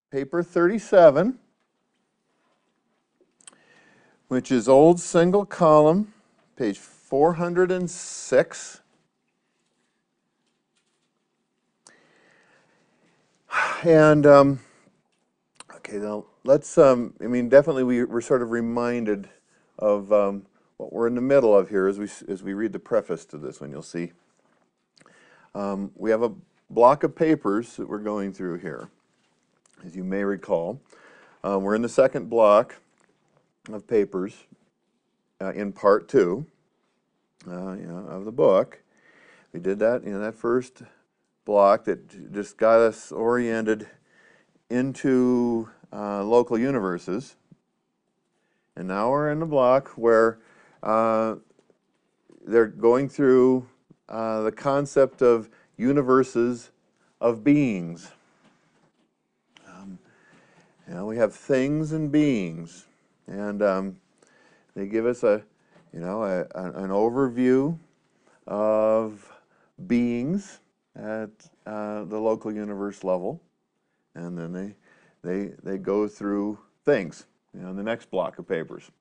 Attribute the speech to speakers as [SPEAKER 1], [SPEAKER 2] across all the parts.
[SPEAKER 1] paper 37, which is old single column, page 406. And, okay, now let's, I mean, definitely we're sort of reminded of what we're in the middle of here as we read the preface to this one, you'll see. We have a block of papers that we're going through here, as you may recall. We're in the second block of papers in part 2 of the book. We did that in that first block that just got us oriented into local universes. And now we're in the block where they're going through the concept of universes of beings. We have things and beings, and they give us an overview of beings at the local universe level, and then they go through things in the next block of papers.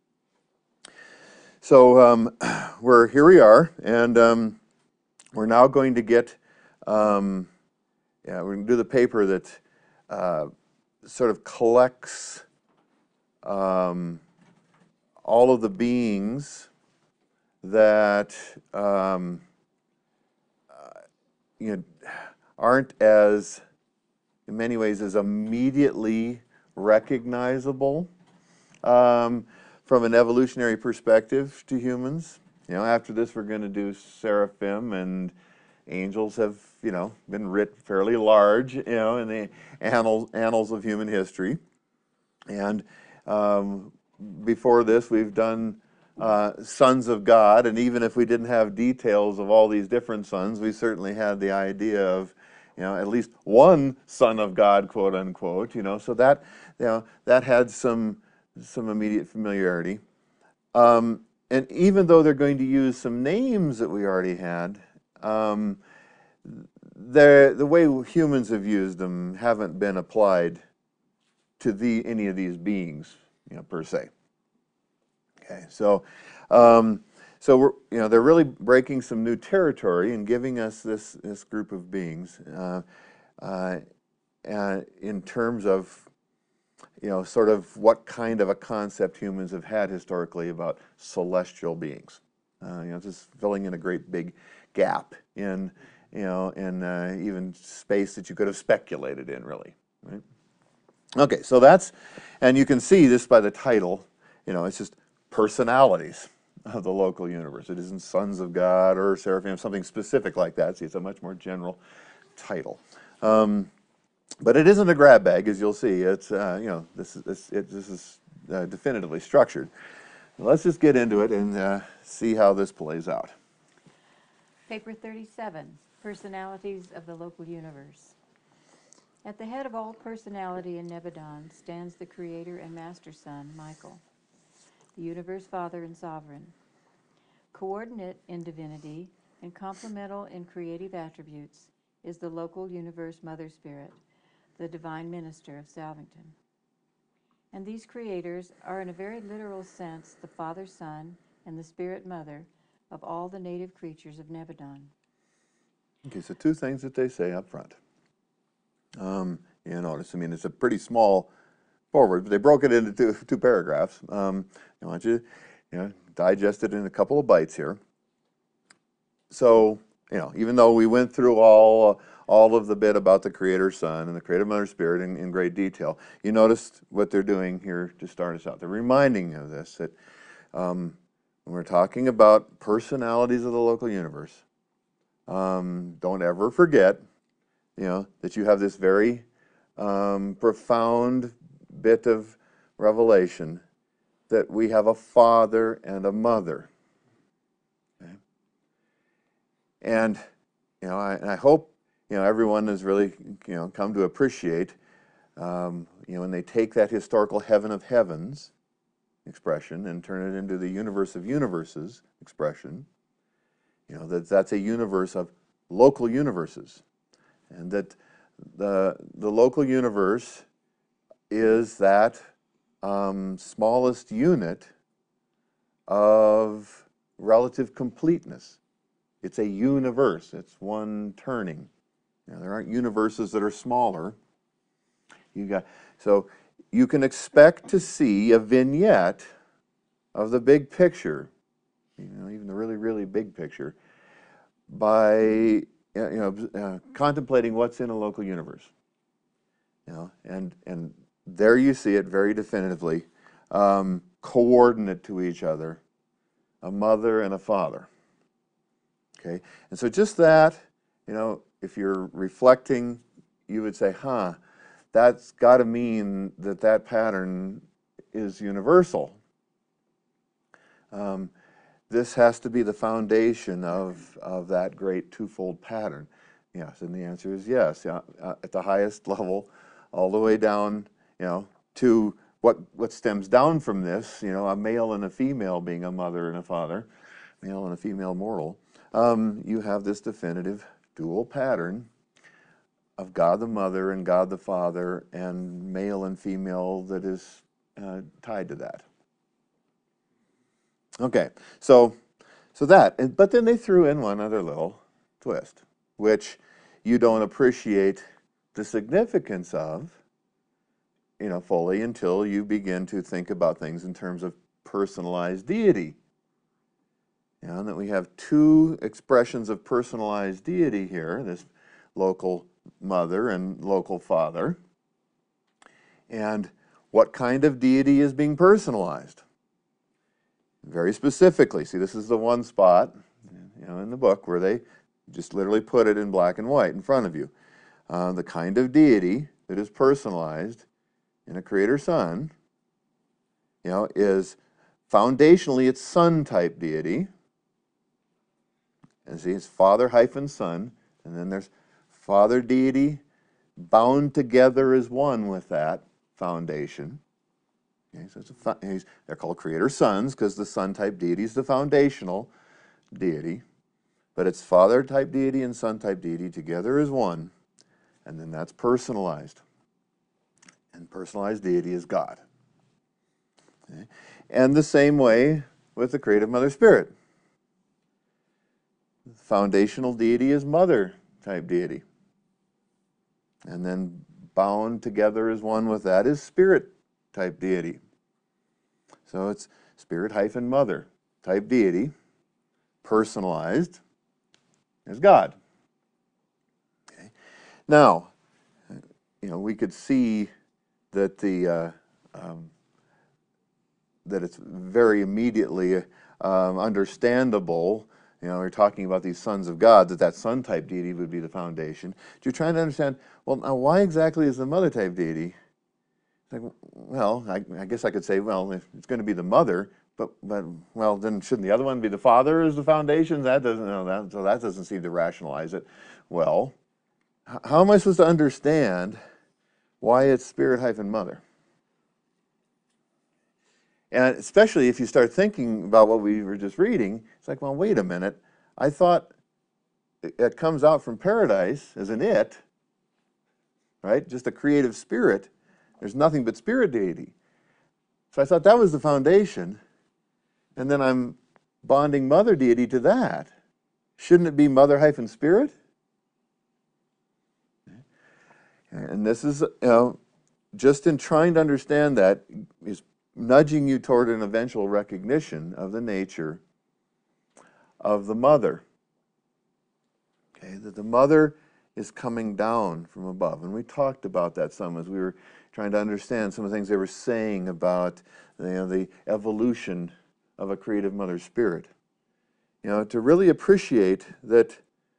[SPEAKER 1] So here we are, and we're now going to get we're going to do the paper that sort of collects all of the beings that aren't as, in many ways, as immediately recognizable from an evolutionary perspective to humans. After this, we're going to do seraphim, and angels have, been writ fairly large, in the annals of human history. And before this, we've done sons of God, and even if we didn't have details of all these different sons, we certainly had the idea of, at least one son of God, quote unquote. So that, that had some immediate familiarity. And even though they're going to use some names that we already had, the way humans have used them haven't been applied to any of these beings, per se. Okay, so we're, they're really breaking some new territory and giving us this group of beings in terms of, sort of what kind of a concept humans have had historically about celestial beings. Just filling in a great big gap in even space that you could have speculated in, really. Right? Okay, so that's, and you can see this by the title. It's just personalities of the local universe. It isn't sons of God or seraphim, something specific like that. See, it's a much more general title. But it isn't a grab bag, as you'll see. It's this is definitively structured. Let's just get into it and see how this plays out.
[SPEAKER 2] Paper 37, Personalities of the Local Universe. At the head of all personality in Nebadon stands the Creator and Master Son, Michael, the Universe Father and Sovereign. Coordinate in divinity and complemental in creative attributes is the local universe Mother Spirit, the Divine Minister of Salvington. And these creators are in a very literal sense the Father, Son, and the Spirit Mother of all the native creatures of Nebadon.
[SPEAKER 1] Okay, so two things that they say up front. Notice, it's a pretty small forward, but they broke it into two paragraphs. I want you to digest it in a couple of bites here. So, even though we went through all of the bit about the Creator Son and the Creator Mother Spirit in great detail, you noticed what they're doing here to start us out. They're reminding you of this, that when we're talking about personalities of the local universe, don't ever forget, that you have this very profound bit of revelation that we have a father and a mother. Okay? And I hope everyone has really come to appreciate when they take that historical heaven of heavens expression and turn it into the universe of universes expression, that's a universe of local universes, and that the local universe is that smallest unit of relative completeness. It's a universe. It's one turning. Now, there aren't universes that are smaller. So you can expect to see a vignette of the big picture, even the really, really big picture, by contemplating what's in a local universe. And there you see it very definitively, coordinate to each other, a mother and a father. Okay, and so just that, if you're reflecting, you would say, that's got to mean that that pattern is universal. This has to be the foundation of that great twofold pattern. Yes, and the answer is yes. At the highest level, all the way down, to what stems down from this, a male and a female being a mother and a father, male and a female mortal. You have this definitive dual pattern of God the Mother and God the Father, and male and female that is tied to that. Okay, so that, but then they threw in one other little twist, which you don't appreciate the significance of, fully until you begin to think about things in terms of personalized deity. And that we have two expressions of personalized deity here, this local mother and local father. And what kind of deity is being personalized? Very specifically, see, this is the one spot, in the book where they just literally put it in black and white in front of you. The kind of deity that is personalized in a creator-son, is foundationally it's son-type deity. And see, it's father-son, and then there's father deity bound together as one with that foundation. Okay, so they're called creator sons because the son-type deity is the foundational deity. But it's father-type deity and son-type deity together as one, and then that's personalized. And personalized deity is God. Okay? And the same way with the creative mother spirit. Foundational deity is mother-type deity. And then bound together as one with that is spirit-type deity. So it's spirit-mother type deity, personalized as God. Okay. Now, we could see that that it's very immediately understandable. We're talking about these sons of God, that son-type deity would be the foundation. But you're trying to understand, well, now why exactly is the mother-type deity? It's like, well, I guess I could say, well, if it's going to be the mother, but well, then shouldn't the other one be the father as the foundation? So that doesn't seem to rationalize it. Well, how am I supposed to understand why it's spirit-mother? And especially if you start thinking about what we were just reading, it's like, well, wait a minute. I thought it comes out from paradise as an it, right? Just a creative spirit. There's nothing but spirit deity. So I thought that was the foundation. And then I'm bonding mother deity to that. Shouldn't it be mother-spirit? And this is, just in trying to understand that is nudging you toward an eventual recognition of the nature of the mother. Okay, that the mother is coming down from above. And we talked about that some as we were trying to understand some of the things they were saying about the evolution of a creative mother spirit. To really appreciate that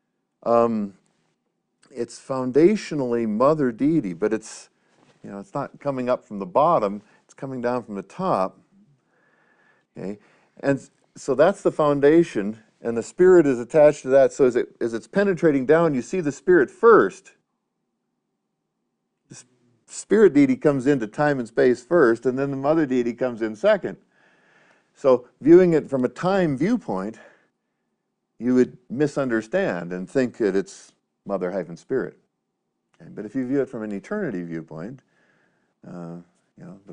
[SPEAKER 1] it's foundationally mother deity, but it's not coming up from the bottom, it's coming down from the top. Okay? And so that's the foundation, and the spirit is attached to that. So as it's penetrating down, you see the spirit first. The spirit deity comes into time and space first, and then the mother deity comes in second. So viewing it from a time viewpoint, you would misunderstand and think that it's mother-spirit. Okay? But if you view it from an eternity viewpoint,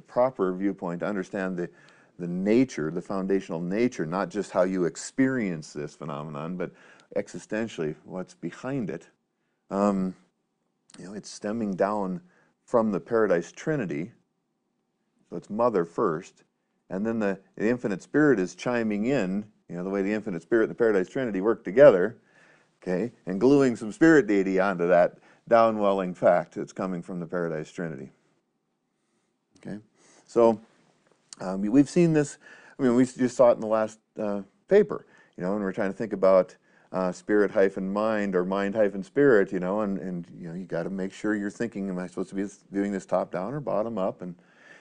[SPEAKER 1] proper viewpoint to understand the nature, the foundational nature, not just how you experience this phenomenon, but existentially what's behind it. It's stemming down from the Paradise Trinity, so it's Mother first, and then the Infinite Spirit is chiming in, the way the Infinite Spirit and the Paradise Trinity work together, okay, and gluing some Spirit deity onto that downwelling fact that's coming from the Paradise Trinity. Okay, so we've seen this. We just saw it in the last paper. And we're trying to think about spirit-mind or mind-spirit. And you got to make sure you're thinking: am I supposed to be doing this top down or bottom up? And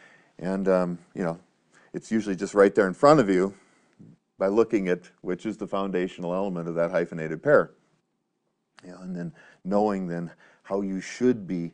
[SPEAKER 1] it's usually just right there in front of you by looking at which is the foundational element of that hyphenated pair. And then knowing then how you should be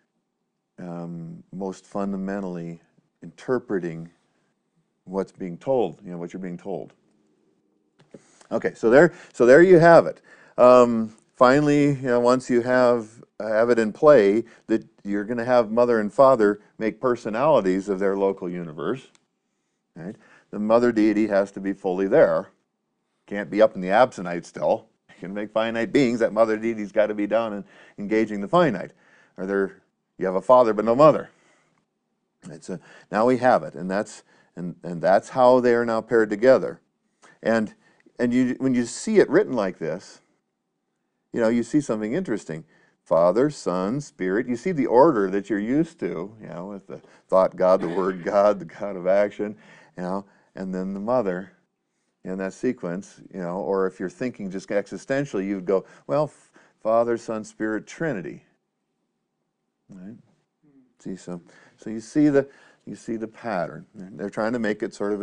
[SPEAKER 1] most fundamentally interpreting what's being told, what you're being told. Okay, so there you have it. Finally, once you have it in play that you're going to have Mother and Father make personalities of their local universe, right? The Mother deity has to be fully there. Can't be up in the absentite still. You can make finite beings. That Mother deity's got to be down and engaging the finite. Or you have a father but no mother. Now we have it, and that's how they are now paired together. And when you see it written like this, you see something interesting. Father, Son, Spirit. You see the order that you're used to, with the thought God, the Word God, the God of action, and then the Mother in that sequence, or if you're thinking just existentially, you'd go, well, Father, Son, Spirit, Trinity. Right? See, so you see the pattern. They're trying to make it sort of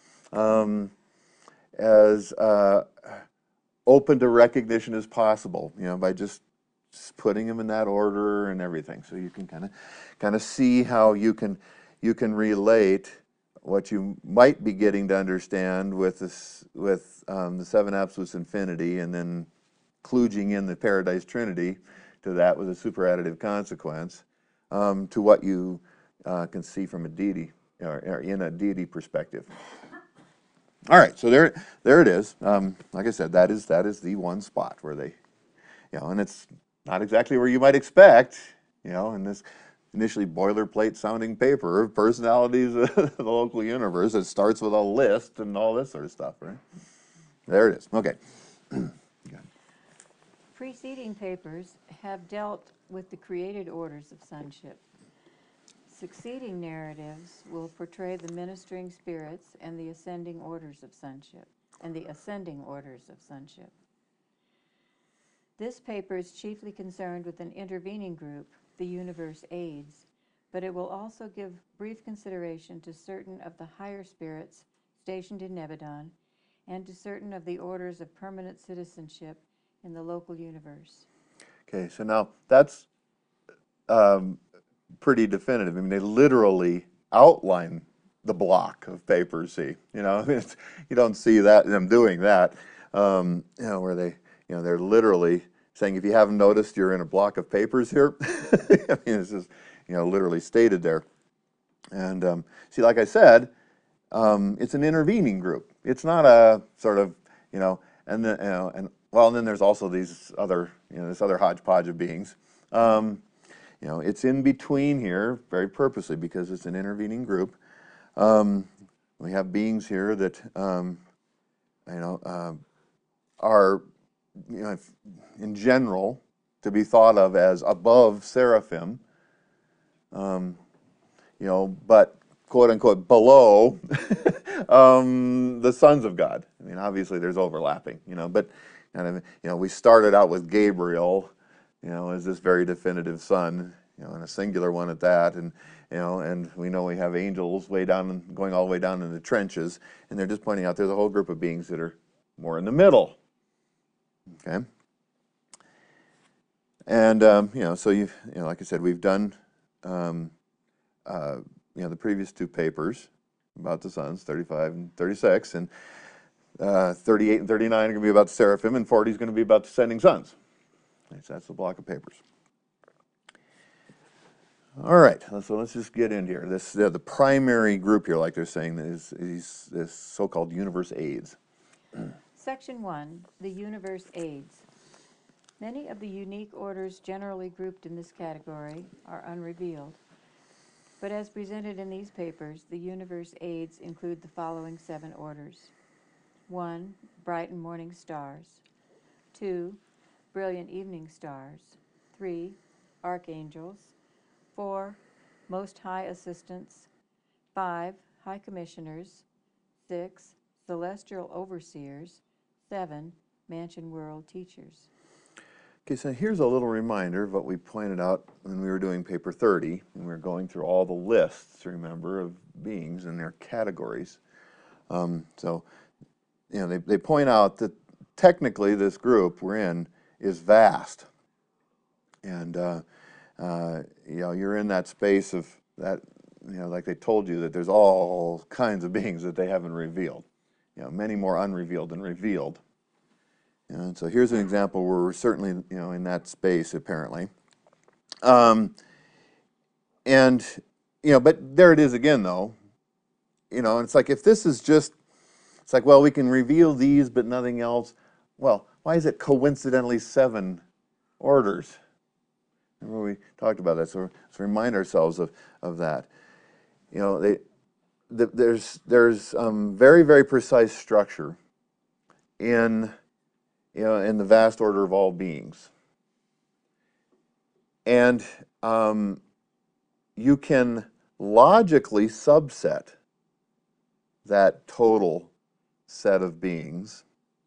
[SPEAKER 1] as open to recognition as possible, by just putting them in that order and everything. So you can kind of see how you can relate what you might be getting to understand with the seven absolutes infinity, and then kludging in the Paradise Trinity to that with a superadditive consequence, to what you can see from a deity or in a deity perspective. All right, so there it is. Like I said, that is the one spot where they, and it's not exactly where you might expect, in this initially boilerplate sounding paper of personalities of the local universe. It starts with a list and all this sort of stuff, right? There it is. Okay.
[SPEAKER 2] Preceding papers have dealt with the created orders of sonship. Succeeding narratives will portray the ministering spirits and the ascending orders of sonship. This paper is chiefly concerned with an intervening group, the universe aids, but it will also give brief consideration to certain of the higher spirits stationed in Nebadon and to certain of the orders of permanent citizenship in the local universe.
[SPEAKER 1] Okay, so now that's pretty definitive. I mean, they literally outline the block of papers. See, you don't see that them doing that. Where they, they're literally saying, if you haven't noticed, you're in a block of papers here. I mean, it's just, literally stated there. And see, like I said, it's an intervening group. It's not a sort of, and then there's also these other, this other hodgepodge of beings. It's in between here very purposely because it's an intervening group. We have beings here that, are, in general, to be thought of as above seraphim, but quote unquote below the sons of God. I mean, obviously there's overlapping, but we started out with Gabriel, as this very definitive son, and a singular one at that, and we know we have angels way down, going all the way down in the trenches, and they're just pointing out there's a whole group of beings that are more in the middle. Okay. And so like I said, we've done the previous two papers about the sons, 35 and 36, and 38 and 39 are going to be about the seraphim, and 40 is going to be about descending sons. So that's the block of papers. All right, so let's just get in here. This the primary group here, like they're saying, is this so-called universe aids.
[SPEAKER 2] Section 1, the universe aids. Many of the unique orders generally grouped in this category are unrevealed. But as presented in these papers, the universe aids include the following 7 orders. 1. Bright and morning stars. 2. Brilliant evening stars. 3. Archangels. 4. Most High Assistants. 5. High Commissioners. 6. Celestial Overseers. 7. Mansion World Teachers.
[SPEAKER 1] Okay, so here's a little reminder of what we pointed out when we were doing paper 30, and we were going through all the lists, remember, of beings and their categories. So, you know, they point out that technically this group we're in is vast. And, you know, you're in that space of that, you know, like they told you that there's all kinds of beings that they haven't revealed. You know, many more unrevealed than revealed. And so here's an example where we're certainly, you know, in that space apparently. And, you know, but there it is again though. You know, and it's like if this is just, it's like, well, we can reveal these but nothing else. Well, why is it coincidentally 7 orders? Remember we talked about that, so let's remind ourselves of that. You know, there's very, very precise structure in, you know, in the vast order of all beings. And you can logically subset that total set of beings.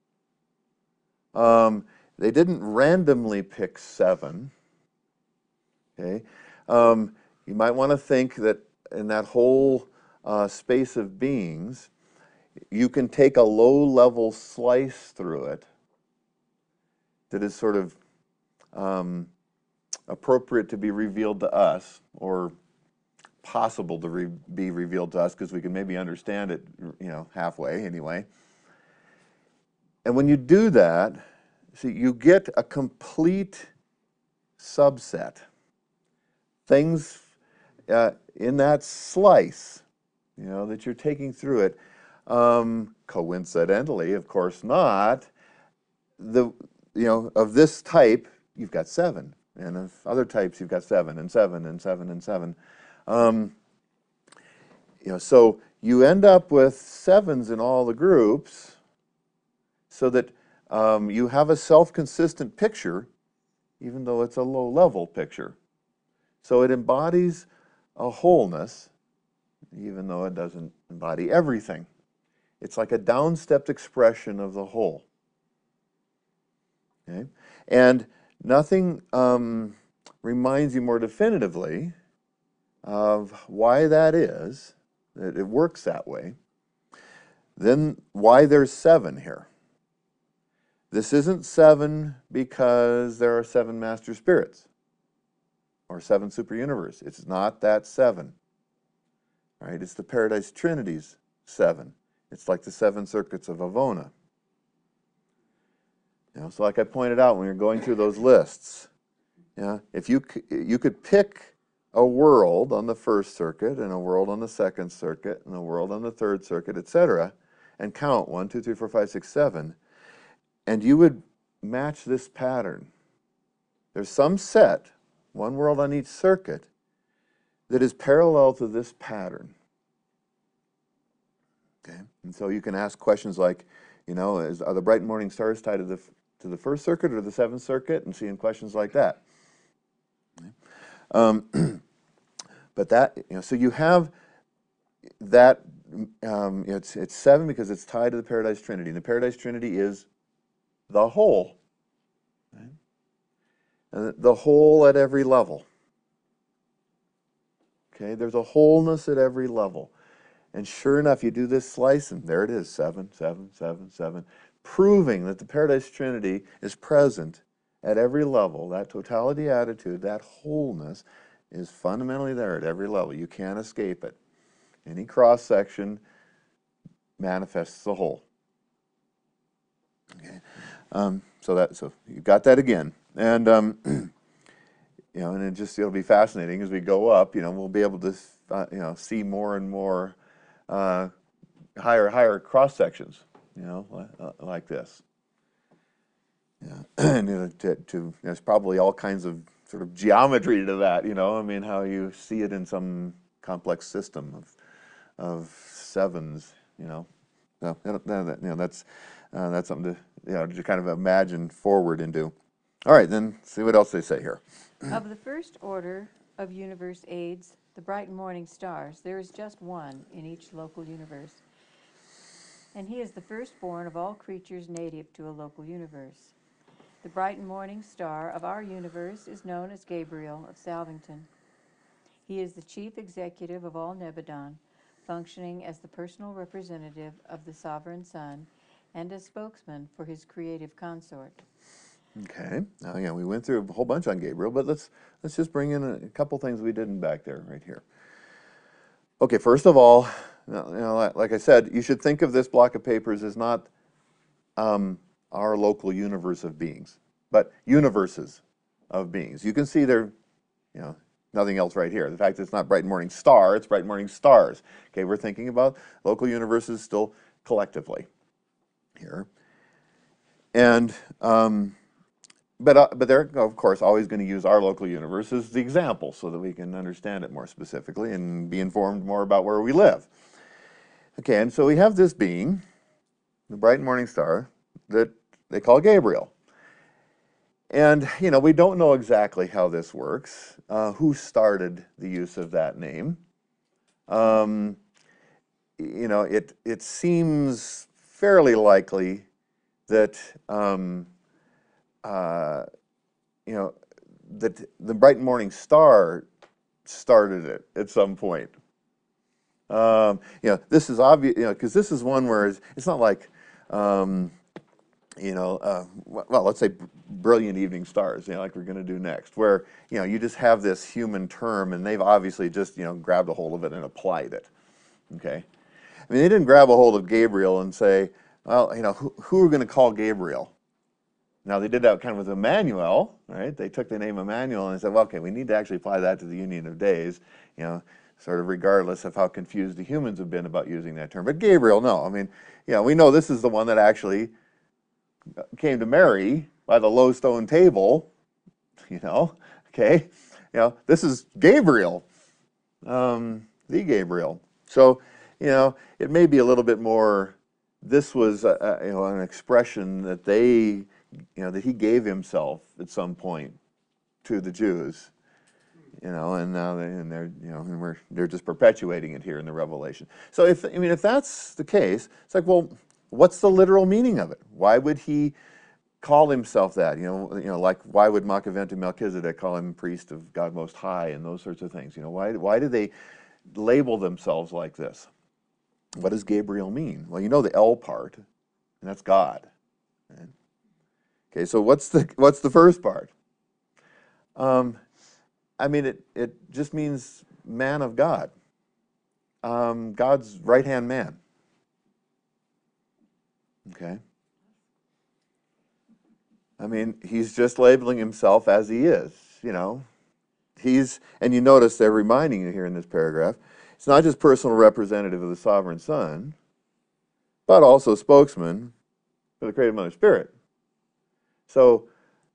[SPEAKER 1] They didn't randomly pick 7. Okay, you might want to think that in that whole space of beings, you can take a low-level slice through it that is sort of appropriate to be revealed to us, or possible to be revealed to us, because we can maybe understand it, you know, halfway anyway. And when you do that, see, you get a complete subset. Things in that slice, you know, that you're taking through it, coincidentally, of course not, you know, of this type, you've got 7, and of other types, you've got 7 and 7 and 7 and 7. You know, so you end up with 7s in all the groups, so that you have a self-consistent picture, even though it's a low-level picture. So it embodies a wholeness, even though it doesn't embody everything. It's like a down-stepped expression of the whole. Okay? And nothing reminds you more definitively of why that is, that it works that way, than why there's 7 here. This isn't 7 because there are 7 master spirits or 7 super universe. It's not that 7. Right? It's the Paradise Trinity's 7. It's like the 7 circuits of Avona. You know, so like I pointed out when we were going through those lists, yeah, if you could pick a world on the 1st circuit and a world on the 2nd circuit and a world on the 3rd circuit, etc., and count 1, 2, 3, 4, 5, 6, 7, and you would match this pattern. There's some set, 1 world on each circuit, that is parallel to this pattern. Okay, and so you can ask questions like, you know, are the bright morning stars tied to the 1st circuit or the 7th circuit, and seeing questions like that. Okay. But that, you know, so you have that. It's 7 because it's tied to the Paradise Trinity, and the Paradise Trinity is the whole. Right? And the whole at every level. Okay, there's a wholeness at every level. And sure enough, you do this slice, and there it is, 7, 7, 7, 7, proving that the Paradise Trinity is present at every level. That totality attitude, that wholeness, is fundamentally there at every level. You can't escape it. Any cross-section manifests the whole. Okay, so you got that again. And and it'll be fascinating as we go up. We'll be able to see more and more higher cross sections, like this. Yeah, and there's probably all kinds of sort of geometry to that. I mean, how you see it in some complex system of sevens. So that's something to kind of imagine forward into. All right, then see what else they say here.
[SPEAKER 2] Of the first order of universe aids, the bright and morning stars, there is just one in each local universe, and he is the firstborn of all creatures native to a local universe. The bright and morning star of our universe is known as Gabriel of Salvington. He is the chief executive of all Nebadon, functioning as the personal representative of the sovereign sun and as spokesman for his creative consort.
[SPEAKER 1] Okay. Now, we went through a whole bunch on Gabriel, but let's just bring in a couple things we didn't back there right here. Okay, first of all, like I said, you should think of this block of papers as not our local universe of beings, but universes of beings. You can see there, nothing else right here. The fact that it's not bright and morning star, it's bright and morning stars. Okay, we're thinking about local universes still collectively here. And but they're, of course, always going to use our local universe as the example so that we can understand it more specifically and be informed more about where we live. Okay, and so we have this being, the bright and morning star, that they call Gabriel. And, we don't know exactly how this works, who started the use of that name. It seems fairly likely that that the bright and morning star started it at some point. This is obvious, because this is one where it's not like, well, let's say brilliant evening stars, like we're going to do next, where, you just have this human term and they've obviously just, grabbed a hold of it and applied it. Okay. I mean, they didn't grab a hold of Gabriel and say, well, who are we going to call Gabriel? Now, they did that kind of with Emmanuel, right? They took the name Emmanuel and said, well, okay, we need to actually apply that to the Union of Days, sort of regardless of how confused the humans have been about using that term. But Gabriel, no. I mean, we know this is the one that actually came to Mary by the low stone table, okay? This is Gabriel, the Gabriel. So, it may be a little bit more, this was, an expression that that he gave himself at some point to the Jews, and now they're just perpetuating it here in the Revelation. So if that's the case, it's like, well, what's the literal meaning of it? Why would he call himself that? Like why would Machiaventu Melchizedek call him priest of God Most High and those sorts of things? Why do they label themselves like this? What does Gabriel mean? Well, the L part, and that's God. Right? Okay, so what's the first part? It just means man of God. God's right-hand man. Okay. He's just labeling himself as he is, and you notice they're reminding you here in this paragraph, it's not just personal representative of the sovereign Son, but also spokesman for the creative Mother Spirit. So,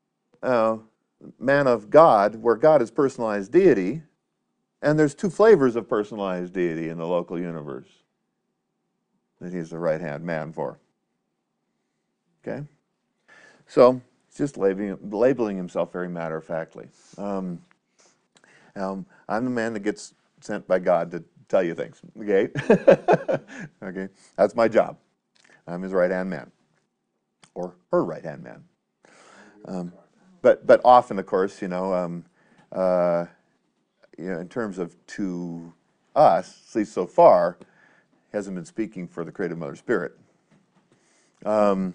[SPEAKER 1] man of God, where God is personalized deity, and there's two flavors of personalized deity in the local universe that he's the right-hand man for. Okay? So, he's just labeling himself very matter-of-factly. I'm the man that gets sent by God to tell you things, okay? Okay, that's my job. I'm his right-hand man, or her right-hand man. But often, of course, in terms of to us, at least so far, he hasn't been speaking for the creative Mother Spirit. All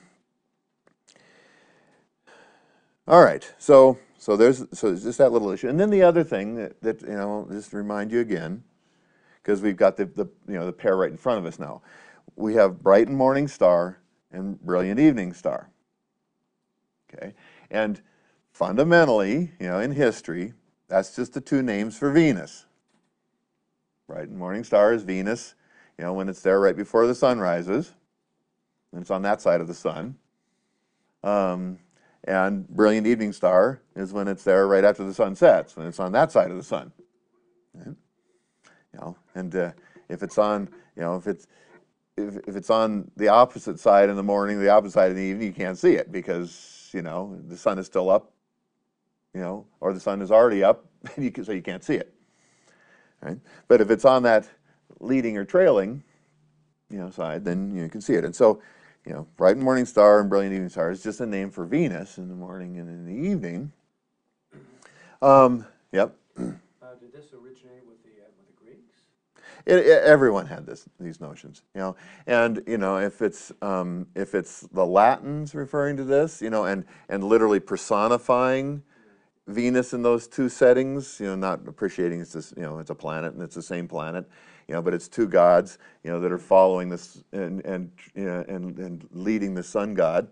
[SPEAKER 1] right, so there's just that little issue, and then the other thing that just to remind you again, because we've got the pair right in front of us now. We have bright and morning star and brilliant evening star. Okay, and fundamentally, in history, That's just the two names for Venus. Bright and morning star is Venus, when it's there right before the sun rises, and it's on that side of the sun. And brilliant evening star is when it's there right after the sun sets, when it's on that side of the sun. Right? And if it's on, if it's on the opposite side in the morning, the opposite side in the evening, you can't see it because the sun is still up, or the sun is already up, so you can't see it. Right? But if it's on that leading or trailing, side, then you can see it. And so, bright morning star and brilliant evening star is just a name for Venus in the morning and in the evening. Yep.
[SPEAKER 3] Did this originate with the Greeks?
[SPEAKER 1] Everyone had these notions, and if it's the Latins referring to this, and literally personifying Venus in those two settings, not appreciating it's this, it's a planet and it's the same planet, but it's two gods, that are following this and leading the sun god.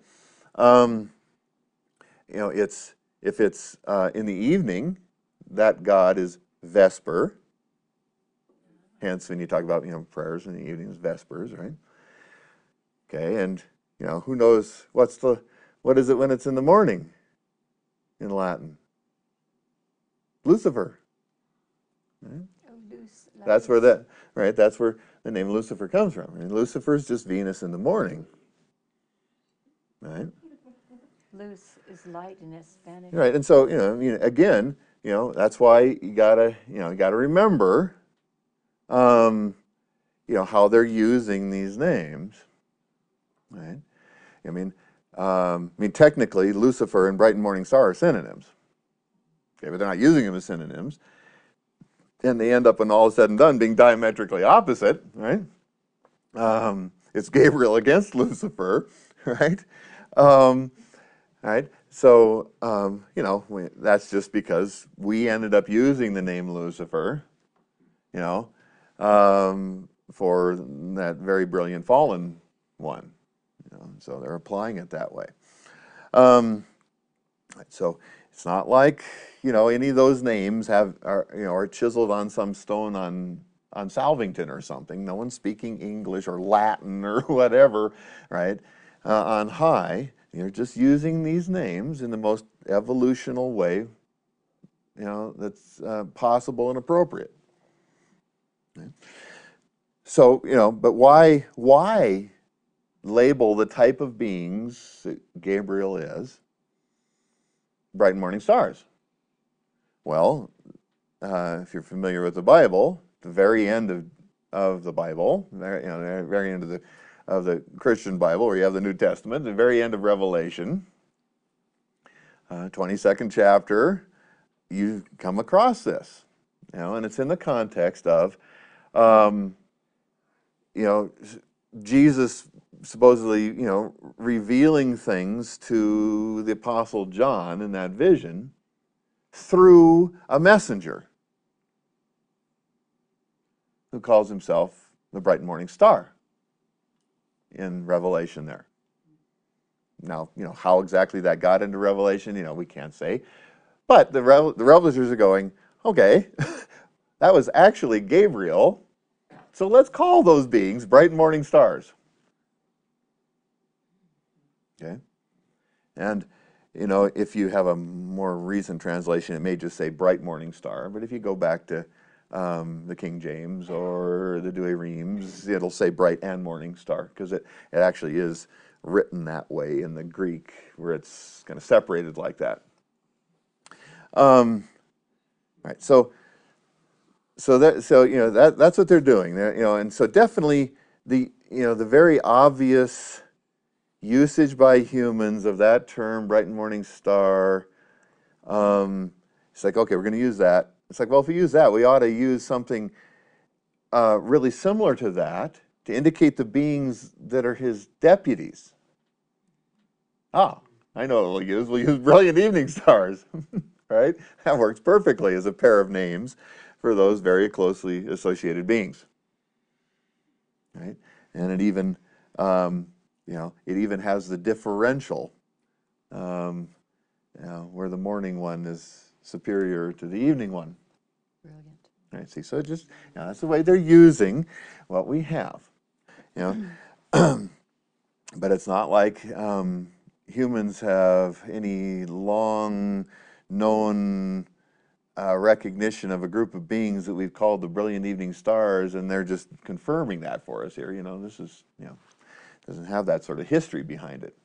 [SPEAKER 1] It's if it's in the evening, that god is Vesper. Hence, when you talk about prayers in the evenings, Vespers, right? Okay, and who knows what is it when it's in the morning in Latin? Lucifer. Right? That's where that's where the name Lucifer comes from. And Lucifer is just Venus in the morning. Right?
[SPEAKER 2] Luz is light in Spanish.
[SPEAKER 1] Right, and so again, that's why you gotta remember, how they're using these names. Right? I mean, technically, Lucifer and bright and morning star are synonyms. Okay, but they're not using them as synonyms. And they end up, when all is said and done, being diametrically opposite, right? It's Gabriel against Lucifer, right? Right? So, that's just because we ended up using the name Lucifer, for that very brilliant fallen one. So they're applying it that way. So it's not like any of those names are chiseled on some stone on Salvington or something. No one's speaking English or Latin or whatever, right? On high, you're just using these names in the most evolutional way, that's possible and appropriate. Okay? So but why label the type of beings that Gabriel is bright and morning stars? Well, if you're familiar with the Bible, the very end of the Bible, the very end of the Christian Bible, where you have the New Testament, the very end of Revelation, 22nd chapter, you come across this, and it's in the context of, Jesus supposedly, revealing things to the Apostle John in that vision through a messenger who calls himself the bright and morning star in Revelation there. Now, how exactly that got into Revelation, we can't say. But the revelers are going, okay, that was actually Gabriel, so let's call those beings bright and morning stars. Okay? And, if you have a more recent translation, it may just say bright morning star. But if you go back to the King James or the Douay-Rheims, it'll say bright and morning star, because it actually is written that way in the Greek, where it's kind of separated like that. Right. So that's what they're doing. And so definitely the very obvious usage by humans of that term, bright and morning star, it's like, okay, we're going to use that. It's like, well, if we use that, we ought to use something really similar to that to indicate the beings that are his deputies. I know what we'll use. We'll use brilliant evening stars, right? That works perfectly as a pair of names for those very closely associated beings, right? And it even it even has the differential, where the morning one is superior to the evening one.
[SPEAKER 2] Brilliant.
[SPEAKER 1] Right, see, so it just, that's the way they're using what we have. But it's not like humans have any long known recognition of a group of beings that we've called the brilliant evening stars, and they're just confirming that for us here. This is, doesn't have that sort of history behind it.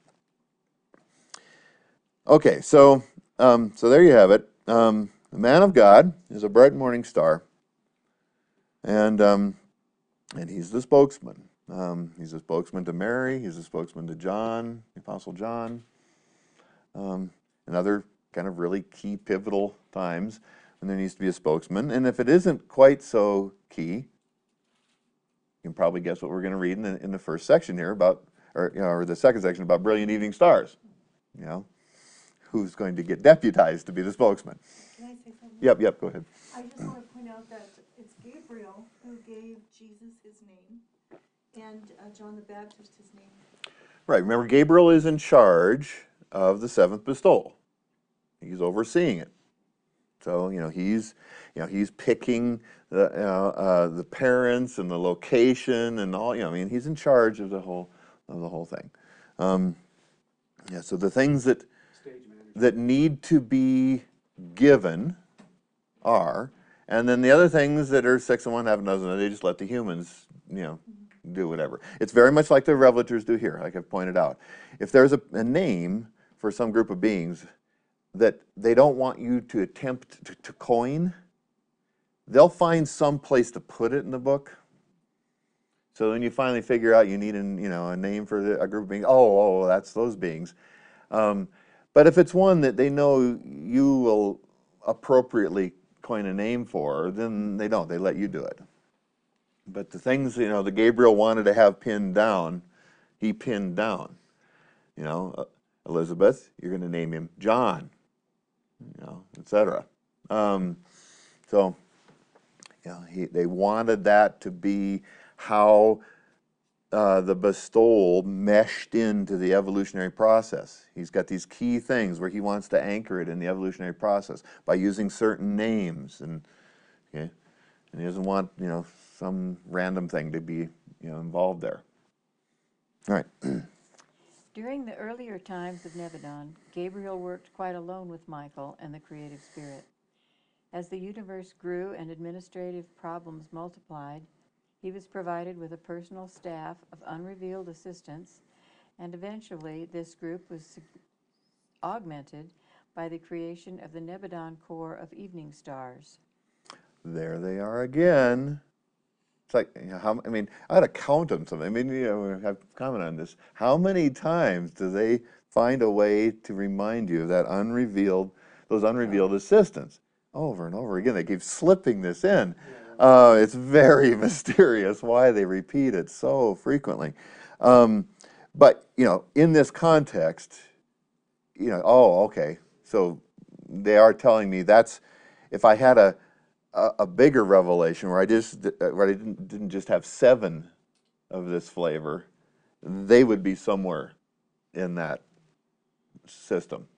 [SPEAKER 1] Okay, so there you have it. The man of God is a bright morning star, and he's the spokesman. He's a spokesman to Mary. He's a spokesman to John, the Apostle John, and other kind of really key pivotal times when there needs to be a spokesman. And if it isn't quite so key, you can probably guess what we're going to read in the first section here about, or the second section about brilliant evening stars. Who's going to get deputized to be the spokesman?
[SPEAKER 4] Can I say something?
[SPEAKER 1] Yep, go ahead.
[SPEAKER 4] I just want to point out that it's Gabriel who gave Jesus his name and John the Baptist his name.
[SPEAKER 1] Right, remember Gabriel is in charge of the seventh bestowal. He's overseeing it. So, he's picking the parents and the location and all, he's in charge of the whole thing. So the things that need to be given are, and then the other things that are 6 and 1, half a dozen, they just let the humans, do whatever. It's very much like the revelators do here, like I've pointed out. If there's a name for some group of beings that they don't want you to attempt to coin, they'll find some place to put it in the book. So when you finally figure out you need a name for a group of beings, that's those beings. But if it's one that they know you will appropriately coin a name for, then they don't. They let you do it. But the things, that Gabriel wanted to have pinned down, he pinned down. Elizabeth, you're going to name him John, etc. They wanted that to be how the bestowal meshed into the evolutionary process. He's got these key things where he wants to anchor it in the evolutionary process by using certain names, and he doesn't want some random thing to be involved there. All right.
[SPEAKER 2] During the earlier times of Nebadon, Gabriel worked quite alone with Michael and the creative spirit. As the universe grew and administrative problems multiplied, he was provided with a personal staff of unrevealed assistants, and eventually this group was augmented by the creation of the Nebadon Corps of Evening Stars.
[SPEAKER 1] There they are again. It's like, I ought to count them something. I've commented on this. How many times do they find a way to remind you of those unrevealed assistants? Over and over again. They keep slipping this in. It's very mysterious why they repeat it so frequently. But, in this context, okay. So they are telling me that's, if I had a bigger revelation where I didn't just have 7 of this flavor, they would be somewhere in that system.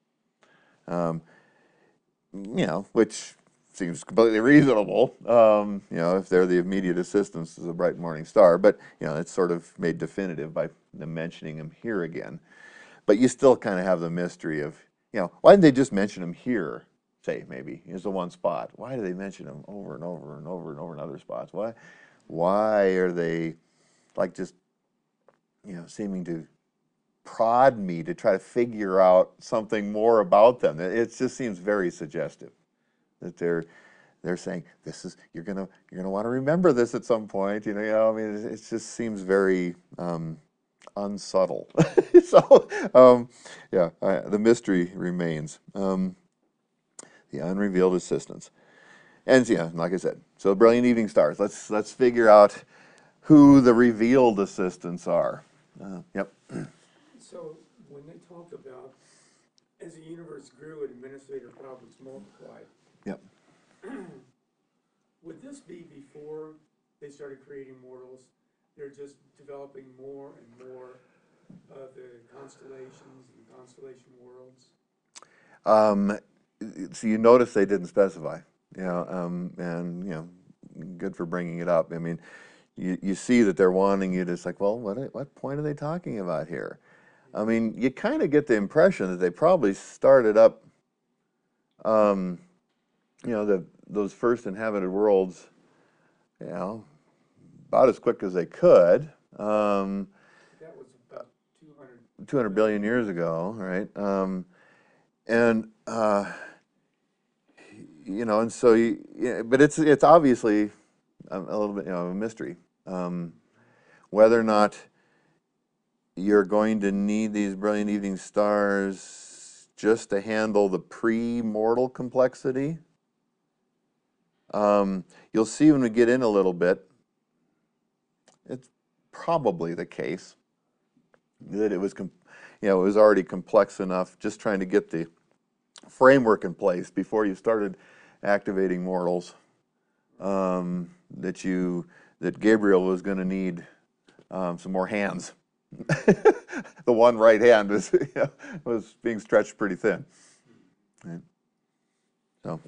[SPEAKER 1] Which seems completely reasonable, if they're the immediate assistants to the bright morning star. But, it's sort of made definitive by them mentioning him here again. But you still kind of have the mystery of, why didn't they just mention him here, say, maybe, is the one spot? Why do they mention him over and over and over and over in other spots? Why are they, just, seeming to prod me to try to figure out something more about them? It just seems very suggestive that they're saying you're gonna want to remember this at some point. It just seems very unsubtle. So the mystery remains. The unrevealed assistants, and like I said, so brilliant evening stars. Let's figure out who the revealed assistants are. Yep.
[SPEAKER 5] So when they talk about as the universe grew and administrative problems multiplied,
[SPEAKER 1] Yep.
[SPEAKER 5] would this be before they started creating mortals? They're just developing more and more of the constellations and constellation worlds?
[SPEAKER 1] so you notice they didn't specify, and good for bringing it up. I mean, you see that they're wanting you to. It's like, well, what point are they talking about here? I mean, you kind of get the impression that they probably started up, those first inhabited worlds, about as quick as they could.
[SPEAKER 5] That was about
[SPEAKER 1] 200 billion years ago, right? And so but it's obviously a little bit a mystery whether or not you're going to need these brilliant evening stars just to handle the pre-mortal complexity. You'll see when we get in a little bit, it's probably the case that it was already complex enough just trying to get the framework in place before you started activating mortals, that Gabriel was going to need some more hands. The one right hand was being stretched pretty thin. Right? So.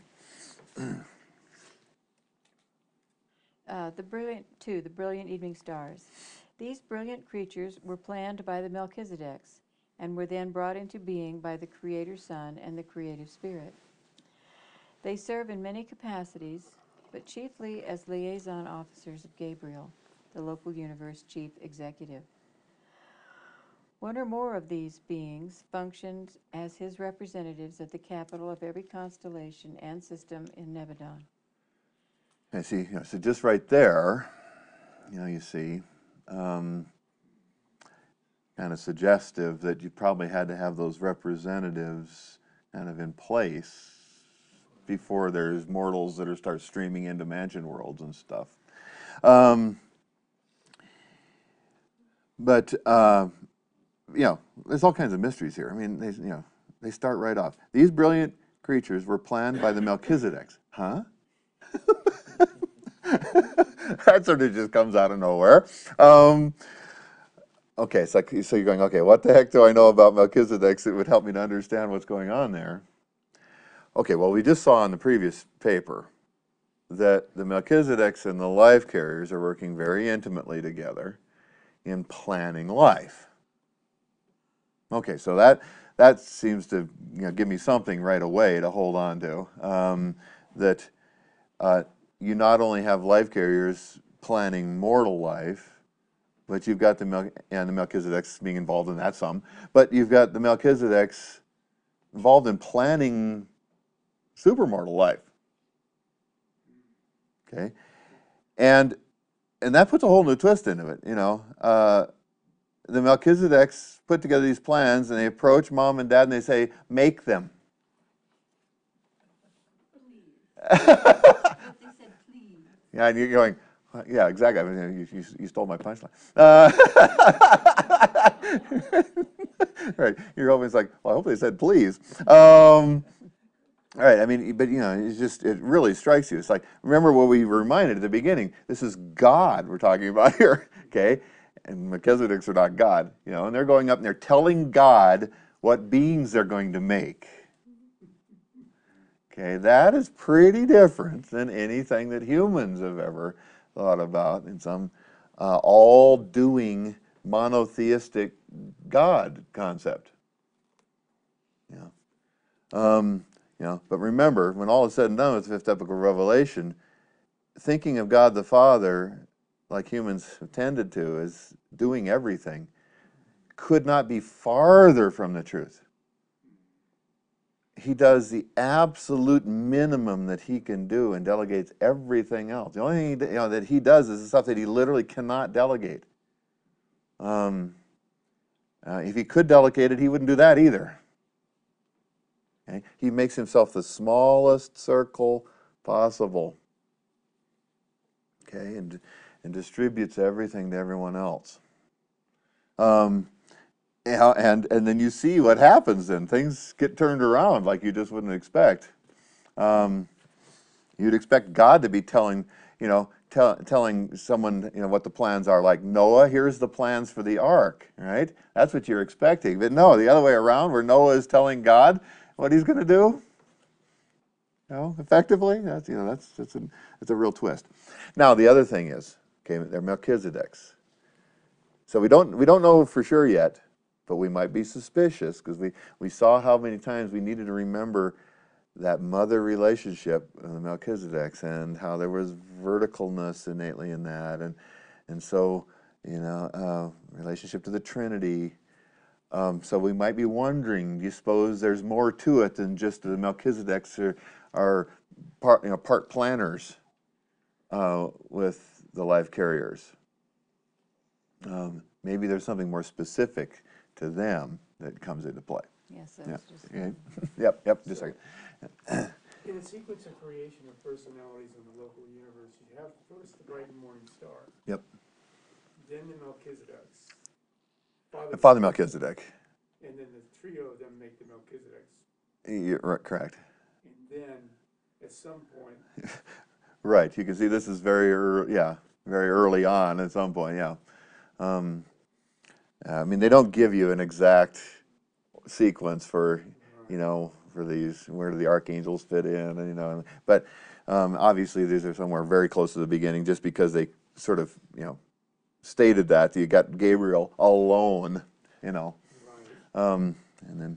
[SPEAKER 2] The brilliant evening stars. These brilliant creatures were planned by the Melchizedeks and were then brought into being by the Creator Son and the Creative Spirit. They serve in many capacities, but chiefly as liaison officers of Gabriel, the local universe chief executive. One or more of these beings functioned as his representatives at the capital of every constellation and system in Nebadon.
[SPEAKER 1] I see. So just right there, you see, kind of suggestive that you probably had to have those representatives kind of in place before there's mortals that start streaming into mansion worlds and stuff. But there's all kinds of mysteries here. I mean, they start right off. These brilliant creatures were planned by the Melchizedeks. Huh? That sort of just comes out of nowhere. Okay, so you're going, okay, what the heck do I know about Melchizedeks that would help me to understand what's going on there? Okay, well, we just saw in the previous paper that the Melchizedeks and the life carriers are working very intimately together in planning life. Okay, so that seems to give me something right away to hold on to, that you not only have life carriers planning mortal life, but you've got the Melchizedeks being involved in that some, but you've got the Melchizedeks involved in planning supermortal life. Okay, and that puts a whole new twist into it. The Melchizedeks put together these plans, and they approach mom and dad, and they say, "Make them." Yeah, and you're going, yeah, exactly. I mean, you stole my punchline. Right. You're always like, well, I hope they said please. All right. I mean, but it really strikes you. It's like, remember what we were reminded at the beginning. This is God we're talking about here. Okay, and Melchizedeks are not God. And they're going up and they're telling God what beings they're going to make. Okay, that is pretty different than anything that humans have ever thought about in some all-doing monotheistic God concept. But remember, when all is said and done with the fifth epoch of Revelation, thinking of God the Father, like humans have tended to, as doing everything, could not be farther from the truth. He does the absolute minimum that he can do and delegates everything else. The only thing that he does is the stuff that he literally cannot delegate. If he could delegate it, he wouldn't do that either. Okay? He makes himself the smallest circle possible. Okay, and distributes everything to everyone else. And then you see what happens then. Things get turned around like you just wouldn't expect. You'd expect God to be telling someone, what the plans are. Like, Noah, here's the plans for the ark, right? That's what you're expecting. But no, the other way around, where Noah is telling God what he's going to do. effectively. That's a real twist. Now the other thing is, okay, they're Melchizedeks. So we don't know for sure yet, but we might be suspicious because we saw how many times we needed to remember that mother relationship of the Melchizedeks and how there was verticalness innately in that, and so relationship to the Trinity. So we might be wondering, do you suppose there's more to it than just the Melchizedeks are part planners with the life carriers? Maybe there's something more specific to them that comes into play.
[SPEAKER 2] Yes,
[SPEAKER 1] Yeah.
[SPEAKER 2] that's just.
[SPEAKER 1] Okay. Yep. Just a second.
[SPEAKER 5] In the sequence of creation of personalities in the local universe, you have first the bright morning star,
[SPEAKER 1] Yep.
[SPEAKER 5] then the Melchizedeks,
[SPEAKER 1] Father Melchizedek.
[SPEAKER 5] and then the trio of them make the Melchizedeks.
[SPEAKER 1] You're right, correct.
[SPEAKER 5] And then, at some point,
[SPEAKER 1] Right. You can see this is very early on at some point. Yeah. I mean, they don't give you an exact sequence for for these, where do the archangels fit in, and but obviously these are somewhere very close to the beginning, just because they sort of stated that you got Gabriel alone,
[SPEAKER 5] right,
[SPEAKER 1] and then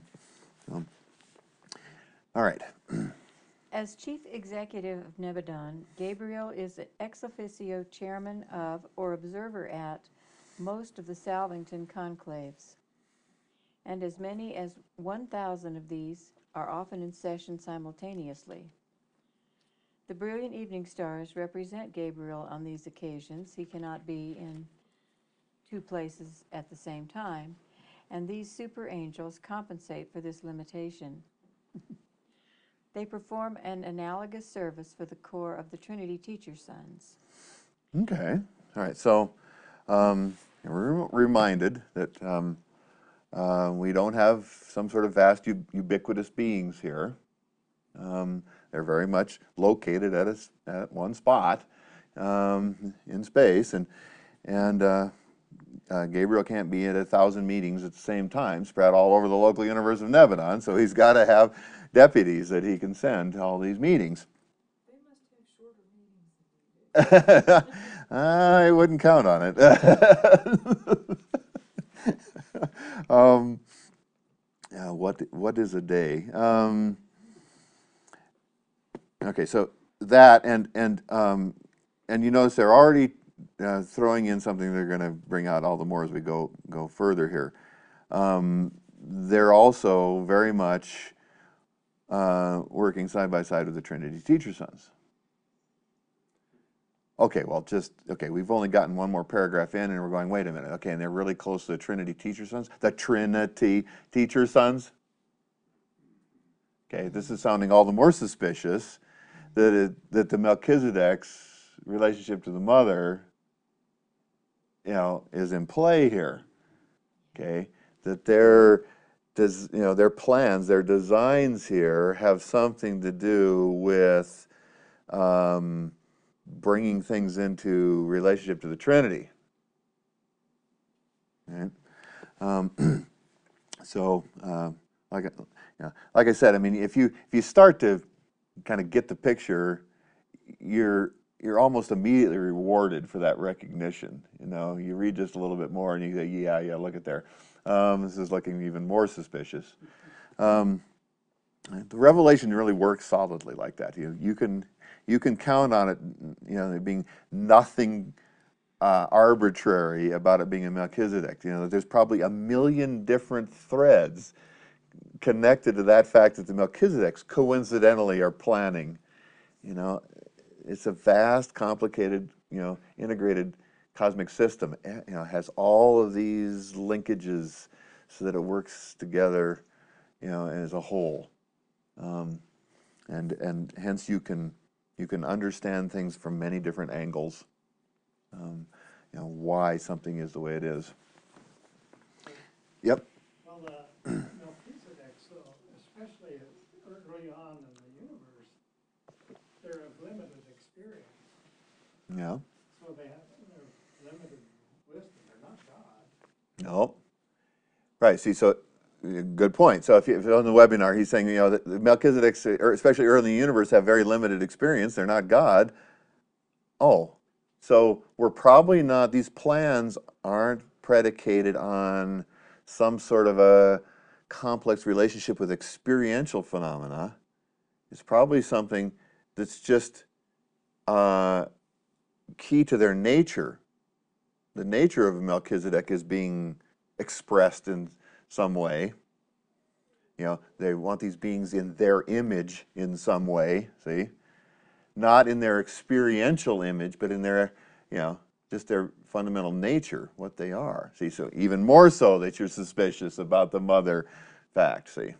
[SPEAKER 1] all right.
[SPEAKER 2] As chief executive of Nebadon, Gabriel is the ex officio chairman of or observer at most of the Salvington conclaves, and as many as 1,000 of these are often in session simultaneously. The brilliant evening stars represent Gabriel on these occasions. He cannot be in two places at the same time, and these super angels compensate for this limitation. They perform an analogous service for the core of the Trinity teacher sons.
[SPEAKER 1] Okay. All right. So we're reminded that we don't have some sort of vast, ubiquitous beings here. They're very much located at one spot in space, and Gabriel can't be at 1,000 meetings at the same time, spread all over the local universe of Nebadon. So he's got to have deputies that he can send to all these meetings.
[SPEAKER 4] They must have shorter meetings than we do.
[SPEAKER 1] I wouldn't count on it. What is a day? Okay, so that and you notice they're already throwing in something they're going to bring out all the more as we go further here. They're also very much working side by side with the Trinity teacher sons. Okay, well, we've only gotten one more paragraph in, and we're going, wait a minute, okay, and they're really close to the Trinity teacher sons? The Trinity teacher sons? Okay, this is sounding all the more suspicious that the Melchizedek's relationship to the mother, is in play here. Okay, that their plans, their designs here have something to do with bringing things into relationship to the Trinity. Right? Like I said, I mean, if you start to kind of get the picture, you're almost immediately rewarded for that recognition. You read just a little bit more, and you say, yeah, look at there. This is looking even more suspicious. The revelation really works solidly like that. You can count on it, there being nothing arbitrary about it being a Melchizedek. There's probably a million different threads connected to that fact that the Melchizedeks coincidentally are planning. It's a vast, complicated, integrated cosmic system. It has all of these linkages so that it works together, as a whole. And hence you can understand things from many different angles. Why something is the way it is. Yep.
[SPEAKER 6] Well, Melchizedek, so especially early on in the universe, they're of limited experience.
[SPEAKER 1] Yeah.
[SPEAKER 6] So they're limited wisdom. They're not God.
[SPEAKER 1] No. Right. See, so good point. So if you're on the webinar, he's saying, that the Melchizedeks, or especially early in the universe, have very limited experience. They're not God. Oh, so we're probably not, these plans aren't predicated on some sort of a complex relationship with experiential phenomena. It's probably something that's just key to their nature. The nature of Melchizedek is being expressed in some way. They want these beings in their image in some way, see? Not in their experiential image, but in their, just their fundamental nature, what they are. See, so even more so that you're suspicious about the mother fact, see?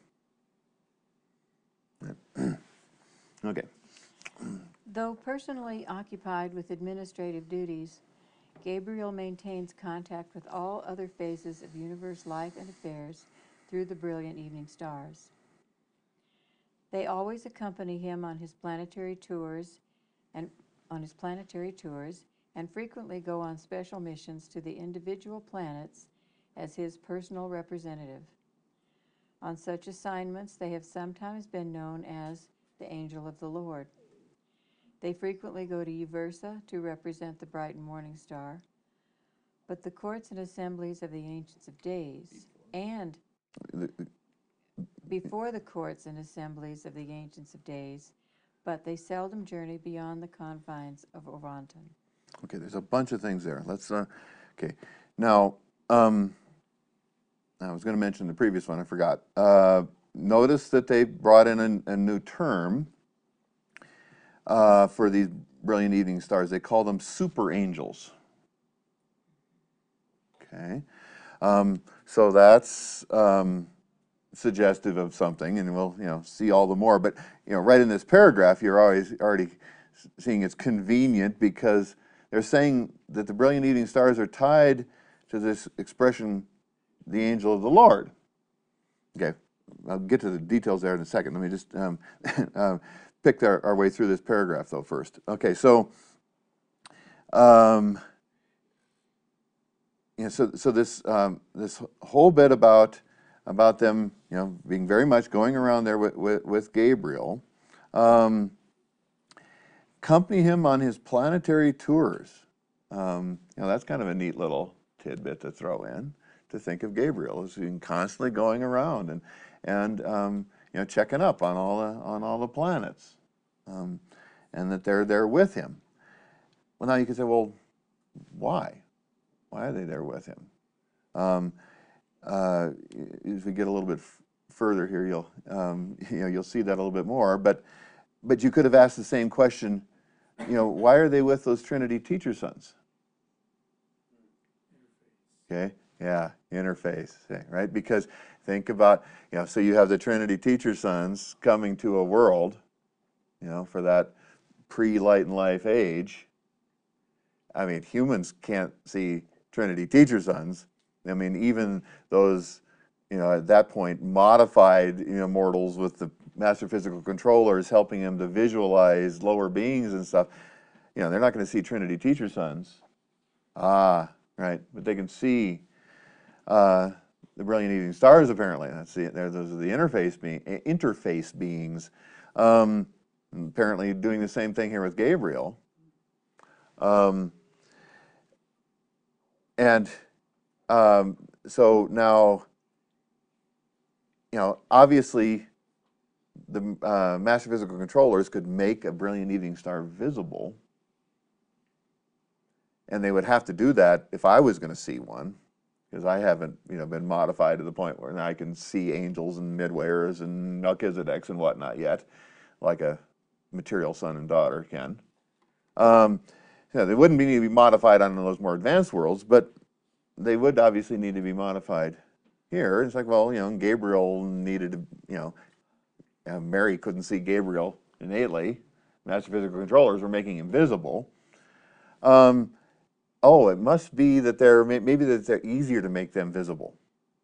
[SPEAKER 1] Okay.
[SPEAKER 2] Though personally occupied with administrative duties, Gabriel maintains contact with all other phases of universe life and affairs through the brilliant evening stars. They always accompany him on his planetary tours and frequently go on special missions to the individual planets as his personal representative. On such assignments, they have sometimes been known as the Angel of the Lord. They frequently go to Uversa to represent the bright morning star, but the courts and assemblies of the Ancients of Days, and before the courts and assemblies of the Ancients of Days, but they seldom journey beyond the confines of Ovanton.
[SPEAKER 1] Okay, there's a bunch of things there. Let's, okay. Now, I was going to mention the previous one, I forgot. Notice that they brought in a new term for these brilliant evening stars. They call them super angels. Okay. So that's suggestive of something, and we'll see all the more. But right in this paragraph, you're already seeing it's convenient because they're saying that the brilliant evening stars are tied to this expression, the angel of the Lord. Okay, I'll get to the details there in a second. Let me just pick our way through this paragraph though first. Okay, so so this whole bit about them, being very much going around there with Gabriel, accompany him on his planetary tours. That's kind of a neat little tidbit to throw in, to think of Gabriel as being constantly going around and checking up on all the planets, and that they're there with him. Well, now you can say, well, why? Why are they there with him? As we get a little bit further here, you'll see that a little bit more. But you could have asked the same question. Why are they with those Trinity teacher sons? Okay, yeah, interface, right? Because think about, so you have the Trinity teacher sons coming to a world, for that pre-light and life age. I mean, humans can't see Trinity teacher sons. I mean, even those, at that point, modified, mortals with the master physical controllers helping them to visualize lower beings and stuff, they're not going to see Trinity teacher sons. Ah, right. But they can see the brilliant evening stars, apparently. Those are the interface beings. Apparently doing the same thing here with Gabriel. So now, obviously, the master physical controllers could make a brilliant evening star visible, and they would have to do that if I was going to see one, because I haven't, been modified to the point where I can see angels and midwayers and Melchizedeks and whatnot yet, like a material son and daughter can. They wouldn't need to be modified on those more advanced worlds, but they would obviously need to be modified here. It's like, well, Gabriel needed to, Mary couldn't see Gabriel innately. Master physical controllers were making him visible. It must be that maybe that they're easier to make them visible.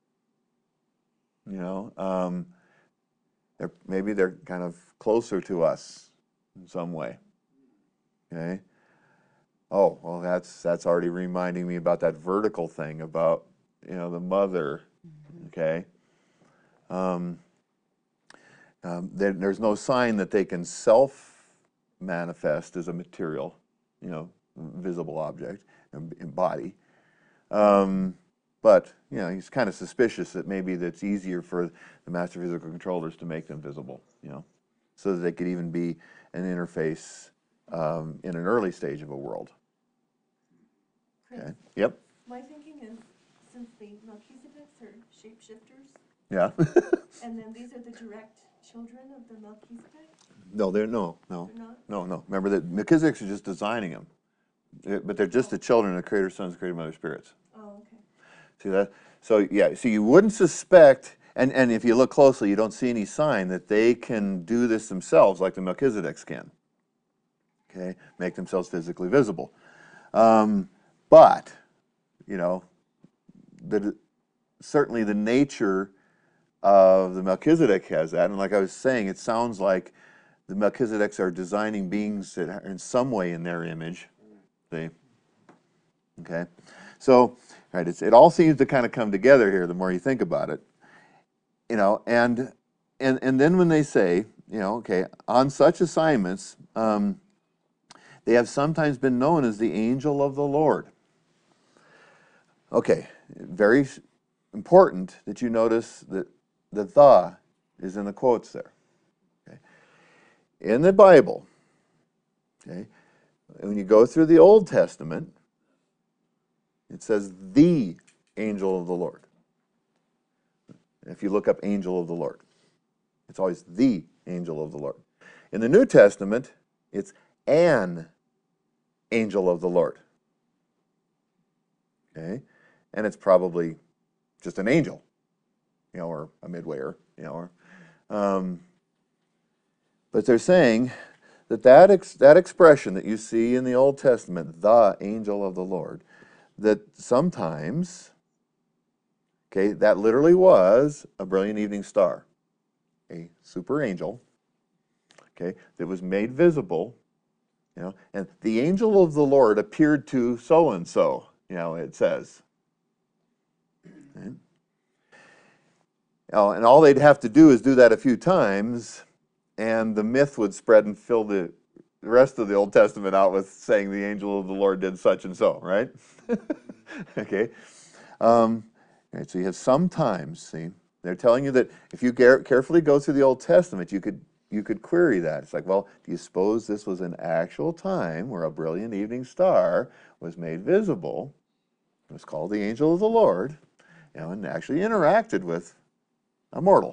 [SPEAKER 1] Maybe they're kind of closer to us in some way. Okay. Oh, well, that's already reminding me about that vertical thing about, the mother, okay? There's no sign that they can self-manifest as a material, visible object, body. But, he's kind of suspicious that maybe that's easier for the master physical controllers to make them visible, so that they could even be an interface in an early stage of a world.
[SPEAKER 4] Chris,
[SPEAKER 1] Okay. Yep.
[SPEAKER 4] my thinking is, since the Melchizedeks are shapeshifters,
[SPEAKER 1] Yeah.
[SPEAKER 4] and then these are the direct children of the Melchizedek,
[SPEAKER 1] No.
[SPEAKER 4] they're not?
[SPEAKER 1] No. Remember that Melchizedeks are just designing them, but they're just the children of the Creator Sons, Creator Mother spirits.
[SPEAKER 4] Oh, okay.
[SPEAKER 1] See that? So yeah, so you wouldn't suspect, and if you look closely, you don't see any sign that they can do this themselves like the Melchizedeks can. Okay, make themselves physically visible. But, certainly the nature of the Melchizedek has that, and like I was saying, it sounds like the Melchizedeks are designing beings that are in some way in their image. See? Okay, so right, it all seems to kind of come together here the more you think about it, and then when they say, okay, on such assignments, they have sometimes been known as the angel of the Lord. Okay, very important that you notice that the is in the quotes there. Okay, in the Bible, okay, when you go through the Old Testament, it says the angel of the Lord. If you look up angel of the Lord, it's always the angel of the Lord. In the New Testament, it's an angel of the Lord. Okay? And it's probably just an angel, or a midwayer, but they're saying that expression that you see in the Old Testament, the angel of the Lord, that sometimes, okay, that literally was a brilliant evening star, a super angel, okay, that was made visible, and the angel of the Lord appeared to so-and-so, it says. Okay. And all they'd have to do is do that a few times, and the myth would spread and fill the rest of the Old Testament out with saying the angel of the Lord did such and so, right? Okay. Right, so you have sometimes, see, they're telling you that if you carefully go through the Old Testament, you could query that. It's like, well, do you suppose this was an actual time where a brilliant evening star was made visible? It was called the angel of the Lord, and actually interacted with a mortal.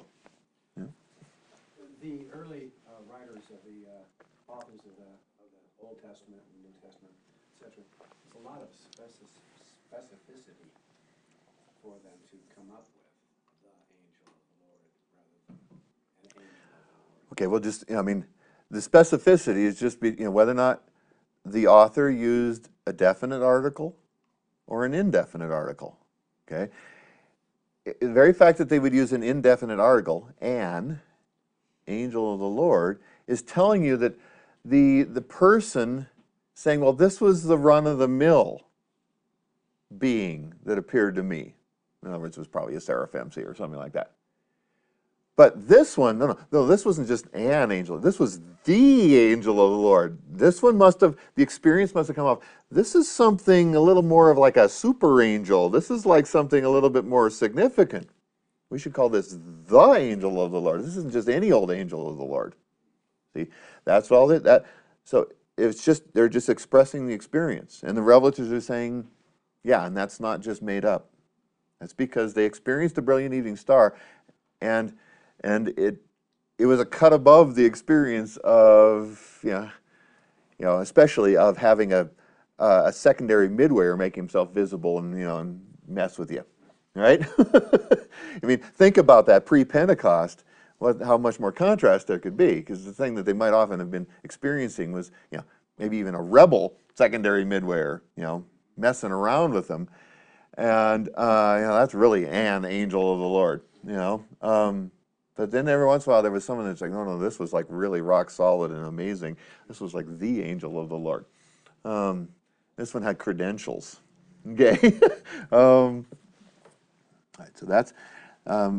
[SPEAKER 3] The early writers of the authors of the Old Testament and New Testament, etc., there's a lot of specificity for them to come up with the angel of the Lord rather than an angel of the Lord.
[SPEAKER 1] Okay, well, just, the specificity is just whether or not the author used a definite article or an indefinite article. Okay, the very fact that they would use an indefinite article, an angel of the Lord, is telling you that the person saying, well, this was the run-of-the-mill being that appeared to me. In other words, it was probably a seraphim or something like that. But this one, no, this wasn't just an angel. This was the angel of the Lord. This one the experience must have come off. This is something a little more of like a super angel. This is like something a little bit more significant. We should call this the angel of the Lord. This isn't just any old angel of the Lord. See, that's all that. So it's just, they're just expressing the experience. And the revelators are saying, yeah, and that's not just made up. That's because they experienced a brilliant evening star, and it was a cut above the experience of, especially of having a secondary midwayer make himself visible and mess with you, right? I mean, think about that pre-Pentecost, how much more contrast there could be, because the thing that they might often have been experiencing was, maybe even a rebel secondary midwayer, messing around with them, and that's really an angel of the Lord, But then every once in a while there was someone that's like, no, this was like really rock solid and amazing. This was like the angel of the Lord. This one had credentials. Okay. All right, so that's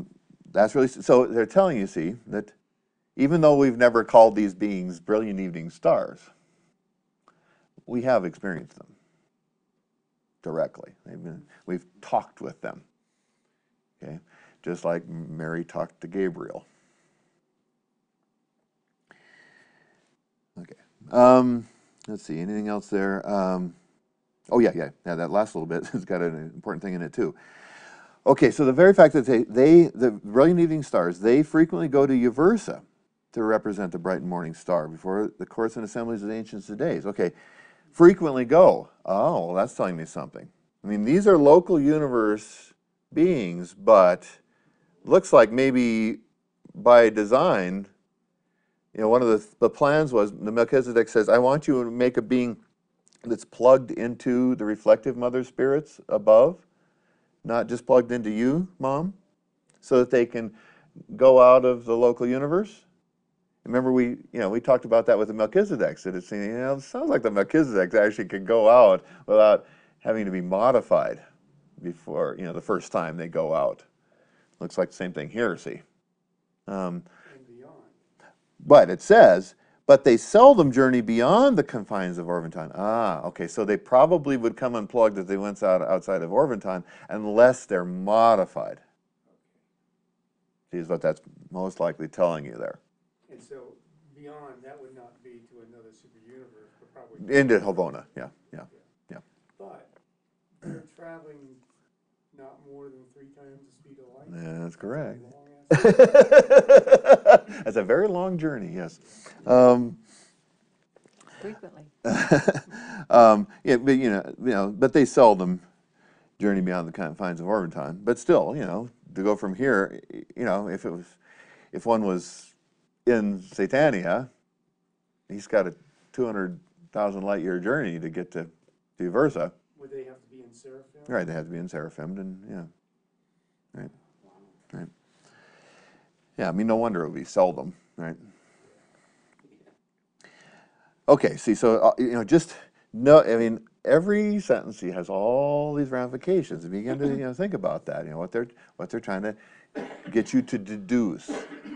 [SPEAKER 1] that's really, so they're telling you, see, that even though we've never called these beings brilliant evening stars, we have experienced them directly. We've talked with them, okay? Just like Mary talked to Gabriel. Okay. Let's see, anything else there? Oh, yeah, that last little bit has got an important thing in it, too. Okay, so the very fact that the brilliant evening stars, they frequently go to Uversa to represent the bright and morning star before the courts and assemblies of the ancients of days. Okay, frequently go. Oh, well, that's telling me something. I mean, these are local universe beings, but looks like maybe by design, you know, one of the plans was, the Melchizedek says, I want you to make a being that's plugged into the reflective mother spirits above, not just plugged into you, Mom, so that they can go out of the local universe. Remember, we talked about that with the Melchizedeks. That it sounds like the Melchizedeks actually could go out without having to be modified before, the first time they go out. Looks like the same thing here, see.
[SPEAKER 5] And beyond.
[SPEAKER 1] But it says, but they seldom journey beyond the confines of Orvonton. Ah, okay, so they probably would come unplugged if they went outside of Orvonton unless they're modified. See, is what that's most likely telling you there.
[SPEAKER 5] And so beyond, that would not be to another super universe, but probably.
[SPEAKER 1] Into Havona, yeah.
[SPEAKER 5] But they're traveling not more than 3 times the speed of light.
[SPEAKER 1] Yeah, that's correct.
[SPEAKER 5] Long ass-
[SPEAKER 1] That's a very long journey, yes.
[SPEAKER 2] Frequently.
[SPEAKER 1] Yeah, but but they seldom journey beyond the confines of Orvonton. But still, to go from here, if one was in Satania, he's got a 200,000 light year journey to get to Versa.
[SPEAKER 5] Would they have to be in Seraphim?
[SPEAKER 1] Right, they have to be in Seraphim, and yeah, right. Yeah, I mean, no wonder it would be seldom, right? Okay, see, so just no. I mean, every sentence has all these ramifications. And begin to think about that. What they're trying to get you to deduce.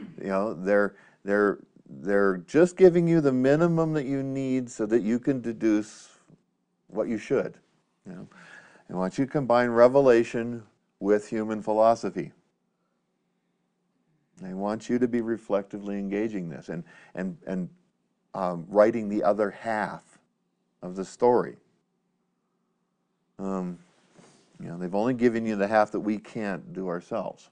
[SPEAKER 1] They're just giving you the minimum that you need so that you can deduce what you should. And once you combine revelation with human philosophy, they want you to be reflectively engaging this and writing the other half of the story. They've only given you the half that we can't do ourselves.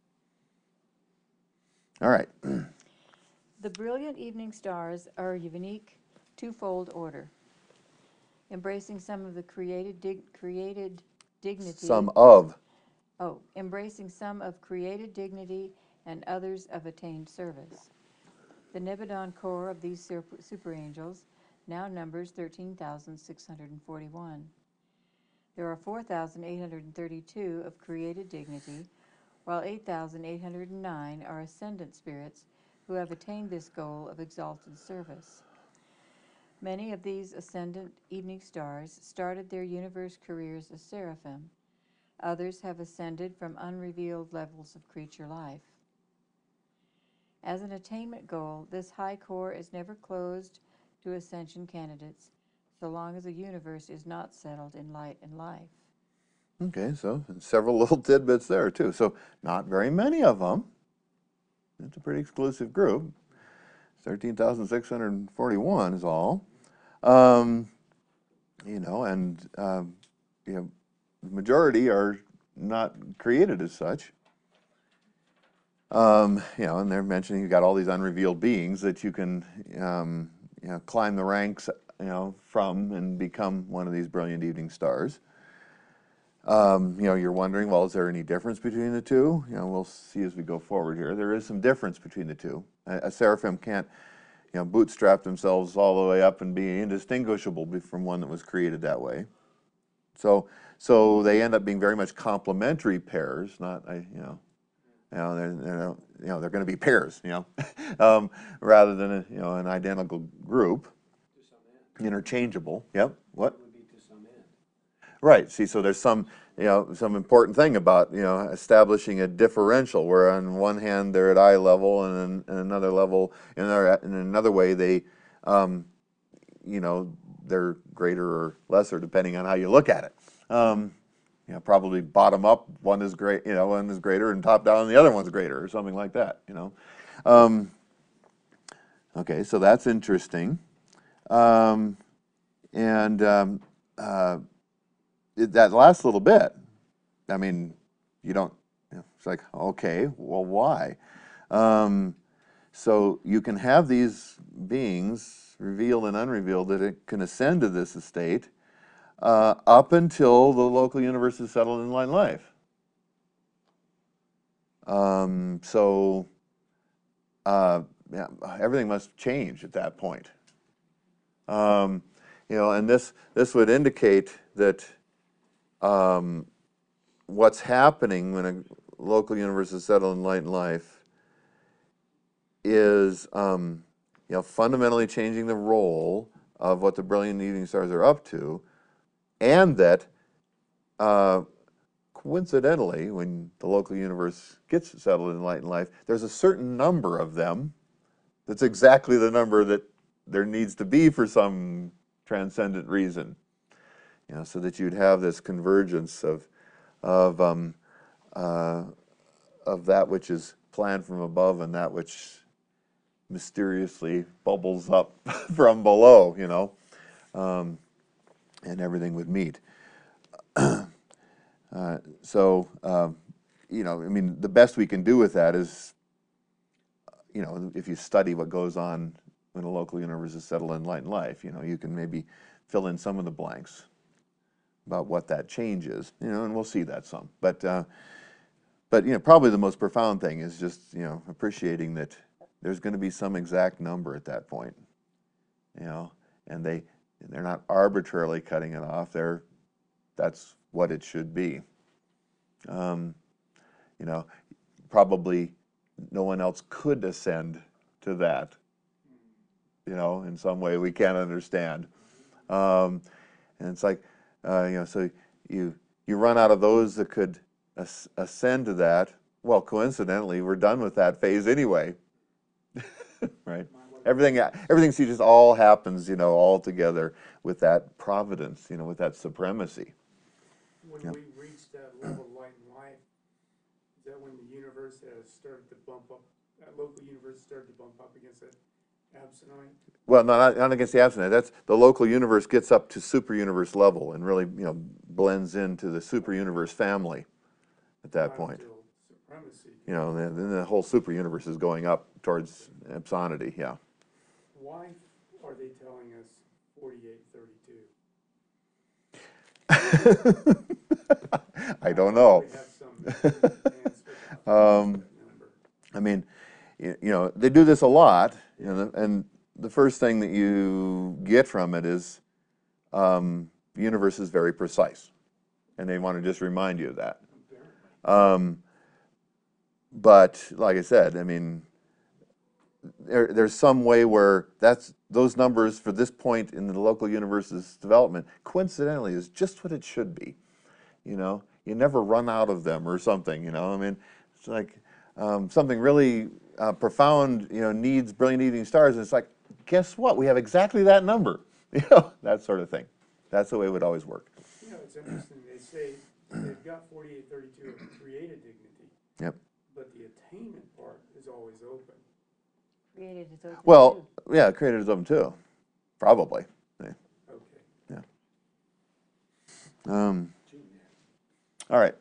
[SPEAKER 1] All right.
[SPEAKER 2] The brilliant evening stars are a unique twofold order, embracing some of the created dignity. Embracing some of created dignity and others of attained service. The Nebadon corps of these super angels now numbers 13,641. There are 4,832 of created dignity, while 8,809 are ascendant spirits who have attained this goal of exalted service. Many of these ascendant evening stars started their universe careers as seraphim. Others have ascended from unrevealed levels of creature life. As an attainment goal, this high corps is never closed to ascension candidates, so long as the universe is not settled in light and life.
[SPEAKER 1] Okay, so several little tidbits there too. So not very many of them. It's a pretty exclusive group. 13,641 is all. The majority are not created as such. And they're mentioning you've got all these unrevealed beings that you can, climb the ranks, from and become one of these brilliant evening stars. You're wondering, well, is there any difference between the two? We'll see as we go forward here. There is some difference between the two. A seraphim can't, bootstrap themselves all the way up and be indistinguishable from one that was created that way. So they end up being very much complementary pairs, not they're going to be pairs, rather than an identical group.
[SPEAKER 3] To some end.
[SPEAKER 1] Interchangeable. Yep. What?
[SPEAKER 3] It would be to some end.
[SPEAKER 1] Right. See, so there's some, some important thing about, establishing a differential where on one hand they're at eye level and in another level, in another way they, they're greater or lesser depending on how you look at it. Probably bottom up, one is great, one is greater, and top down, the other one's greater, or something like that. Okay, so that's interesting, and that last little bit, I mean, you don't. It's like, okay, well, why? So you can have these beings, revealed and unrevealed, that it can ascend to this estate up until the local universe is settled in enlightened life. Everything must change at that point. And this would indicate that what's happening when a local universe is settled in enlightened life is fundamentally changing the role of what the brilliant evening stars are up to, and that coincidentally, when the local universe gets settled in enlightened life, there's a certain number of them that's exactly the number that there needs to be for some transcendent reason. So that you'd have this convergence of that which is planned from above and that which mysteriously bubbles up from below, and everything would meet. I mean, the best we can do with that is, if you study what goes on when a local universe is settled in enlightened life, you can maybe fill in some of the blanks about what that change is, and we'll see that some. But probably the most profound thing is just, appreciating that there's going to be some exact number at that point, and they're not arbitrarily cutting it off. That's what it should be. Probably no one else could ascend to that, in some way we can't understand. And it's like, so you run out of those that could ascend to that. Well, coincidentally, we're done with that phase anyway, right? Everything see, just all happens, all together with that providence, with that supremacy.
[SPEAKER 5] When we reach that level of light and life, is that when the universe has started to bump up, that local universe started to bump up against that absonite?
[SPEAKER 1] Well, not against the absonite. That's the local universe gets up to super universe level and really, blends into the super universe family at that point.
[SPEAKER 5] Supremacy.
[SPEAKER 1] Then the whole super universe is going up towards absonity. Yeah.
[SPEAKER 5] Why are they telling us 4832?
[SPEAKER 1] I don't know.
[SPEAKER 5] We have some
[SPEAKER 1] I mean, they do this a lot, and the first thing that you get from it is the universe is very precise, and they want to just remind you of that. But like I said, I mean, there's some way where those numbers for this point in the local universe's development coincidentally is just what it should be. You never run out of them or something. I mean, it's like something really profound. Needs brilliant evening stars, and it's like, guess what? We have exactly that number. That sort of thing. That's the way it would always work.
[SPEAKER 5] It's interesting. They say they've got 4832 of created dignity.
[SPEAKER 1] Yep.
[SPEAKER 5] But the attainment part is always open.
[SPEAKER 2] Created is open
[SPEAKER 1] Well,
[SPEAKER 2] too.
[SPEAKER 1] yeah, created is open too, probably.
[SPEAKER 5] Okay.
[SPEAKER 1] Yeah. All right.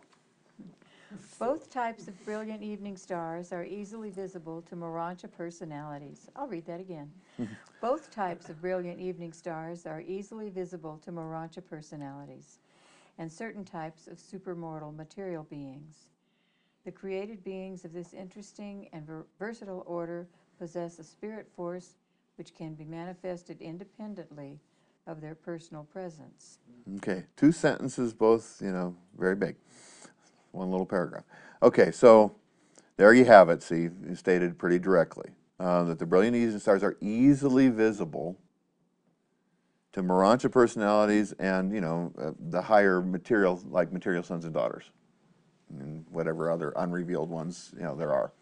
[SPEAKER 2] Both types of brilliant evening stars are easily visible to Morancha personalities. I'll read that again. Both types of brilliant evening stars are easily visible to Morancha personalities and certain types of supermortal material beings. The created beings of this interesting and versatile order possess a spirit force which can be manifested independently of their personal presence.
[SPEAKER 1] Okay, 2 sentences, both, very big. One little paragraph. Okay, so there you have it. See, you stated pretty directly that the brilliant evening stars are easily visible to Morontia personalities and, the higher material, like material sons and daughters, and whatever other unrevealed ones, there are.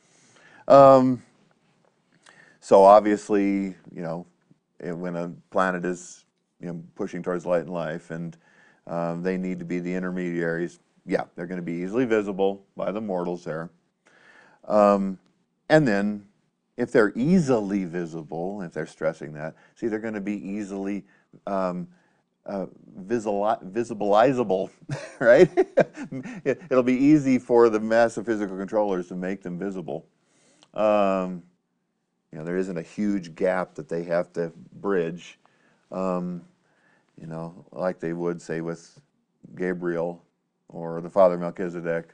[SPEAKER 1] So obviously, when a planet is, pushing towards light and life, and they need to be the intermediaries, yeah, they're going to be easily visible by the mortals there. And then, if they're easily visible, if they're stressing that, see, they're going to be easily visibilizable, right? It'll be easy for the massive physical controllers to make them visible. There isn't a huge gap that they have to bridge, like they would, say, with Gabriel or the Father Melchizedek.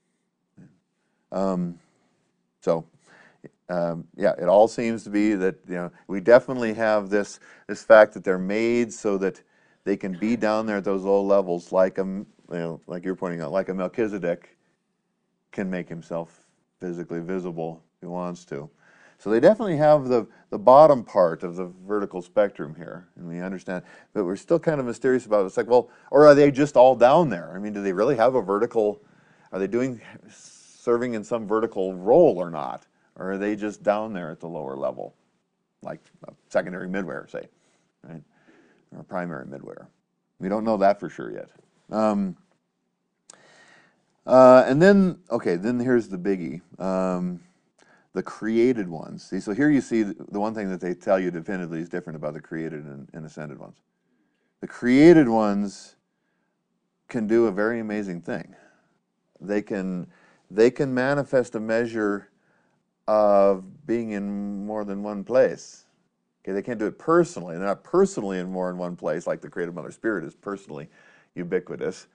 [SPEAKER 1] It all seems to be that, we definitely have this fact that they're made so that they can be down there at those low levels, like like you're pointing out, like a Melchizedek can make himself physically visible if he wants to. So they definitely have the bottom part of the vertical spectrum here, and we understand, but we're still kind of mysterious about it. It's like, well, or are they just all down there? I mean, do they really have a vertical, are they serving in some vertical role or not? Or are they just down there at the lower level, like a secondary midwear, say, right? Or a primary midwear? We don't know that for sure yet. And then here's the biggie. The created ones. See, so here you see the one thing that they tell you definitively is different about the created and ascended ones. The created ones can do a very amazing thing. They can manifest a measure of being in more than one place. Okay, they can't do it personally. They're not personally in more than one place, like the Creative Mother Spirit is personally ubiquitous.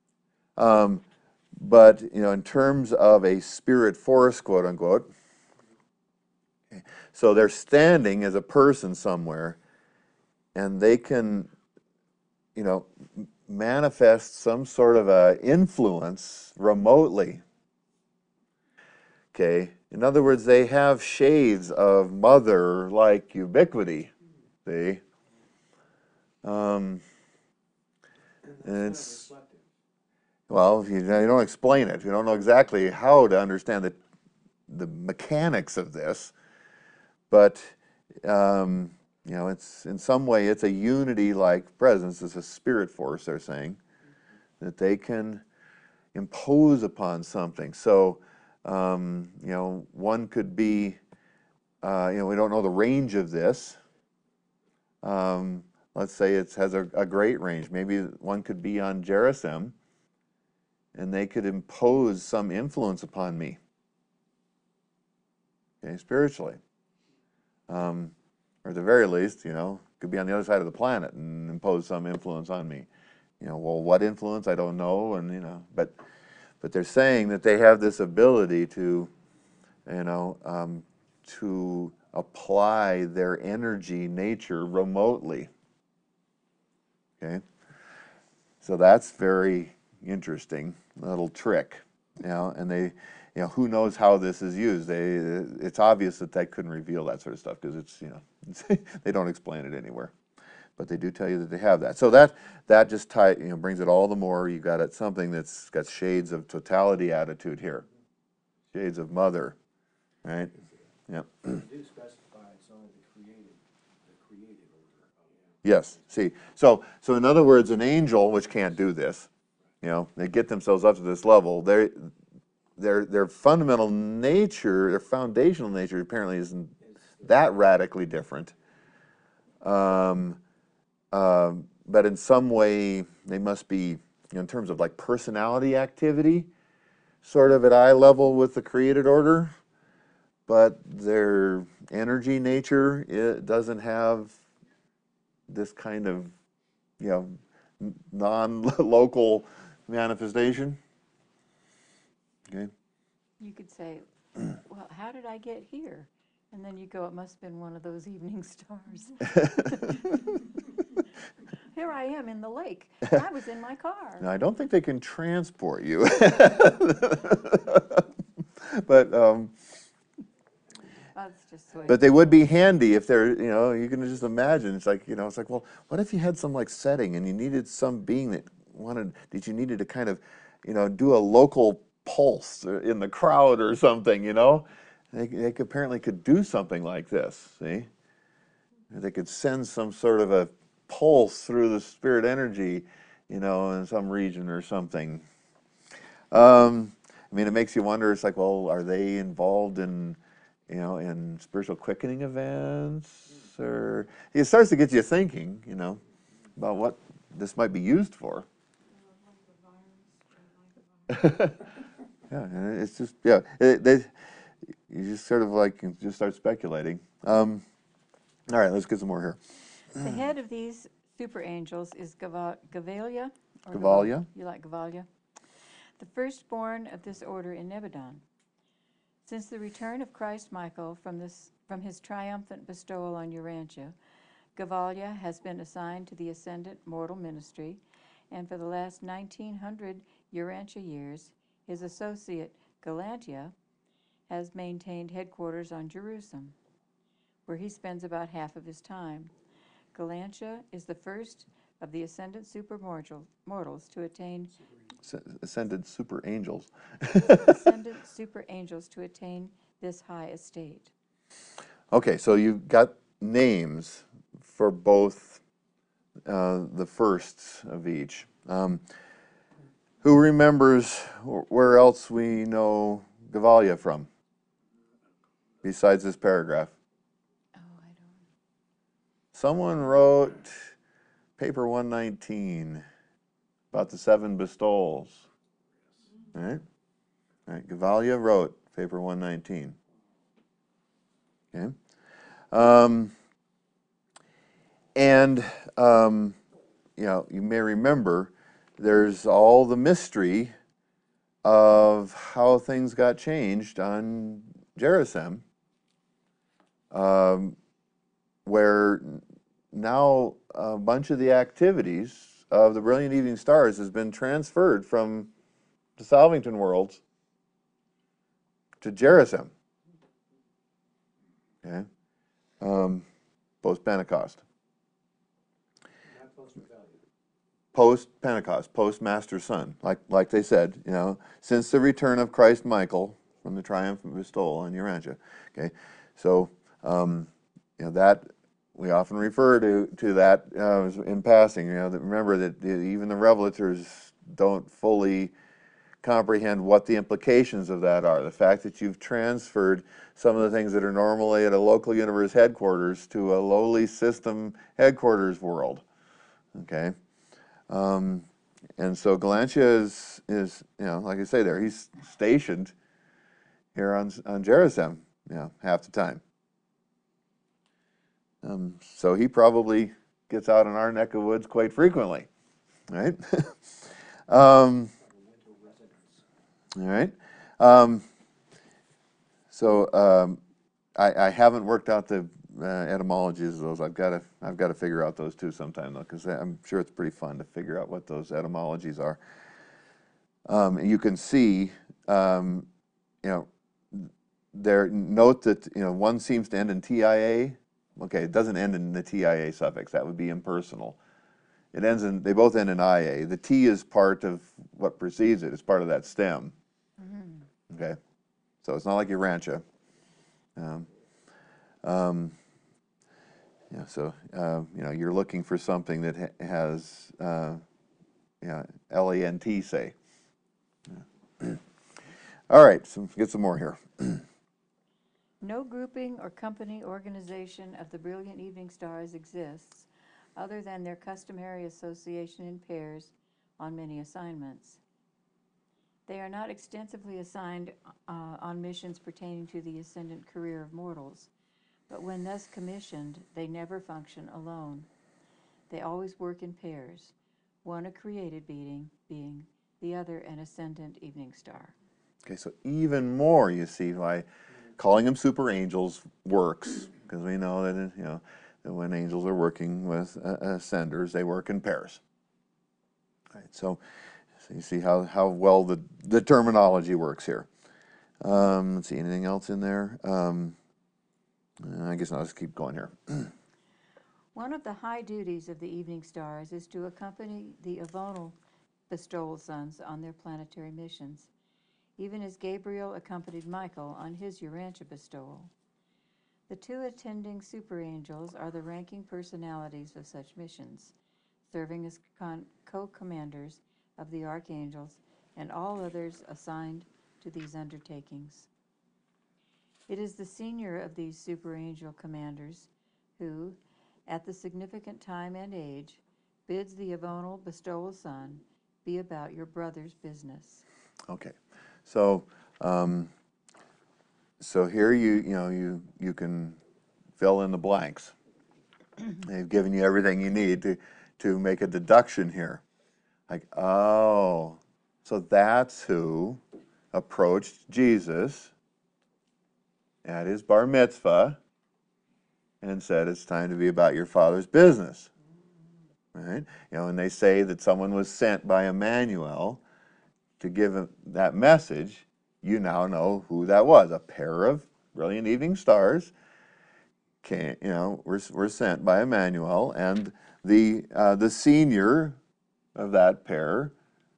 [SPEAKER 1] But in terms of a spirit force, quote unquote, okay, so they're standing as a person somewhere, and they can, manifest some sort of a influence remotely. Okay. In other words, they have shades of mother-like ubiquity. See? And it's, well, you don't explain it. You don't know exactly how to understand the mechanics of this, but it's in some way it's a unity-like presence. It's a spirit force. They're saying that they can impose upon something. So. One could be, we don't know the range of this. Let's say it has a great range. Maybe one could be on Gerisem, and they could impose some influence upon me, okay, spiritually. Or at the very least, could be on the other side of the planet and impose some influence on me. Well, what influence, I don't know, and, but they're saying that they have this ability to, to apply their energy nature remotely. Okay, so that's very interesting little trick, and they, who knows how this is used? It's obvious that they couldn't reveal that sort of stuff because it's, they don't explain it anywhere. But they do tell you that they have that. So that just brings it all the more. You got something that's got shades of totality attitude here, shades of mother, right? Yeah.
[SPEAKER 3] You do specify it's only the created order.
[SPEAKER 1] Yes. See, so in other words, an angel, which can't do this, they get themselves up to this level. Their fundamental nature, their foundational nature, apparently isn't that radically different. But in some way, they must be, in terms of like personality activity, sort of at eye level with the created order, but their energy nature, it doesn't have this kind of, non-local manifestation. Okay.
[SPEAKER 2] You could say, well, how did I get here? And then you go, it must have been one of those evening stars. Here I am in the lake. I was in my car.
[SPEAKER 1] Now, I don't think they can transport you. But
[SPEAKER 2] That's just the way.
[SPEAKER 1] But they would be handy if they're, you know, you can just imagine, it's like, you know, it's like, well, what if you had some like setting and you needed some being that you needed to kind of, you know, do a local pulse in the crowd or something, you know? Apparently could do something like this, see? They could send some sort of a pulse through the spirit energy, you know, in some region or something. I mean, it makes you wonder, it's like, well, are they involved in, you know, in spiritual quickening events? Or it starts to get you thinking, you know, about what this might be used for. Yeah, and it's just, yeah, you just sort of like, you just start speculating. All right, let's get some more here.
[SPEAKER 2] The head of these super angels is Gavalia. Or
[SPEAKER 1] Gavalia?
[SPEAKER 2] You like Gavalia? The firstborn of this order in Nebadon. Since the return of Christ Michael from his triumphant bestowal on Urantia, Gavalia has been assigned to the ascendant mortal ministry, and for the last 1900 Urantia years, his associate Galantia has maintained headquarters on Jerusalem, where he spends about half of his time. Galantia is the first of the ascendant mortals to attain
[SPEAKER 1] Ascended super angels.
[SPEAKER 2] ascendant super angels to attain this high estate.
[SPEAKER 1] Okay, so you've got names for both the firsts of each. Who remembers where else we know Gavalia from, besides this paragraph?
[SPEAKER 2] Oh, I don't.
[SPEAKER 1] Someone wrote paper 119 about the 7 bestowals. All right? All right, Gavalia wrote paper 119. Okay? You know, you may remember there's all the mystery of how things got changed on Gerizim, where now a bunch of the activities of the Brilliant Evening Stars has been transferred from the Salvington worlds to Gerizim. Okay, post-Pentecost.
[SPEAKER 3] Not post-rebellion.
[SPEAKER 1] Post-Pentecost, post-Master Son, like they said, you know, since the return of Christ Michael from the triumphant bestowal on Urantia. Okay, so you know that we often refer to that in passing. You know, that remember that even the revelators don't fully comprehend what the implications of that are. The fact that you've transferred some of the things that are normally at a local universe headquarters to a lowly system headquarters world. Okay. And so Galantia is, you know, like I say there, he's stationed here on Gerizim, you know, half the time. So he probably gets out in our neck of woods quite frequently, right? All right. I haven't worked out the etymologies of those. I've got to figure out those too sometime though, because I'm sure it's pretty fun to figure out what those etymologies are. You can see, you know, there. Note that one seems to end in TIA. Okay, it doesn't end in the TIA suffix. That would be impersonal. It ends in. They both end in IA. The T is part of what precedes it. It's part of that stem. Mm-hmm. Okay, so it's not like Urantia. So you're looking for something that has LANT, say. Yeah. All right, so get some more here.
[SPEAKER 2] No grouping or company organization of the Brilliant Evening Stars exists other than their customary association in pairs on many assignments. They are not extensively assigned on missions pertaining to the ascendant career of mortals, but when thus commissioned, they never function alone. They always work in pairs, one a created being, the other an ascendant evening star.
[SPEAKER 1] Okay, so even more, you see why calling them super angels works, because we know that that when angels are working with ascenders, they work in pairs. All right, so you see how well the terminology works here. Let's see, anything else in there? I guess I'll just keep going here.
[SPEAKER 2] One of the high duties of the evening stars is to accompany the Avonal bestowal sons on their planetary missions, even as Gabriel accompanied Michael on his Urantia bestowal. The two attending super angels are the ranking personalities of such missions, serving as co-commanders of the archangels and all others assigned to these undertakings. It is the senior of these super angel commanders who, at the significant time and age, bids the Avonal bestowal son be about your brother's business.
[SPEAKER 1] Okay, so so here you can fill in the blanks. They've given you everything you need to make a deduction here. Like, oh, so that's who approached Jesus at his bar mitzvah and said, it's time to be about your father's business. Right? And they say that someone was sent by Emmanuel to give him that message. You now know who that was. A pair of brilliant evening stars were sent by Emmanuel, and the senior of that pair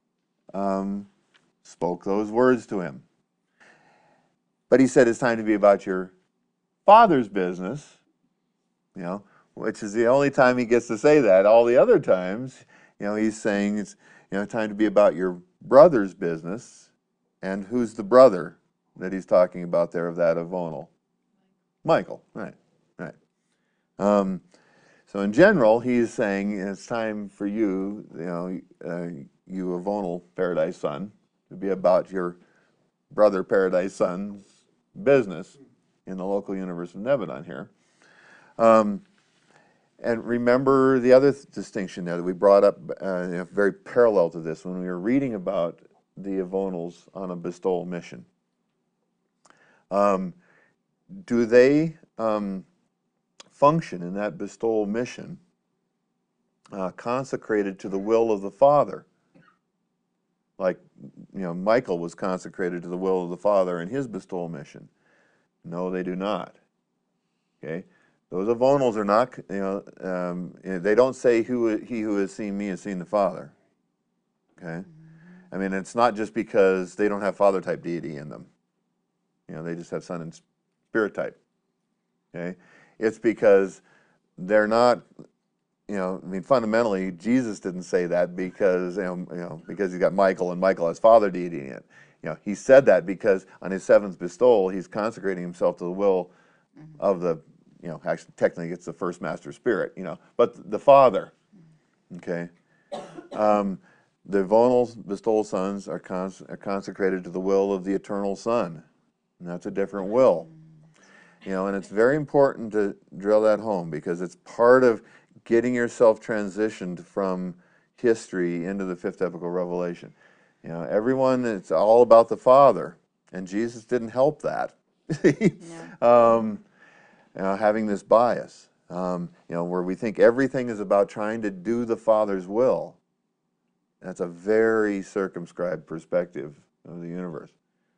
[SPEAKER 1] spoke those words to him. But he said, it's time to be about your father's business, which is the only time he gets to say that. All the other times, he's saying it's, time to be about your brother's business. And who's the brother that he's talking about there of that Avonal? Michael, right. So in general, he's saying it's time for you, you Avonal Paradise Son, to be about your brother Paradise Son's business in the local universe of Nebadon here. And remember the other distinction there that we brought up, very parallel to this when we were reading about the Avonals on a bestowal mission. Do they function in that bestowal mission consecrated to the will of the Father? Like, Michael was consecrated to the will of the Father in his bestowal mission. No, they do not. Okay? Those Avonals are not, they don't say, he who has seen me has seen the Father. Okay? I mean, it's not just because they don't have Father-type deity in them. They just have Son and Spirit type. Okay? It's because they're not, fundamentally, Jesus didn't say that because, because he's got Michael and Michael has Father deity in it. He said that because on his seventh bestowal, he's consecrating himself to the will of the, actually, technically it's the first Master Spirit, but the Father. Okay? The Avonal bestowal sons are consecrated to the will of the eternal Son. And that's a different will. And it's very important to drill that home because it's part of getting yourself transitioned from history into the fifth epical revelation. Everyone, it's all about the Father, and Jesus didn't help that. Having this bias, where we think everything is about trying to do the Father's will. That's a very circumscribed perspective of the universe.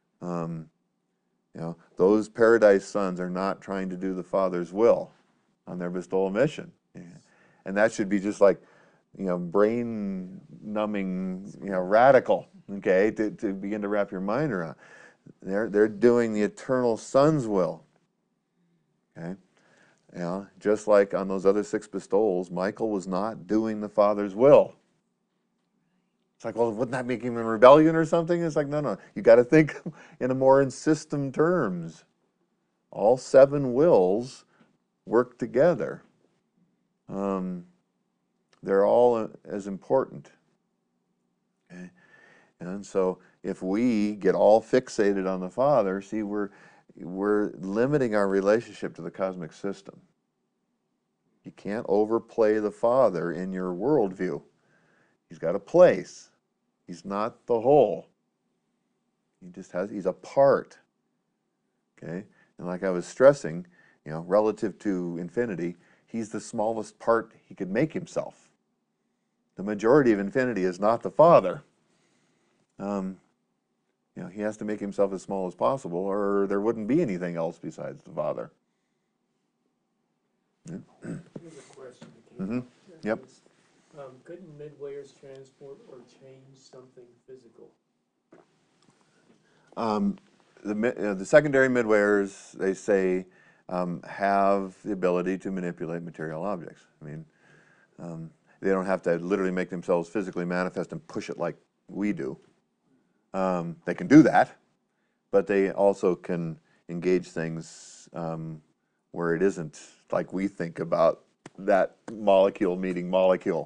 [SPEAKER 1] Those Paradise Sons are not trying to do the Father's will on their bestowal mission. And that should be just like, brain-numbing, radical, okay, to begin to wrap your mind around. They're doing the eternal Son's will, okay? Just like on those other 6 bestowals, Michael was not doing the Father's will. It's like, well, wouldn't that make him in rebellion or something? It's like, no. You got to think in system terms. All 7 wills work together. They're all as important. Okay? And so if we get all fixated on the Father, see, we're limiting our relationship to the cosmic system. You can't overplay the Father in your worldview. He's got a place. He's not the whole. He's a part. Okay? And like I was stressing, relative to infinity, he's the smallest part he could make himself. The majority of infinity is not the Father. He has to make himself as small as possible, or there wouldn't be anything else besides the Father.
[SPEAKER 7] Here's a question that came
[SPEAKER 1] Mhm.
[SPEAKER 7] up.
[SPEAKER 1] Yep.
[SPEAKER 7] Couldn't midwayers transport or change something physical?
[SPEAKER 1] The secondary midwayers, they say, have the ability to manipulate material objects. I mean, they don't have to literally make themselves physically manifest and push it like we do. They can do that, but they also can engage things where it isn't like we think about that molecule meeting molecule.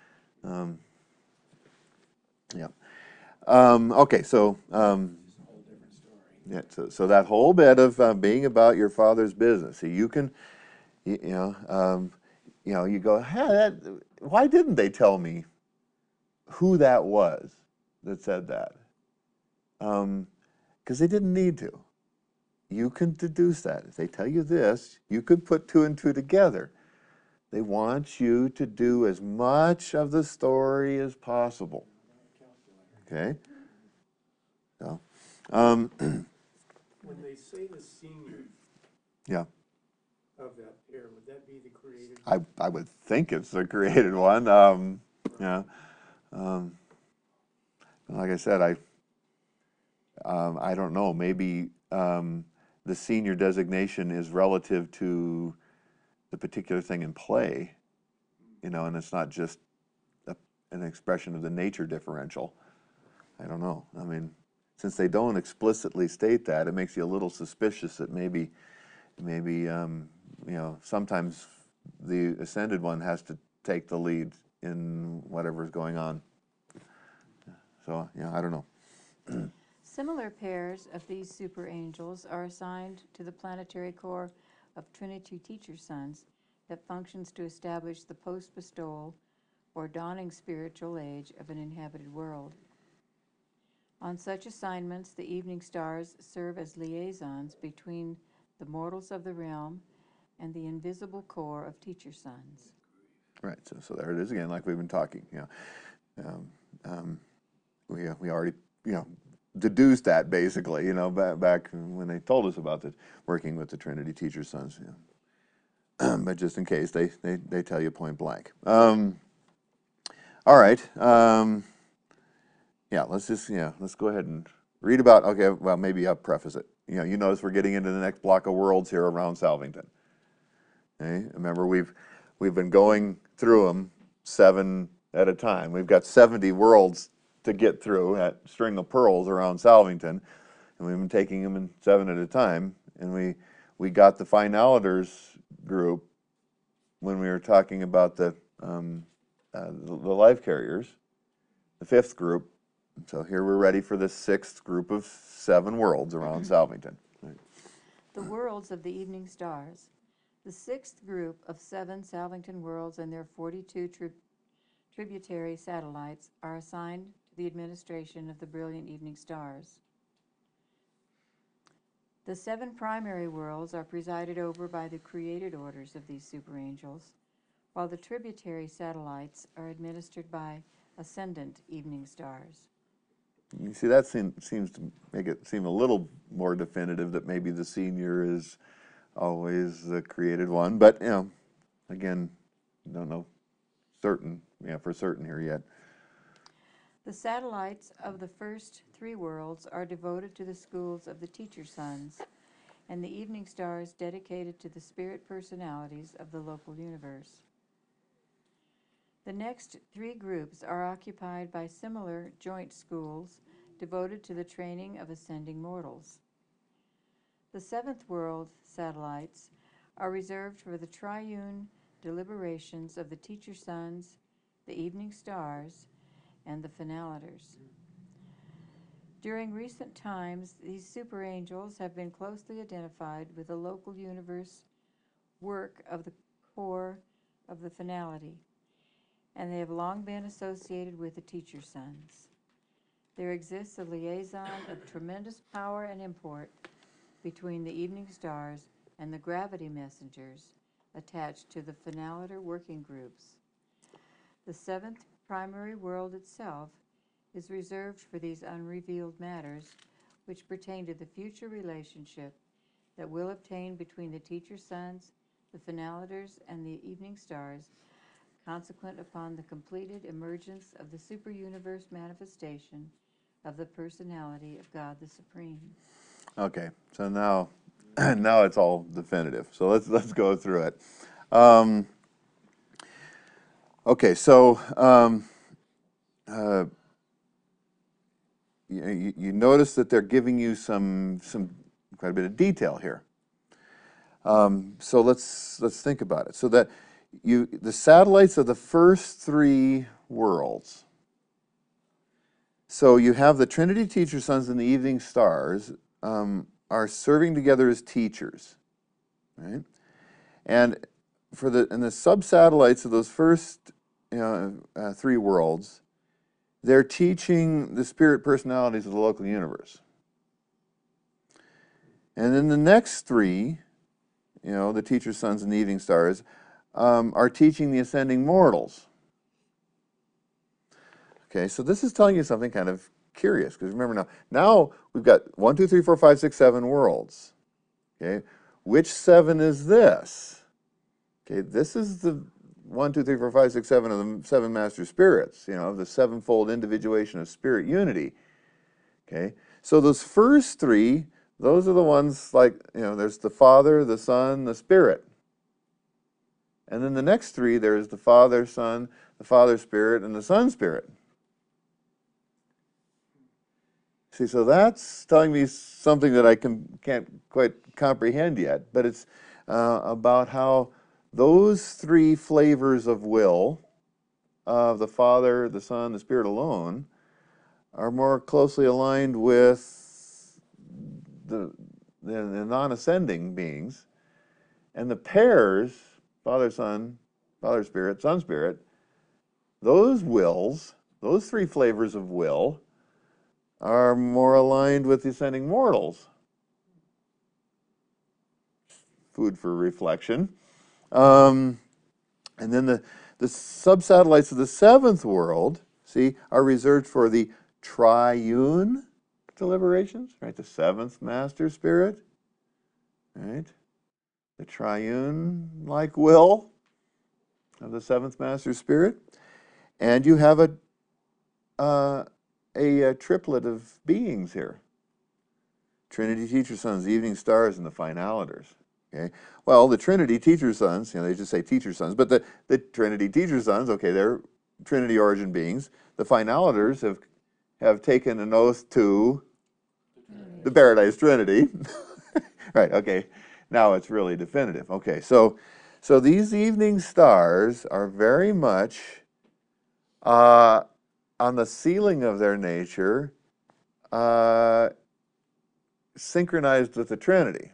[SPEAKER 1] Yeah. Okay, so
[SPEAKER 3] It's a whole different story.
[SPEAKER 1] yeah, so that whole bit of being about your father's business. See, you can, you go, hey, why didn't they tell me who that was that said that? Because they didn't need to. You can deduce that. If they tell you this, you could put two and two together. They want you to do as much of the story as possible. Okay? So,
[SPEAKER 7] When they say the senior
[SPEAKER 1] yeah.
[SPEAKER 7] of that pair, would that be the created?
[SPEAKER 1] I would think it's the created one. Yeah. Like I said, I don't know. Maybe the senior designation is relative to the particular thing in play, and it's not just an expression of the nature differential. I don't know. I mean, since they don't explicitly state that, it makes you a little suspicious that maybe sometimes the ascended one has to take the lead in whatever's going on. So, yeah, I don't know.
[SPEAKER 2] Similar pairs of these super angels are assigned to the planetary corps of Trinity teacher sons that functions to establish the post-bestowal or dawning spiritual age of an inhabited world. On such assignments, the evening stars serve as liaisons between the mortals of the realm and the invisible corps of teacher sons.
[SPEAKER 1] Right. So there it is again, like we've been talking. We already deduced that basically. Back when they told us about working with the Trinity teacher sons. But just in case, they tell you point blank. All right. Let's go ahead and read about. Okay. Well, maybe I'll preface it. You notice we're getting into the next block of worlds here around Salvington. Okay? Remember, we've been going through them 7 at a time. We've got 70 worlds to get through, that string of pearls around Salvington, and we've been taking them in 7 at a time. And we got the finaliters group when we were talking about the life carriers, the 5th group. So here we're ready for the 6th group of 7 worlds around Salvington. Right.
[SPEAKER 2] The worlds of the evening stars. The 6th group of 7 Salvington worlds and their 42 tributary satellites are assigned to the administration of the brilliant evening stars. The 7 primary worlds are presided over by the created orders of these super angels, while the tributary satellites are administered by ascendant evening stars.
[SPEAKER 1] You see, that seems to make it seem a little more definitive that maybe the senior is always the created one. But, again, don't know for certain here yet.
[SPEAKER 2] The satellites of the first 3 worlds are devoted to the schools of the teacher sons, and the evening stars dedicated to the spirit personalities of the local universe. The next 3 groups are occupied by similar joint schools devoted to the training of ascending mortals. The 7th world satellites are reserved for the triune deliberations of the teacher sons, the evening stars, and the finaliters. During recent times, these super angels have been closely identified with the local universe work of the core of the finality, and they have long been associated with the teacher sons. There exists a liaison of tremendous power and import between the evening stars and the gravity messengers attached to the finaliter working groups. The 7th primary world itself is reserved for these unrevealed matters which pertain to the future relationship that will obtain between the teacher sons the finalaters, and the evening stars, consequent upon the completed emergence of the super-universe manifestation of the personality of God the Supreme.
[SPEAKER 1] Okay, so now, now it's all definitive. So let's go through it. Um, okay, so you notice that they're giving you some quite a bit of detail here. So let's think about it. So that the satellites of the first three worlds. So you have the Trinity teacher sons and the evening stars are serving together as teachers, right? And in the sub-satellites of those first three worlds, they're teaching the spirit personalities of the local universe. And then the next three, the teacher sons and the evening stars, are teaching the ascending mortals. Okay, so this is telling you something kind of curious, because remember now we've got 1, 2, 3, 4, 5, 6, 7 worlds. Okay, which 7 is this? Okay, this is the 1, 2, 3, 4, 5, 6, 7 of the 7 master spirits, the sevenfold individuation of spirit unity. Okay, so those first 3, those are the ones like, there's the Father, the Son, the Spirit. And then the next 3, there's the Father, Son, the Father Spirit, and the Son Spirit. See, so that's telling me something that I can't quite comprehend yet, but it's about how those 3 flavors of will, of the Father, the Son, the Spirit alone, are more closely aligned with the non-ascending beings, and the pairs, Father, Son, Father Spirit, Son Spirit, those wills, those 3 flavors of will, are more aligned with the ascending mortals. Food for reflection. And then the sub-satellites of the 7th world, see, are reserved for the triune deliberations, right? The 7th master spirit, right? The triune-like will of the 7th master spirit. And you have a triplet of beings here. Trinity teacher sons, the evening stars, and the finalaters. Okay. Well, the Trinity teacher sons, they just say teacher sons, but the Trinity teacher sons, okay, they're Trinity origin beings. The finalaters have taken an oath to the Paradise Trinity. Right. Okay. Now it's really definitive. Okay. So these evening stars are very much on the ceiling of their nature, synchronized with the Trinity.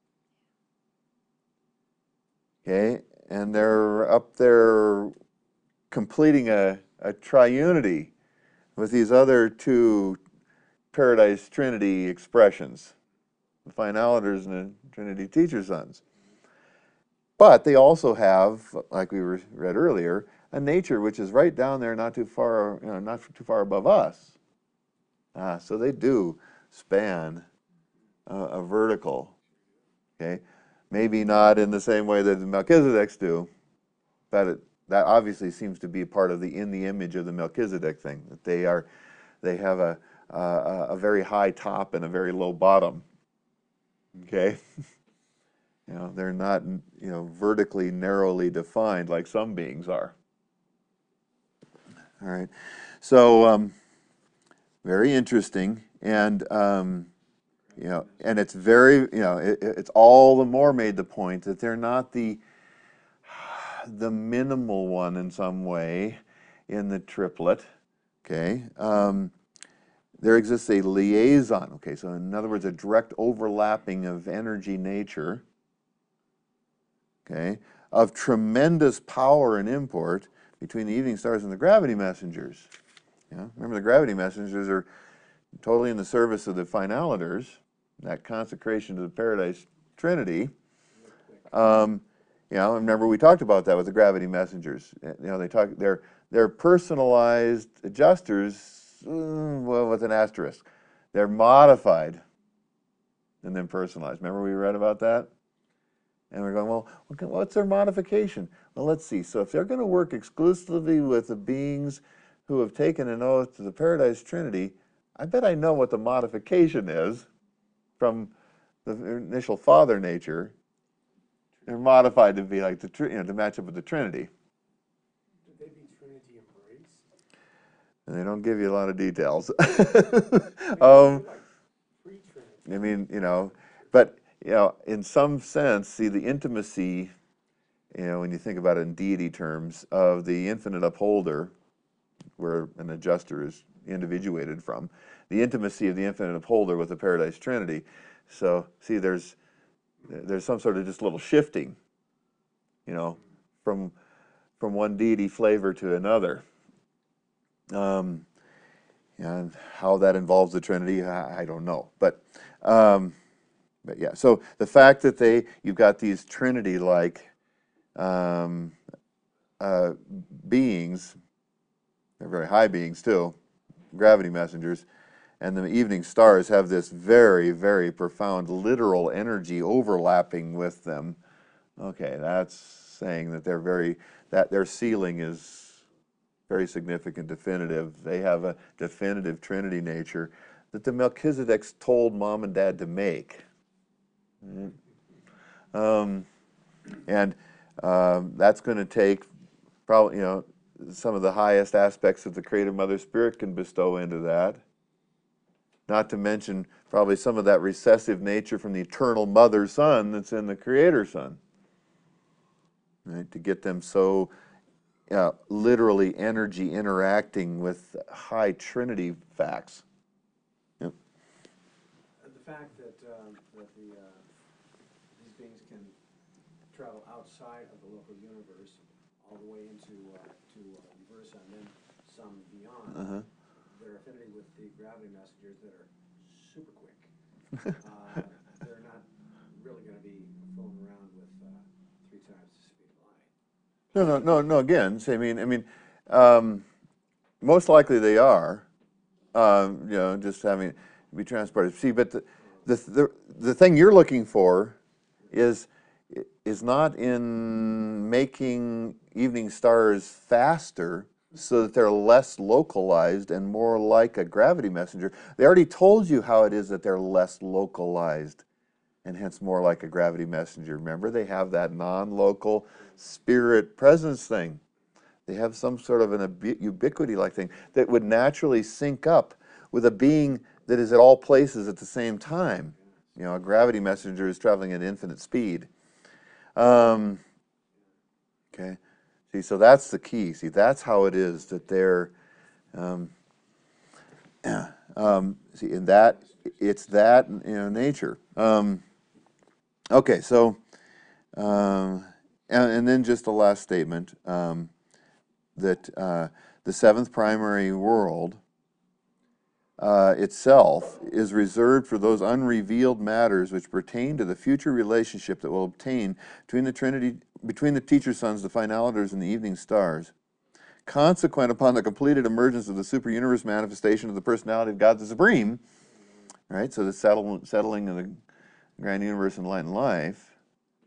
[SPEAKER 1] Okay, and they're up there completing a triunity with these other 2 Paradise Trinity expressions, the finalaters and the Trinity teacher sons. But they also have, like we read earlier, a nature which is right down there, not too far above us. So they do span a vertical. Okay, maybe not in the same way that the Melchizedeks do, but that obviously seems to be part of in the image of the Melchizedek thing, that they have a very high top and a very low bottom. Okay, they're not vertically narrowly defined like some beings are. All right, so very interesting, and and it's very it's all the more made the point that they're not the minimal one in some way in the triplet. Okay, there exists a liaison. Okay, so in other words, a direct overlapping of energy nature. Okay, of tremendous power and import between the evening stars and the gravity messengers. Remember, the gravity messengers are totally in the service of the finalaters, that consecration to the Paradise Trinity. Remember we talked about that with the gravity messengers. They're personalized adjusters, well, with an asterisk. They're modified and then personalized. Remember we read about that? And we're going, well, okay, what's their modification? Well, let's see. So if they're going to work exclusively with the beings who have taken an oath to the Paradise Trinity, I bet I know what the modification is from the initial father nature. They're modified to be like to match up with the Trinity.
[SPEAKER 5] Would they be Trinity embraced?
[SPEAKER 1] And they don't give you a lot of details.
[SPEAKER 5] Like pre-Trinity.
[SPEAKER 1] I mean, but in some sense, see the intimacy, when you think about it in deity terms, of the infinite upholder, where an adjuster is individuated from, the intimacy of the infinite upholder with the Paradise Trinity. So, see, there's some sort of just little shifting, from one deity flavor to another. And how that involves the Trinity, I don't know. But yeah, so the fact that you've got these Trinity-like beings, they're very high beings too, gravity messengers, and the evening stars have this very, very profound literal energy overlapping with them. Okay, that's saying that that their sealing is very significant, definitive. They have a definitive Trinity nature that the Melchizedeks told mom and dad to make. And that's going to take probably, some of the highest aspects that the Creative Mother Spirit can bestow into that. Not to mention probably some of that recessive nature from the eternal Mother Son that's in the Creator Son. Right? To get them so literally energy interacting with high Trinity facts. Yep.
[SPEAKER 3] The fact that these beings can travel outside of the local universe all the way into to Versa and then some beyond, their affinity with the gravity messengers that are super quick. They're not really going to be fooling around with 3 times the speed of light.
[SPEAKER 1] No. Again, so, most likely they are. Just having to be transported. See, but the thing you're looking for is not in making evening stars faster so that they're less localized and more like a gravity messenger. They already told you how it is that they're less localized and hence more like a gravity messenger. Remember, they have that non-local spirit presence thing. They have some sort of an ubiquity-like thing that would naturally sync up with a being that is at all places at the same time. A gravity messenger is traveling at infinite speed. Okay. See, so that's the key. See, that's how it is that they're. See, in that it's that nature. Okay, so and then just the last statement that the seventh primary world itself is reserved for those unrevealed matters which pertain to the future relationship that will obtain between the Trinity, between the teacher sons, the finaliters, and the evening stars, consequent upon the completed emergence of the superuniverse manifestation of the personality of God the Supreme. Right, so the settling of the grand universe and light and life.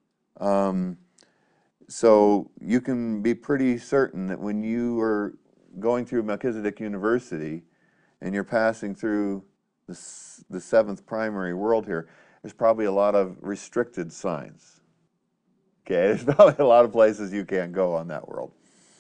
[SPEAKER 1] So you can be pretty certain that when you are going through Melchizedek University and you're passing through the seventh primary world here, there's probably a lot of restricted signs. Okay, there's probably a lot of places you can't go on that world.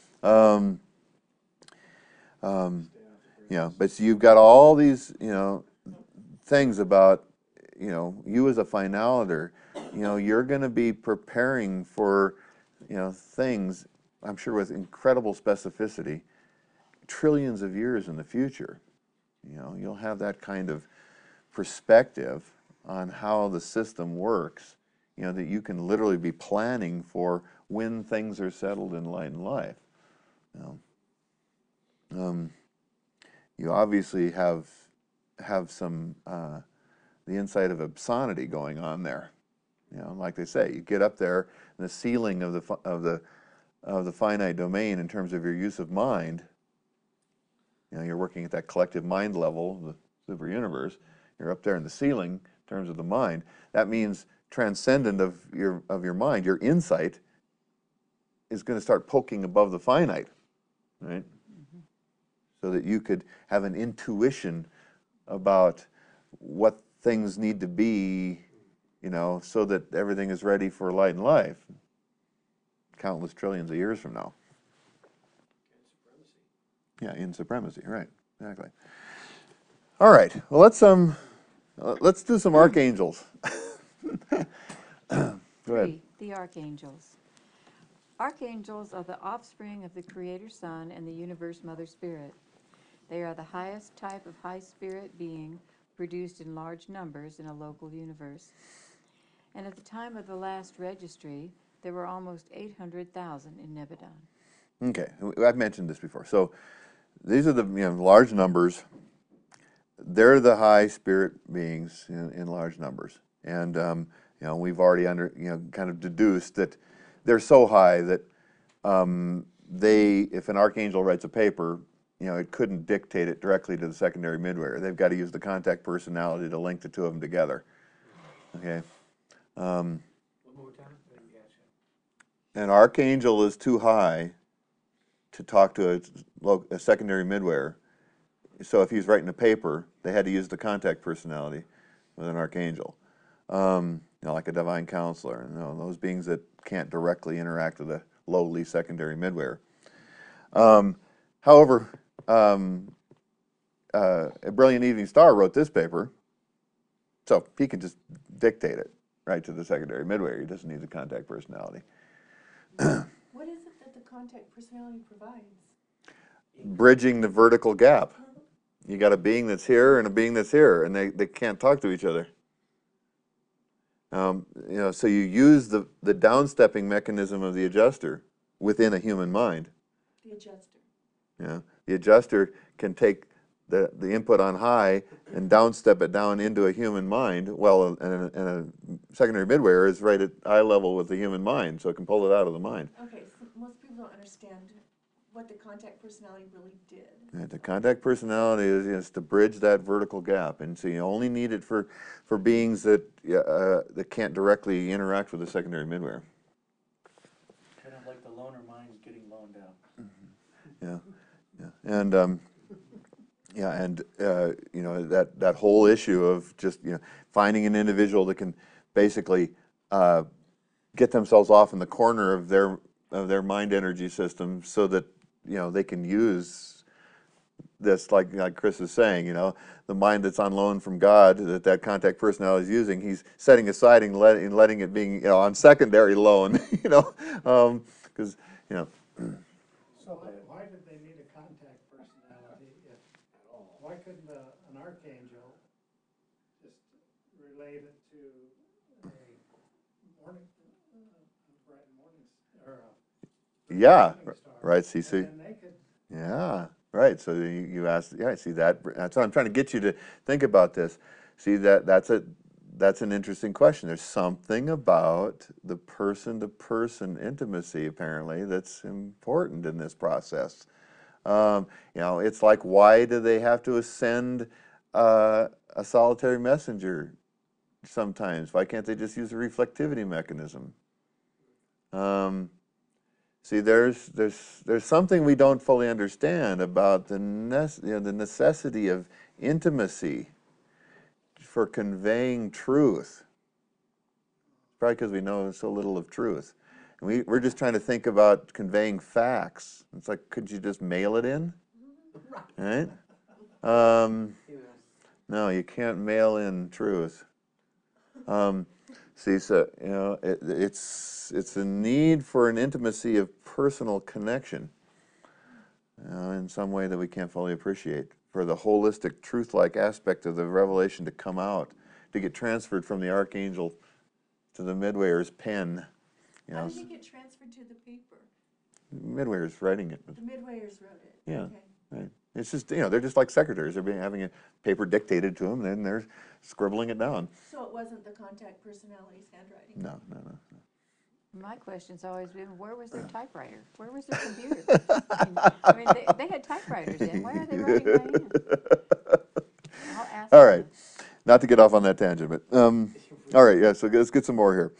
[SPEAKER 1] But so you've got all these, things about, you as a finaliter, you're going to be preparing for, things, I'm sure with incredible specificity, trillions of years in the future. You'll have that kind of perspective on how the system works, that you can literally be planning for when things are settled in light and life. You obviously have some the insight of absonity going on there. Like they say, you get up there, and the ceiling of the finite domain in terms of your use of mind. You're working at that collective mind level, the super universe. You're up there in the ceiling in terms of the mind. That means transcendent of your mind, your insight, is going to start poking above the finite, right? So that you could have an intuition about what things need to be, so that everything is ready for light and life countless trillions of years from now. Yeah, in supremacy, right? Exactly. All right. Well, let's do some archangels. Go ahead.
[SPEAKER 2] 3, the archangels. Archangels are the offspring of the Creator Son and the Universe Mother Spirit. They are the highest type of high spirit being produced in large numbers in a local universe. And at the time of the last registry, there were almost 800,000 in Nebadon.
[SPEAKER 1] Okay, I've mentioned this before. So these are the large numbers. They're the high spirit beings in large numbers, and we've already kind of deduced that they're so high that if an archangel writes a paper, it couldn't dictate it directly to the secondary midwayer. They've got to use the contact personality to link the two of them together. Okay.
[SPEAKER 3] One more time? I didn't catch it.
[SPEAKER 1] An archangel is too high to talk to a secondary midwayer. So if he's writing a paper, they had to use the contact personality with an archangel, like a divine counselor, those beings that can't directly interact with a lowly secondary midwayer. However, A Brilliant Evening Star wrote this paper, so he can just dictate it right to the secondary midwayer. He doesn't need the contact personality.
[SPEAKER 4] What is it that the contact personality provides?
[SPEAKER 1] Bridging the vertical gap. You got a being that's here and a being that's here, and they can't talk to each other. So you use the downstepping mechanism of the adjuster within a human mind.
[SPEAKER 4] The adjuster.
[SPEAKER 1] Yeah, the adjuster can take the input on high and downstep it down into a human mind. Well, and a secondary midwayer is right at eye level with the human mind, so it can pull it out of the mind.
[SPEAKER 4] Okay, so most people don't understand what the contact personality really did.
[SPEAKER 1] Yeah, the contact personality is to bridge that vertical gap, and so you only need it for beings that can't directly interact with the secondary midwayer.
[SPEAKER 7] Kind of like the loner minds getting loaned out.
[SPEAKER 1] And that whole issue of just finding an individual that can basically get themselves off in the corner of their mind energy system, so that they can use this, like Chris is saying, the mind that's on loan from God that contact personality is using, he's setting aside and letting it being on secondary loan, because
[SPEAKER 6] So why did they need a contact personality why couldn't an archangel just relate it to a morning, bright morning, or
[SPEAKER 1] yeah,
[SPEAKER 6] evening star?
[SPEAKER 1] right, CC.
[SPEAKER 6] And then they could,
[SPEAKER 1] Yeah, right. So you asked, yeah, see that. That's what I'm trying to get you to think about this. See that's an interesting question. There's something about the person-to-person intimacy, apparently, that's important in this process. It's like, why do they have to ascend a solitary messenger sometimes? Why can't they just use a reflectivity mechanism? See, there's something we don't fully understand about the necessity of intimacy for conveying truth. Probably because we know so little of truth. And we're just trying to think about conveying facts. It's like, could you just mail it in? Right? No, you can't mail in truth. See, so it's a need for an intimacy of personal connection in some way that we can't fully appreciate, for the holistic, truth-like aspect of the revelation to come out, to get transferred from the archangel to the midwayer's pen.
[SPEAKER 4] How did it get transferred to the paper?
[SPEAKER 1] Midwayer's writing it.
[SPEAKER 4] The midwayers wrote it.
[SPEAKER 1] Yeah.
[SPEAKER 4] Okay.
[SPEAKER 1] Right. It's just, they're just like secretaries. They're having a paper dictated to them, and then they're scribbling it down.
[SPEAKER 4] So it wasn't the contact personality's handwriting?
[SPEAKER 1] No.
[SPEAKER 2] My question's always been, where was their typewriter? Where was their computer? I mean, they had typewriters in. Why are they writing by hand? I'll ask
[SPEAKER 1] All right.
[SPEAKER 2] them.
[SPEAKER 1] not to get off on that tangent, but all right, yeah. So let's get some more here.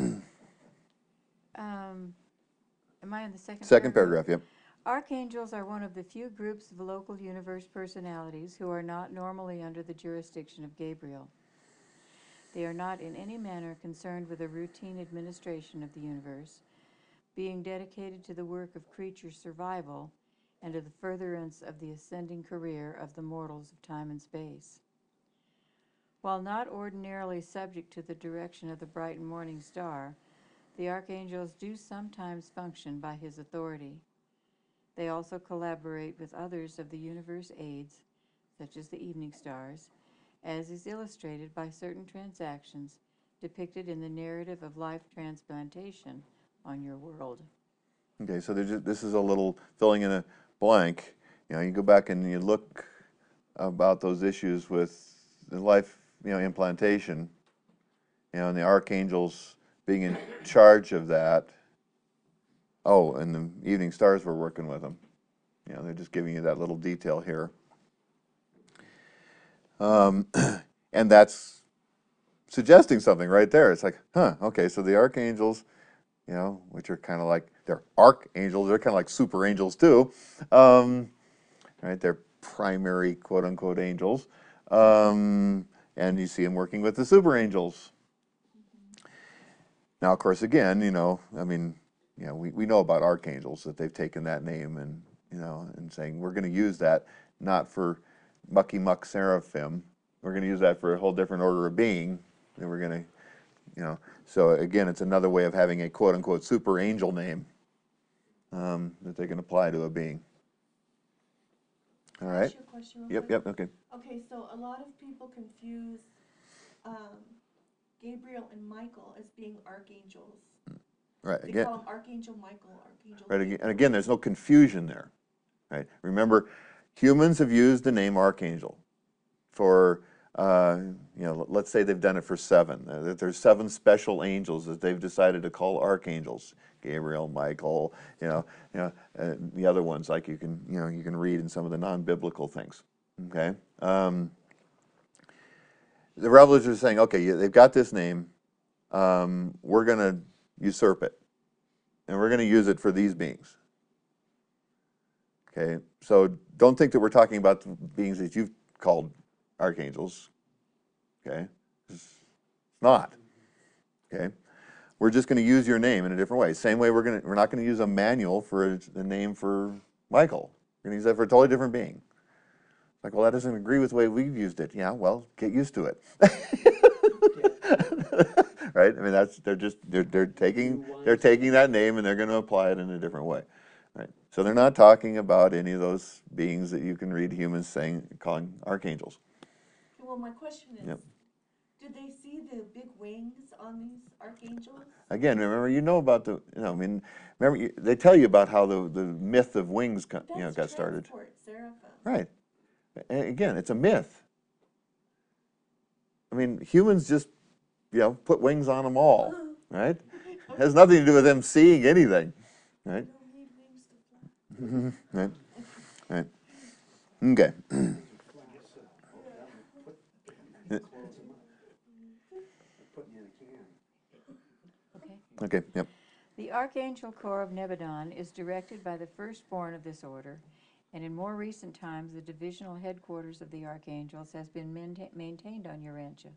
[SPEAKER 2] Am I in the second
[SPEAKER 1] Second paragraph, yep.
[SPEAKER 2] Archangels are one of the few groups of local universe personalities who are not normally under the jurisdiction of Gabriel. They are not in any manner concerned with the routine administration of the universe, being dedicated to the work of creature survival and to the furtherance of the ascending career of the mortals of time and space. While not ordinarily subject to the direction of the bright and morning star, the archangels do sometimes function by his authority. They also collaborate with others of the universe aids, such as the evening stars, as is illustrated by certain transactions depicted in the narrative of life transplantation on your world.
[SPEAKER 1] Okay, so this is a little filling in a blank. You know, you go back and you look about those issues with the life, implantation, and the archangels being in charge of that. Oh, and the evening stars were working with them. They're just giving you that little detail here. And that's suggesting something right there. It's like, okay, so the archangels, which are kind of like, they're archangels, they're kind of like super angels too. Right, they're primary quote-unquote angels. And you see them working with the super angels. Now, of course, again, we know about archangels, that they've taken that name and, and saying, we're going to use that not for mucky muck seraphim. We're going to use that for a whole different order of being. And we're going to, so again, it's another way of having a quote-unquote super angel name that they can apply to a being. All
[SPEAKER 4] Can I
[SPEAKER 1] right.
[SPEAKER 4] ask you a question real quick?
[SPEAKER 1] Yep, okay.
[SPEAKER 4] Okay, so a lot of people confuse Gabriel and Michael as being archangels.
[SPEAKER 1] Right,
[SPEAKER 4] They
[SPEAKER 1] again.
[SPEAKER 4] call them Archangel Michael, Archangel
[SPEAKER 1] Right,
[SPEAKER 4] Gabriel.
[SPEAKER 1] and again, there's no confusion there. Right? Remember, humans have used the name archangel for, let's say they've done it for 7. That there's 7 special angels that they've decided to call archangels. Gabriel, Michael, the other ones like you can read in some of the non-biblical things. Okay, the revelers are saying, okay, they've got this name, we're going to usurp it, and we're going to use it for these beings. Okay, so don't think that we're talking about the beings that you've called archangels. Okay, it's not. Okay, we're just going to use your name in a different way. Same way we're not going to use a manual for the name for Michael. We're going to use that for a totally different being. Like, well, that doesn't agree with the way we've used it. Yeah, well, get used to it. Right? I mean, they're taking that name and they're going to apply it in a different way. Right? So they're not talking about any of those beings that you can read humans calling archangels.
[SPEAKER 4] Well, my question is,
[SPEAKER 1] Yep.
[SPEAKER 4] did they see the big wings on these archangels?
[SPEAKER 1] Again, remember, about remember, they tell you about how the myth of wings got started.
[SPEAKER 4] Transport seraphim.
[SPEAKER 1] Right. And again, it's a myth. I mean, humans just, put wings on them all, right? It has nothing to do with them seeing anything, right?
[SPEAKER 4] They don't need wings to fly.
[SPEAKER 1] Right. Okay.
[SPEAKER 3] Putting in a can.
[SPEAKER 2] Okay.
[SPEAKER 1] Okay, yep.
[SPEAKER 2] The Archangel Corps of Nebadon is directed by the firstborn of this order, and in more recent times, the divisional headquarters of the Archangels has been maintained on Urantia.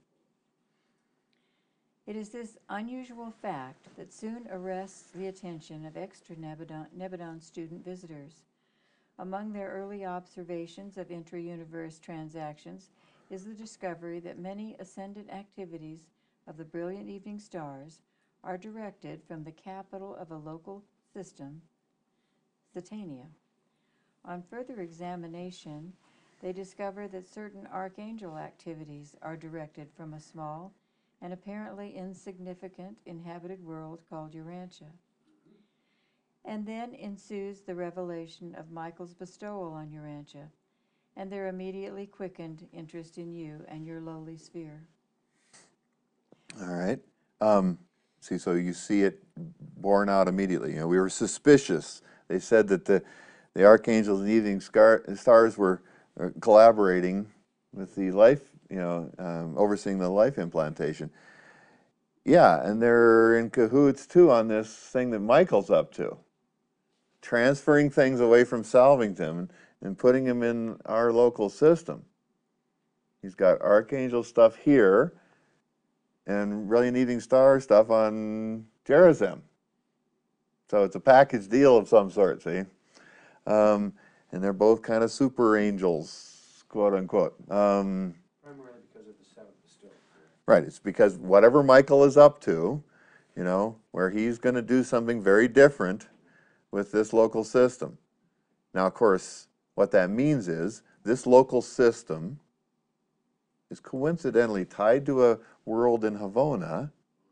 [SPEAKER 2] It is this unusual fact that soon arrests the attention of extra Nebadon student visitors. Among their early observations of intra-universe transactions is the discovery that many ascendant activities of the brilliant evening stars are directed from the capital of a local system, Satania. On further examination, they discover that certain archangel activities are directed from a small and apparently insignificant inhabited world called Urantia. And then ensues the revelation of Michael's bestowal on Urantia, and their immediately quickened interest in you and your lowly sphere.
[SPEAKER 1] All right. So you see it borne out immediately. We were suspicious. They said that the archangels and evening stars were collaborating with the life overseeing the life implantation. Yeah, and they're in cahoots too on this thing that Michael's up to, transferring things away from Salvington and putting them in our local system. He's got Archangel stuff here and Brilliant Evening Star stuff on Gerizim. So it's a package deal of some sort, see? And they're both kind of super angels, quote unquote.
[SPEAKER 3] Primarily because of the seventh still.
[SPEAKER 1] Right, it's because whatever Michael is up to, where he's going to do something very different with this local system. Now, of course, what that means is this local system is coincidentally tied to a world in Havona,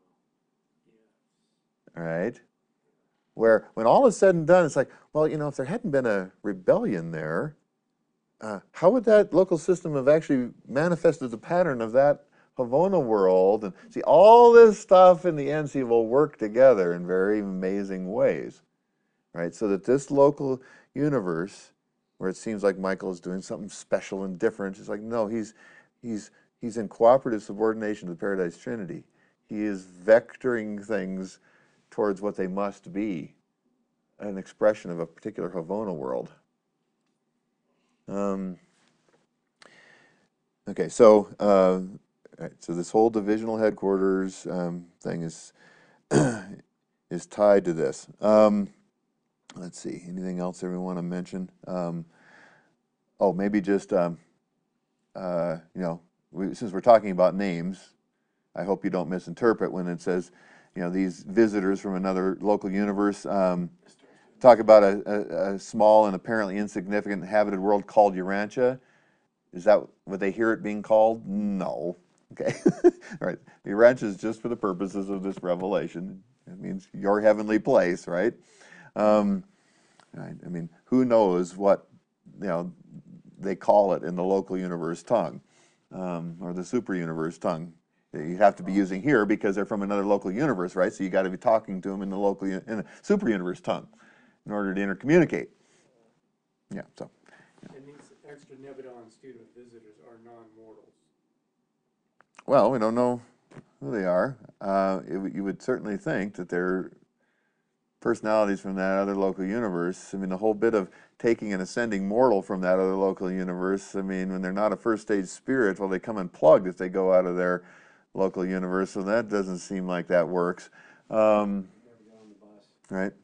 [SPEAKER 1] right? Where when all is said and done, it's like, well, if there hadn't been a rebellion there, how would that local system have actually manifested the pattern of that Havona world? And see, all this stuff in the end, will work together in very amazing ways, right? So that this local universe, where it seems like Michael is doing something special and different, it's like, no, he's in cooperative subordination to the Paradise Trinity. He is vectoring things towards what they must be, an expression of a particular Havona world. Okay, so right, so this whole divisional headquarters thing is is tied to this. Let's see, anything else we want to mention? Maybe just since we're talking about names, I hope you don't misinterpret when it says, these visitors from another local universe. Talk about a small and apparently insignificant inhabited world called Urantia. Is that what they hear it being called? No. Okay. All right. Urantia is just for the purposes of this revelation. It means your heavenly place, right? Right. I mean, who knows what they call it in the local universe tongue, or the super universe tongue. You have to be using here because they're from another local universe, right? So you got to be talking to them in the super universe tongue in order to intercommunicate. Yeah. So.
[SPEAKER 5] And these extra Nebadon student visitors are non-mortals.
[SPEAKER 1] Well, we don't know who they are. You would certainly think that they're personalities from that other local universe. I mean, the whole bit of taking an ascending mortal from that other local universe, I mean, when they're not a first stage spirit, well, they come unplugged if they go out of their local universe, so that doesn't seem like that works. Right?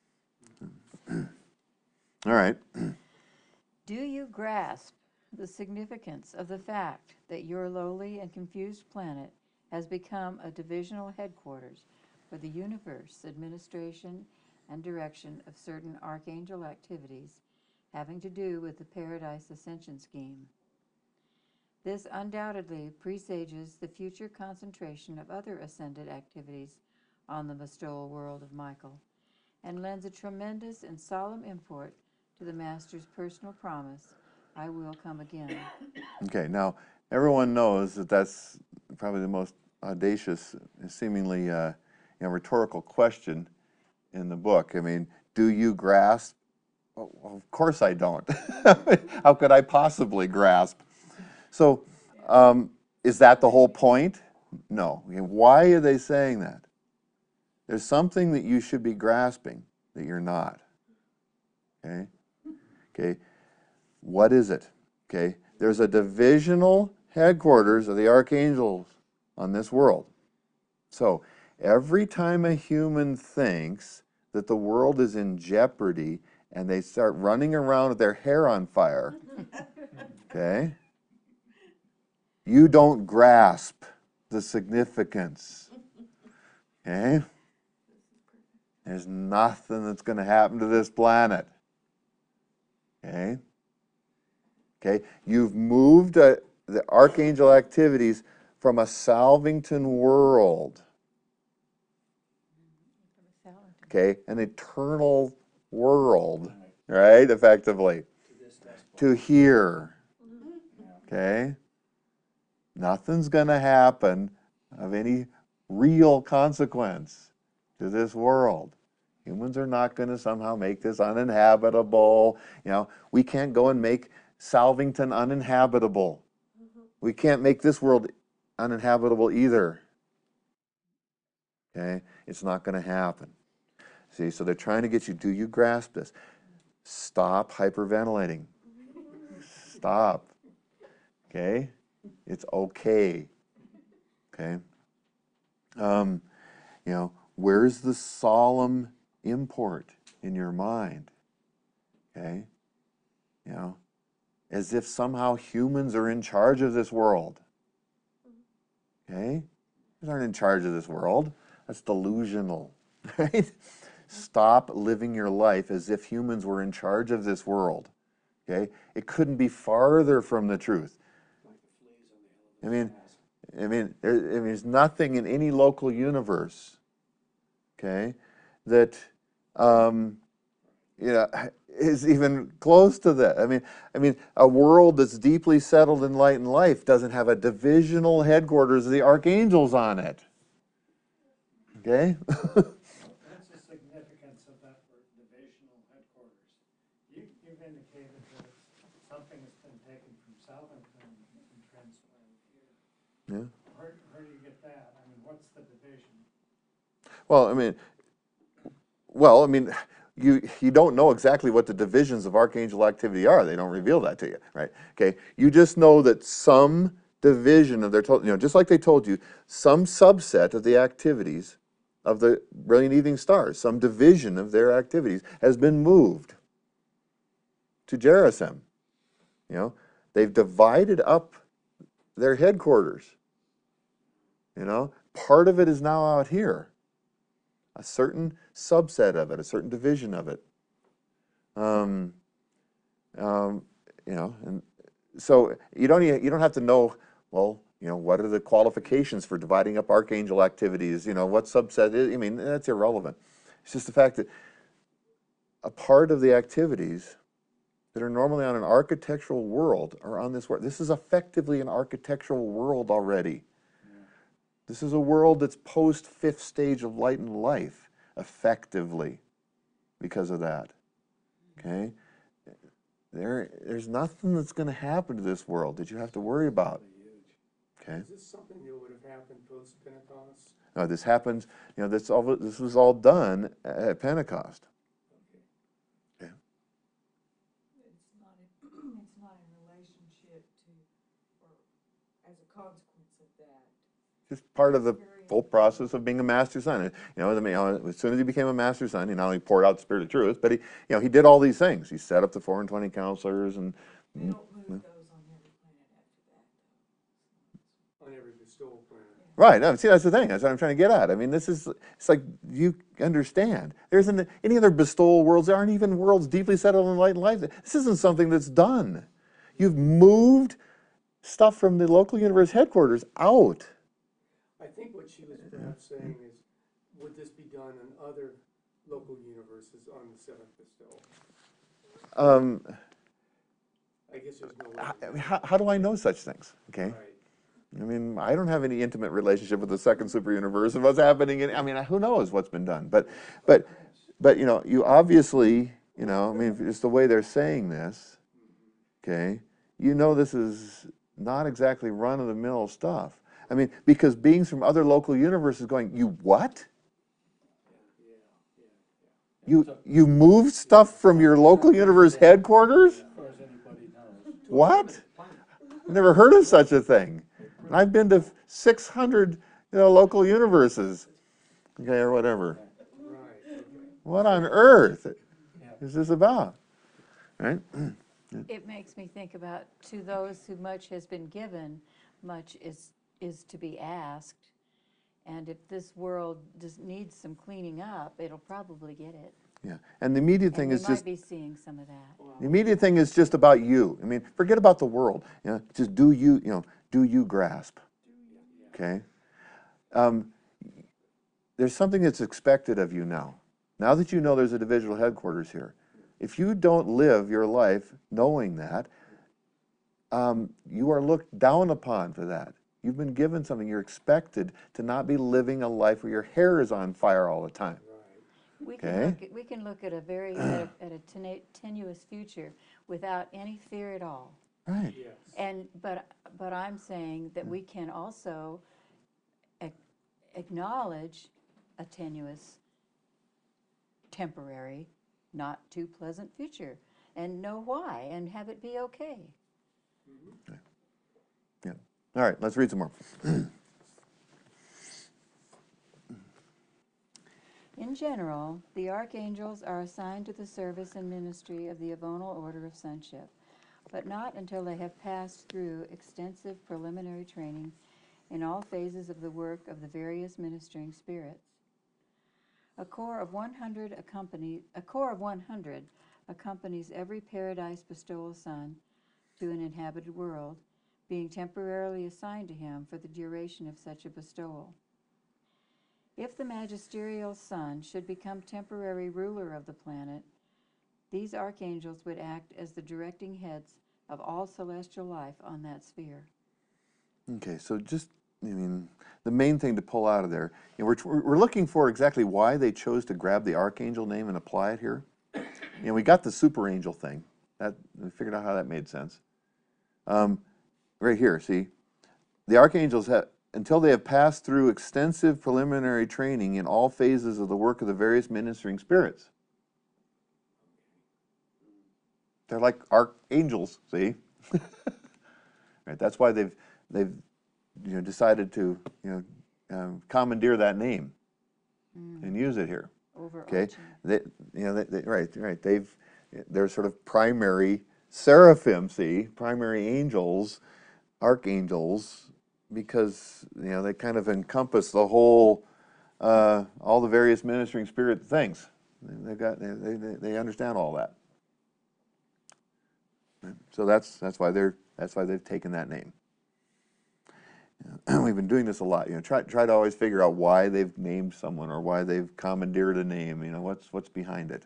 [SPEAKER 1] All right.
[SPEAKER 2] Do you grasp the significance of the fact that your lowly and confused planet has become a divisional headquarters for the universe administration and direction of certain archangel activities having to do with the Paradise Ascension Scheme? This undoubtedly presages the future concentration of other ascended activities on the Mastol world of Michael, and lends a tremendous and solemn import to the Master's personal promise, I will come again.
[SPEAKER 1] Okay, now everyone knows that that's probably the most audacious, seemingly rhetorical question in the book. I mean, do you grasp? Well, of course I don't. How could I possibly grasp? So, is that the whole point? No. Why are they saying that? There's something that you should be grasping that you're not. Okay? Okay. What is it? Okay. There's a divisional headquarters of the archangels on this world. So, every time a human thinks that the world is in jeopardy and they start running around with their hair on fire, okay? You don't grasp the significance, okay? There's nothing that's going to happen to this planet, okay? Okay, you've moved the archangel activities from a Salvington world, okay, an eternal world, right, effectively, to here, okay? Nothing's going to happen of any real consequence to this world. Humans are not going to somehow make this uninhabitable. We can't go and make Salvington uninhabitable. We can't make this world uninhabitable either. Okay? It's not going to happen. See, so they're trying to get you, do you grasp this? Stop hyperventilating. Stop. Okay? It's okay. Okay? Where's the solemn import in your mind? Okay? As if somehow humans are in charge of this world. Okay? Humans aren't in charge of this world. That's delusional. Right? Stop living your life as if humans were in charge of this world. Okay? It couldn't be farther from the truth.
[SPEAKER 3] Like the fleas on the elephant's ass.
[SPEAKER 1] There's nothing in any local universe, okay, that is even close to that. I mean, a world that's deeply settled in light and life doesn't have a divisional headquarters of the archangels on it. Okay?
[SPEAKER 6] What's the significance of that word, divisional headquarters? You've indicated that something has been taken from Salvington and transplanted here.
[SPEAKER 1] Yeah.
[SPEAKER 6] Where do you get that? I mean, what's the division?
[SPEAKER 1] You don't know exactly what the divisions of archangel activity are. They don't reveal that to you, right? Okay. You just know that some division of their total, just like they told you, some subset of the activities of the brilliant evening stars, some division of their activities has been moved to Gerizim. They've divided up their headquarters. Part of it is now out here. A certain subset of it, a certain division of it. And so you don't have to know, what are the qualifications for dividing up archangel activities? What subset is, that's irrelevant. It's just the fact that a part of the activities that are normally on an architectural world are on this world. This is effectively an architectural world already. This is a world that's post fifth stage of light and life, effectively, because of that. Okay? There's nothing that's going to happen to this world that you have to worry about. Okay?
[SPEAKER 5] Is this something that would have happened post-Pentecost?
[SPEAKER 1] No, this happens, this was all done at Pentecost. Okay?
[SPEAKER 8] It's not in relationship to, or as a consequence of that.
[SPEAKER 1] Just part of the whole process of being a master son. As soon as he became a master son, he not only poured out the Spirit of truth, but he did all these things. He set up the 4 and 20 counselors, and
[SPEAKER 8] They don't move those on every planet after that, though.
[SPEAKER 5] On every bestowal planet.
[SPEAKER 1] right. No, see, that's the thing. That's what I'm trying to get at. It's like you understand. There isn't any other bestowal worlds. There aren't even worlds deeply settled in light and life. This isn't something that's done. You've moved stuff from the local universe headquarters out.
[SPEAKER 5] I think what she was perhaps saying is, would this be done in other local universes on the seventh bestowal? I guess there's no way.
[SPEAKER 1] How do I know such things? Okay.
[SPEAKER 5] Right.
[SPEAKER 1] I don't have any intimate relationship with the second super universe and what's happening. Who knows what's been done? But you obviously, just the way they're saying this, okay, this is not exactly run-of-the-mill stuff. Because beings from other local universes going, you what? You moved stuff from your local universe headquarters?
[SPEAKER 6] As far as anybody knows.
[SPEAKER 1] What? I've never heard of such a thing. And I've been to 600 local universes, okay, or whatever.
[SPEAKER 5] Right.
[SPEAKER 1] What on earth is this about? Right?
[SPEAKER 2] It makes me think about, to those who much has been given, much is to be asked. And if this world just needs some cleaning up, it'll probably get it.
[SPEAKER 1] Yeah. And the immediate thing
[SPEAKER 2] And we
[SPEAKER 1] is just
[SPEAKER 2] might be seeing some of that.
[SPEAKER 1] the immediate thing is just about you. Forget about the world. Just do you grasp? Okay. There's something that's expected of you now. Now that you know there's a divisional headquarters here, if you don't live your life knowing that, you are looked down upon for that. You've been given something. You're expected to not be living a life where your hair is on fire all the time.
[SPEAKER 2] We
[SPEAKER 1] Okay.
[SPEAKER 2] can look at a very at a tenuous future without any fear at all.
[SPEAKER 1] Right.
[SPEAKER 5] Yes.
[SPEAKER 2] And, but I'm saying that we can also acknowledge a tenuous, temporary, not too pleasant future, and know why, and have it be okay.
[SPEAKER 1] Yeah. All right, let's read some more.
[SPEAKER 2] In general, the archangels are assigned to the service and ministry of the Avonal Order of Sonship, but not until they have passed through extensive preliminary training in all phases of the work of the various ministering spirits. A corps of 100 accompanies every paradise bestowal son to an inhabited world, being temporarily assigned to him for the duration of such a bestowal. If the magisterial son should become temporary ruler of the planet, these archangels would act as the directing heads of all celestial life on that sphere.
[SPEAKER 1] Okay, so just, I mean, the main thing to pull out of there, you know, we're looking for exactly why they chose to grab the archangel name and apply it here. You know, we got the super angel thing. We figured out how that made sense. Right here, see, the archangels have, until they have passed through extensive preliminary training in all phases of the work of the various ministering spirits. They're like archangels, see? Right, that's why they've decided to commandeer that name and use it here. Okay, right. They're sort of primary seraphim, see, primary angels, archangels, because they kind of encompass the whole, all the various ministering spirit things. They understand all that. So that's why they've taken that name. We've been doing this a lot. Try to always figure out why they've named someone or why they've commandeered a name. What's behind it.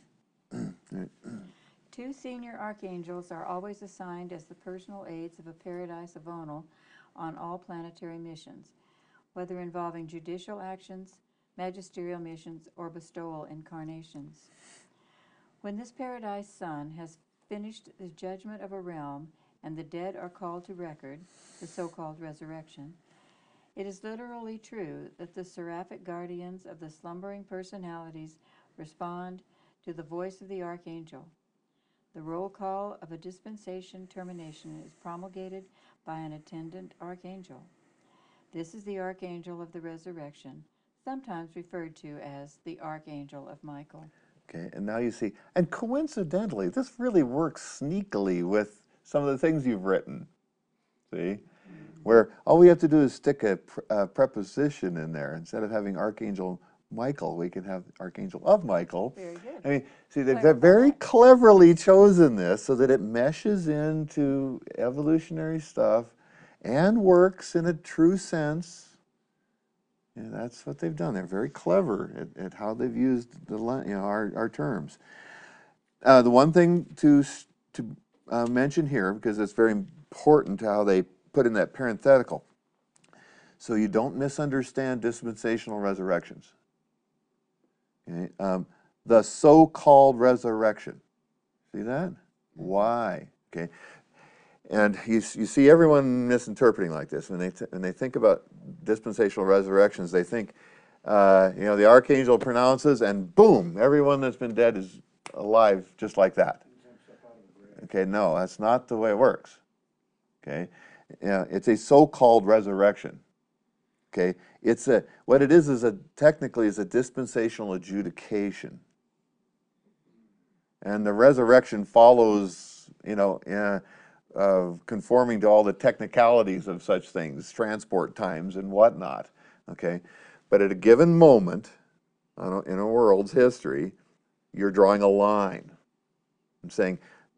[SPEAKER 2] 2 senior archangels are always assigned as the personal aides of a paradise Avonal on all planetary missions, whether involving judicial actions, magisterial missions, or bestowal incarnations. When this paradise son has finished the judgment of a realm and the dead are called to record, the so-called resurrection, it is literally true that the seraphic guardians of the slumbering personalities respond to the voice of the archangel. The roll call of a dispensation termination is promulgated by an attendant archangel. This is the archangel of the resurrection, sometimes referred to as the archangel of Michael.
[SPEAKER 1] Okay, and now you see, and coincidentally, this really works sneakily with some of the things you've written. See? Where all we have to do is stick a preposition in there. Instead of having Archangel Michael, we can have Archangel of Michael.
[SPEAKER 2] Very good.
[SPEAKER 1] I mean, see, they've very cleverly chosen this so that it meshes into evolutionary stuff and works in a true sense. Yeah, that's what they've done. They're very clever at how they've used our terms. The one thing to mention here, because it's very important to how they put in that parenthetical, so you don't misunderstand dispensational resurrections. Okay? The so-called resurrection. See that? Why? Okay. And you see everyone misinterpreting like this. When they think about dispensational resurrections, they think, the archangel pronounces, and boom, everyone that's been dead is alive just like that. Okay, no, that's not the way it works. Okay, it's a so-called resurrection. Okay, what it is technically a dispensational adjudication, and the resurrection follows, conforming to all the technicalities of such things, transport times and whatnot, okay? But at a given moment in a world's history, you're drawing a line. I'm saying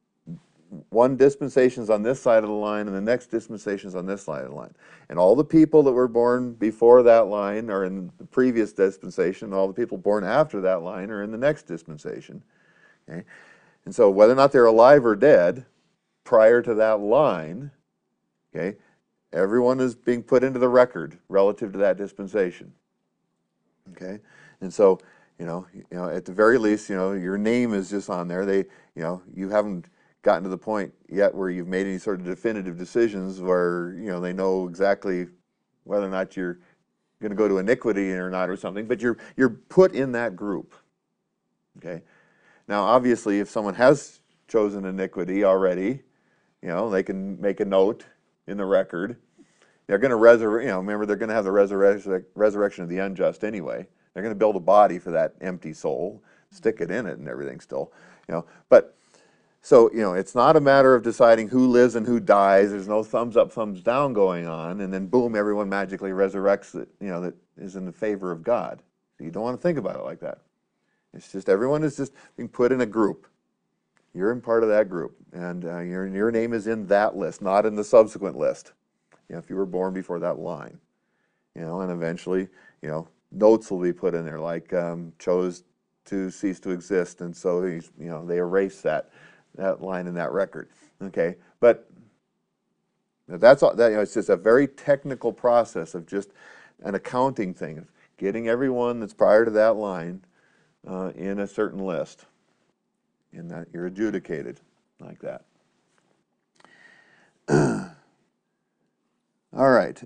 [SPEAKER 1] one dispensation's on this side of the line and the next dispensation's on this side of the line. And all the people that were born before that line are in the previous dispensation, and all the people born after that line are in the next dispensation, okay? And so whether or not they're alive or dead, prior to that line, okay, everyone is being put into the record relative to that dispensation. Okay, and so at the very least, your name is just on there. You haven't gotten to the point yet where you've made any sort of definitive decisions where, they know exactly whether or not you're going to go to iniquity or not or something, but you're put in that group. Okay. Now, obviously, if someone has chosen iniquity already, they can make a note in the record. They're going to remember they're going to have the resurrection of the unjust anyway. They're going to build a body for that empty soul, stick it in it and everything still, But, so, it's not a matter of deciding who lives and who dies. There's no thumbs up, thumbs down going on, and then boom, everyone magically resurrects that, that is in the favor of God. So you don't want to think about it like that. It's just everyone is just being put in a group. You're in part of that group, and your name is in that list, not in the subsequent list. If you were born before that line, and eventually, notes will be put in there like chose to cease to exist, and so they erase that line in that record. Okay, but that's all. That it's just a very technical process of just an accounting thing of getting everyone that's prior to that line in a certain list, and that you're adjudicated like that. All right.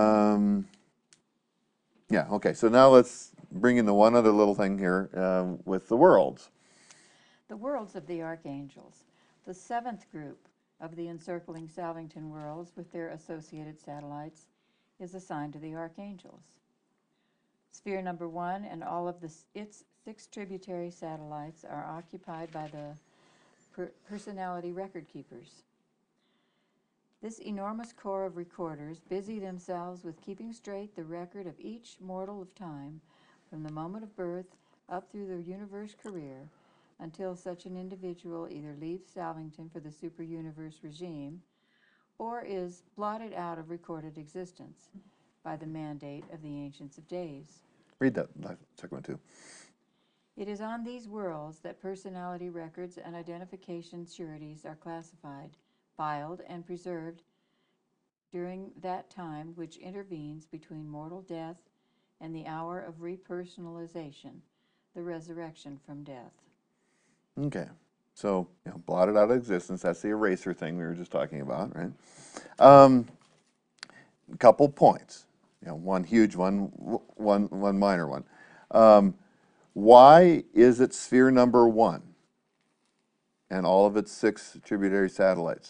[SPEAKER 1] Yeah, okay. So now let's bring in the one other little thing here with the worlds.
[SPEAKER 2] The worlds of the archangels. The seventh group of the encircling Salvington worlds with their associated satellites is assigned to the archangels. Sphere number 1 and all of its 6 tributary satellites are occupied by the personality record keepers. This enormous corps of recorders busy themselves with keeping straight the record of each mortal of time from the moment of birth up through the universe career until such an individual either leaves Salvington for the super-universe regime or is blotted out of recorded existence by the mandate of the Ancients of Days.
[SPEAKER 1] Read that second one too.
[SPEAKER 2] It is on these worlds that personality records and identification sureties are classified, filed, and preserved during that time which intervenes between mortal death and the hour of repersonalization, the resurrection from death.
[SPEAKER 1] Okay, so blotted out of existence. That's the eraser thing we were just talking about, right? A couple points. One huge one, one minor one. Why is it sphere number 1 and all of its 6 tributary satellites?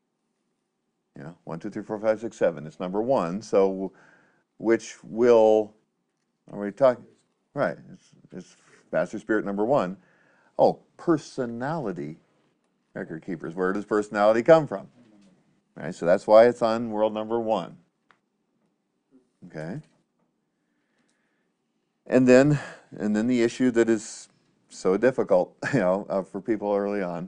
[SPEAKER 1] 1, 2, 3, 4, 5, 6, 7. It's number 1. So, which will are we talking? Right. It's Master Spirit number 1. Oh, personality record keepers. Where does personality come from? Right. So that's why it's on world number 1. Okay. And then the issue that is so difficult, for people early on.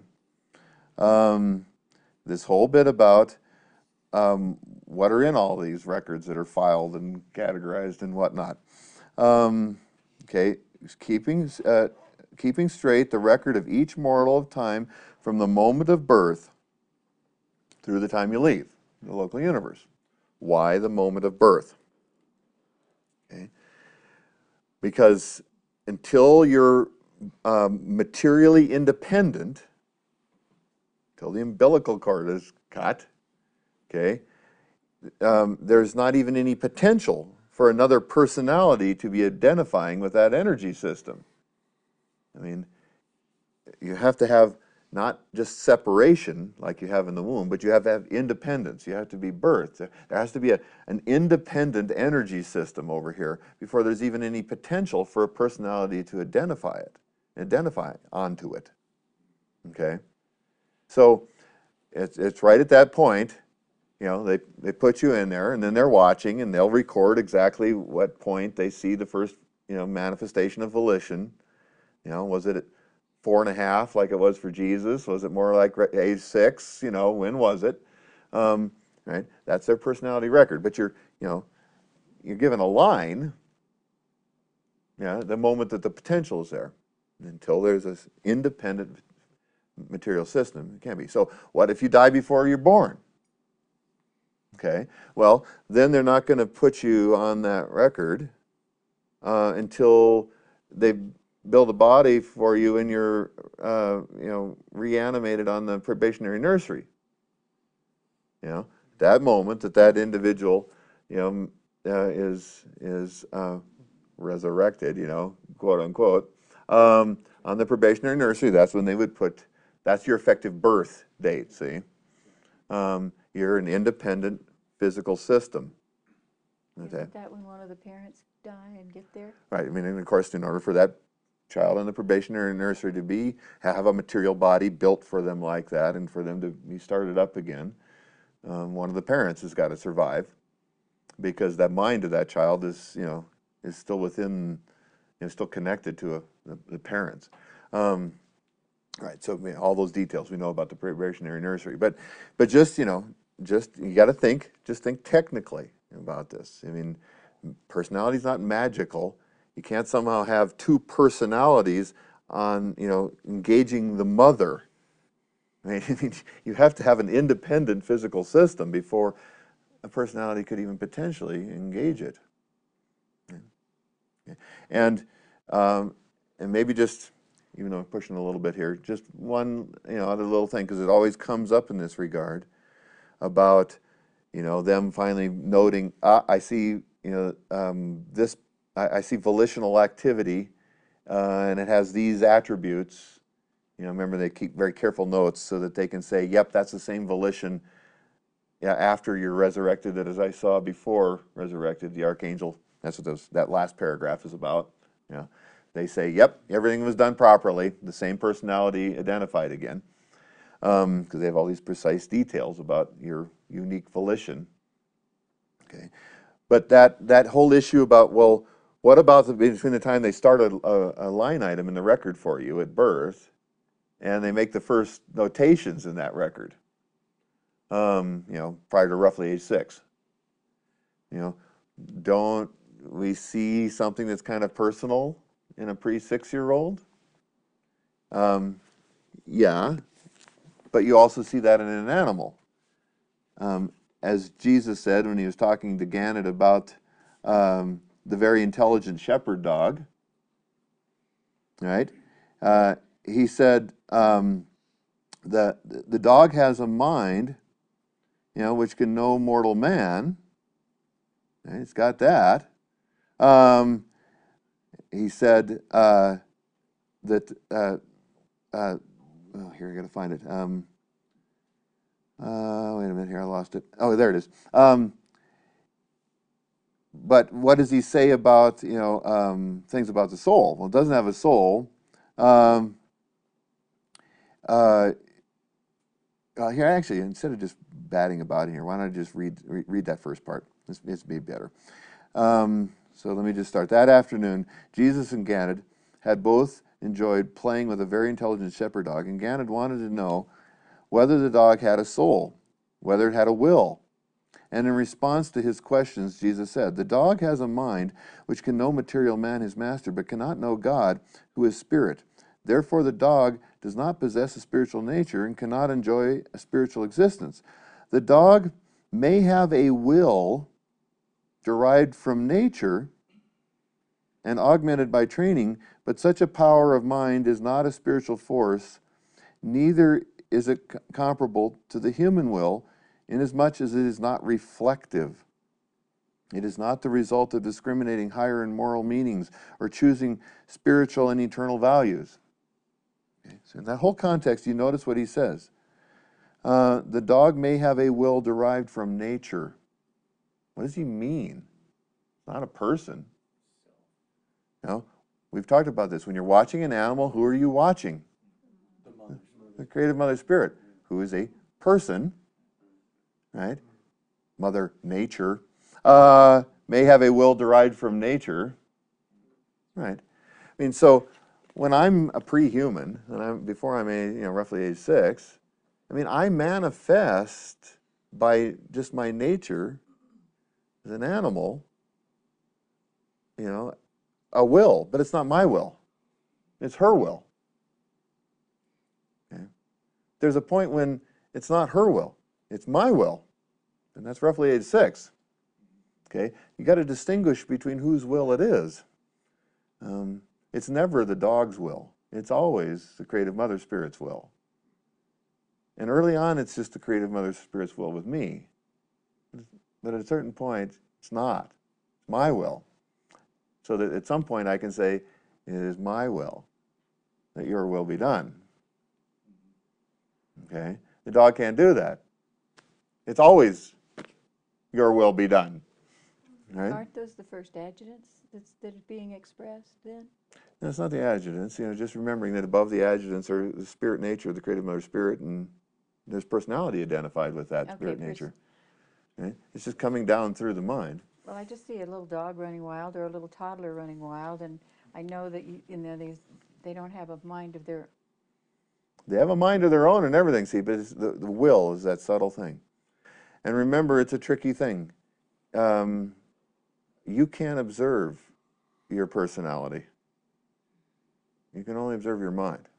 [SPEAKER 1] This whole bit about what are in all these records that are filed and categorized and whatnot. Okay, keeping straight the record of each mortal of time from the moment of birth through the time you leave the local universe. Why the moment of birth? Okay, because until you're materially independent, till the umbilical cord is cut, okay, there's not even any potential for another personality to be identifying with that energy system. I mean, you have to have not just separation like you have in the womb, but you have to have independence. You have to be birthed. There has to be an independent energy system over here before there's even any potential for a personality to identify onto it. Okay? So it's right at that point, they put you in there, and then they're watching, and they'll record exactly what point they see the first, manifestation of volition. Was it at 4.5 like it was for Jesus? Was it more like age 6? When was it? Right? That's their personality record. But you're given a line, the moment that the potential is there. Until there's this independent material system, it can't be. So what if you die before you're born? Okay, well, then they're not going to put you on that record until they've build a body for you and you're, reanimated on the probationary nursery. That moment that individual, is resurrected, quote unquote, on the probationary nursery, that's when they would that's your effective birth date, see? You're an independent physical system. Okay.
[SPEAKER 2] Isn't that when one of the parents die and get there?
[SPEAKER 1] Right. I mean, and of course, in order for that child in the probationary nursery to have a material body built for them like that, and for them to be started up again, one of the parents has got to survive, because that mind of that child is still within, still connected to the parents. Right. So all those details we know about the probationary nursery, but just you got to think technically about this. I mean, personality is not magical. You can't somehow have two personalities on, engaging the mother. I mean, you have to have an independent physical system before a personality could even potentially engage it. And maybe just, even though I'm pushing a little bit here, just one, other little thing, because it always comes up in this regard about, them finally noting, I see, this. I see volitional activity, and it has these attributes. Remember, they keep very careful notes so that they can say, yep, that's the same volition after you're resurrected as I saw before resurrected. The archangel, that's what that last paragraph is about. They say, yep, everything was done properly, the same personality identified again, because they have all these precise details about your unique volition. Okay, but that whole issue about, well, what about between the time they start a line item in the record for you at birth and they make the first notations in that record, prior to roughly age 6? Don't we see something that's kind of personal in a pre-6-year-old? Yeah, but you also see that in an animal. As Jesus said when he was talking to Gannet about the very intelligent shepherd dog, right? He said that the dog has a mind, which can know mortal man. Right? It's got that. He said that. Here, I got to find it. Wait a minute here, I lost it. Oh, there it is. But what does he say about, things about the soul? Well, it doesn't have a soul. Here, actually, instead of just batting about here, why don't I just read that first part? It's be better. So let me just start. That afternoon, Jesus and Gannet had both enjoyed playing with a very intelligent shepherd dog, and Gannet wanted to know whether the dog had a soul, whether it had a will. And in response to his questions, Jesus said, "The dog has a mind which can know material man, his master, but cannot know God, who is spirit. Therefore the dog does not possess a spiritual nature and cannot enjoy a spiritual existence. The dog may have a will derived from nature and augmented by training, but such a power of mind is not a spiritual force, neither is it comparable to the human will, inasmuch as it is not reflective. It is not the result of discriminating higher and moral meanings or choosing spiritual and eternal values." Okay, so in that whole context, you notice what he says. The dog may have a will derived from nature. What does he mean? It's not a person. We've talked about this. When you're watching an animal, who are you watching? The creative mother spirit, who is a person, right? Mother nature, may have a will derived from nature, right? I mean, so when I'm a pre-human, and before I'm roughly age 6, I mean, I manifest by just my nature as an animal, a will, but it's not my will. It's her will. Okay? There's a point when it's not her will, it's my will. And that's roughly age 6. Okay? You got to distinguish between whose will it is. it's never the dog's will. It's always the creative mother spirit's will. And early on, it's just the creative mother spirit's will with me. But at a certain point, it's not. It's my will. So that at some point I can say, it is my will that your will be done. Okay? The dog can't do that. It's always your will be done. Right?
[SPEAKER 2] Aren't those the first adjutants that are being expressed then?
[SPEAKER 1] No, it's not the adjutants. Just remembering that above the adjutants are the spirit nature, the creative mother spirit, and there's personality identified with that spirit nature. Okay? It's just coming down through the mind.
[SPEAKER 2] Well, I just see a little dog running wild or a little toddler running wild, and I know that they don't have a mind of their.
[SPEAKER 1] They have a mind of their own and everything, see, but it's the will is that subtle thing. And remember, it's a tricky thing. You can't observe your personality. You can only observe your mind.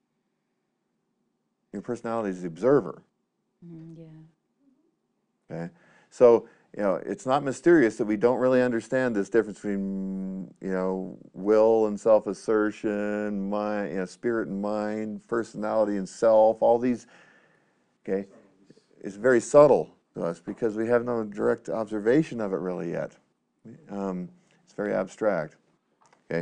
[SPEAKER 1] Your personality is the observer.
[SPEAKER 2] Yeah.
[SPEAKER 1] Okay? So, it's not mysterious that we don't really understand this difference between, will and self-assertion, mind, spirit and mind, personality and self, all these, okay? It's very subtle to us because we have no direct observation of it really yet. It's very abstract, okay?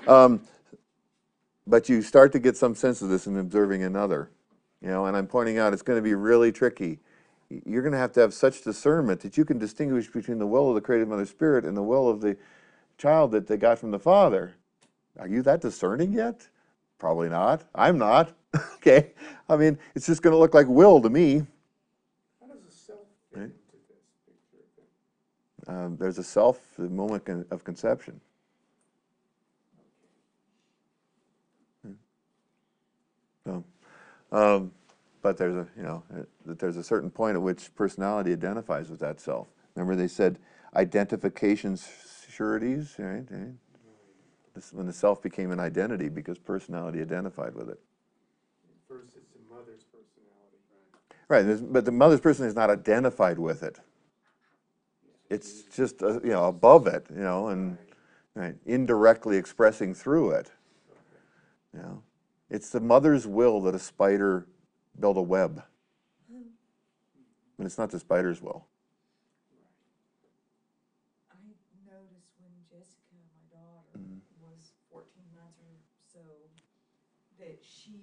[SPEAKER 1] But you start to get some sense of this in observing another, and I'm pointing out it's going to be really tricky. You're going to have such discernment that you can distinguish between the will of the creative mother spirit and the will of the child that they got from the father. Are you that discerning yet? Probably not. I'm not. Okay? I mean, it's just going to look like will to me.
[SPEAKER 5] How does the self fit into this picture then?
[SPEAKER 1] There's a self, the moment of conception. So, but there's a certain point at which personality identifies with that self. Remember they said identification sureties, right? This when the self became an identity because personality identified with it.
[SPEAKER 5] First, it's the mother's personality.
[SPEAKER 1] Right, but the mother's personality is not identified with it. It's just above it, and right, indirectly expressing through it. It's the mother's will that a spider build a web. But it's not the spider's will.
[SPEAKER 8] I noticed when Jessica, my daughter, was 14 months or so, that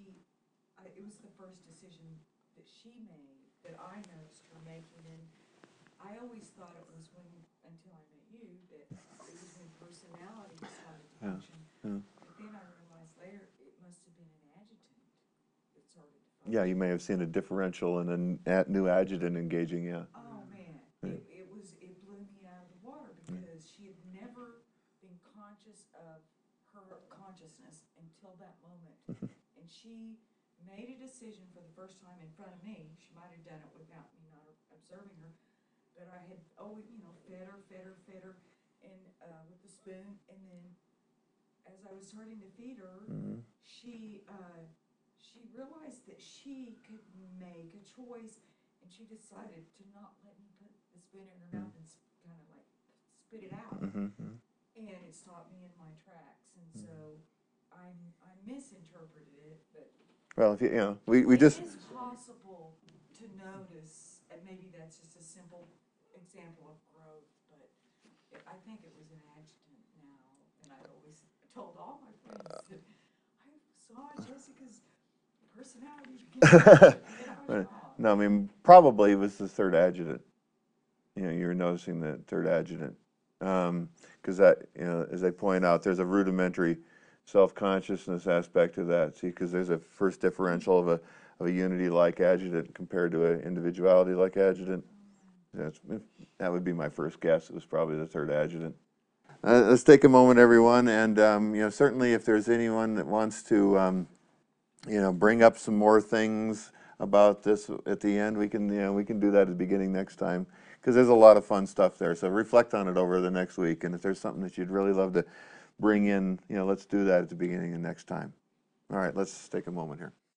[SPEAKER 8] it was the first decision that she made that I noticed her making, and I always thought it was until I met you, that it was when personality started to function. But then I realized later it must have been an adjutant that started to function.
[SPEAKER 1] Yeah, you may have seen a differential and a new adjutant engaging, yeah.
[SPEAKER 8] Oh, man, it blew me out of the water because she had never been conscious of her consciousness until that moment. And she made a decision for the first time in front of me. She might have done it without me not observing her, but I had always, fed her, and with the spoon, and then as I was starting to feed her, she realized that she could make a choice, and she decided to not let me put the spoon in her mouth and kind of like spit it out. And it stopped me in my tracks, and so I misinterpreted it, but
[SPEAKER 1] Well, if we just.
[SPEAKER 8] it is possible to notice, and maybe that's just a simple example of growth, but I think it was an adjutant now, and I've always told all my friends that I saw Jessica's personality begin, and I was wrong.
[SPEAKER 1] No, I mean, probably it was the third adjutant. You were noticing the third adjutant. Because that, as I point out, there's a rudimentary self-consciousness aspect to that. See, because there's a first differential of a unity-like adjutant compared to an individuality-like adjutant. That would be my first guess. It was probably the third adjutant. Let's take a moment, everyone, and certainly if there's anyone that wants to, bring up some more things about this at the end, we can do that at the beginning next time, because there's a lot of fun stuff there. So reflect on it over the next week, and if there's something that you'd really love to bring in, let's do that at the beginning of next time. All right, let's take a moment here.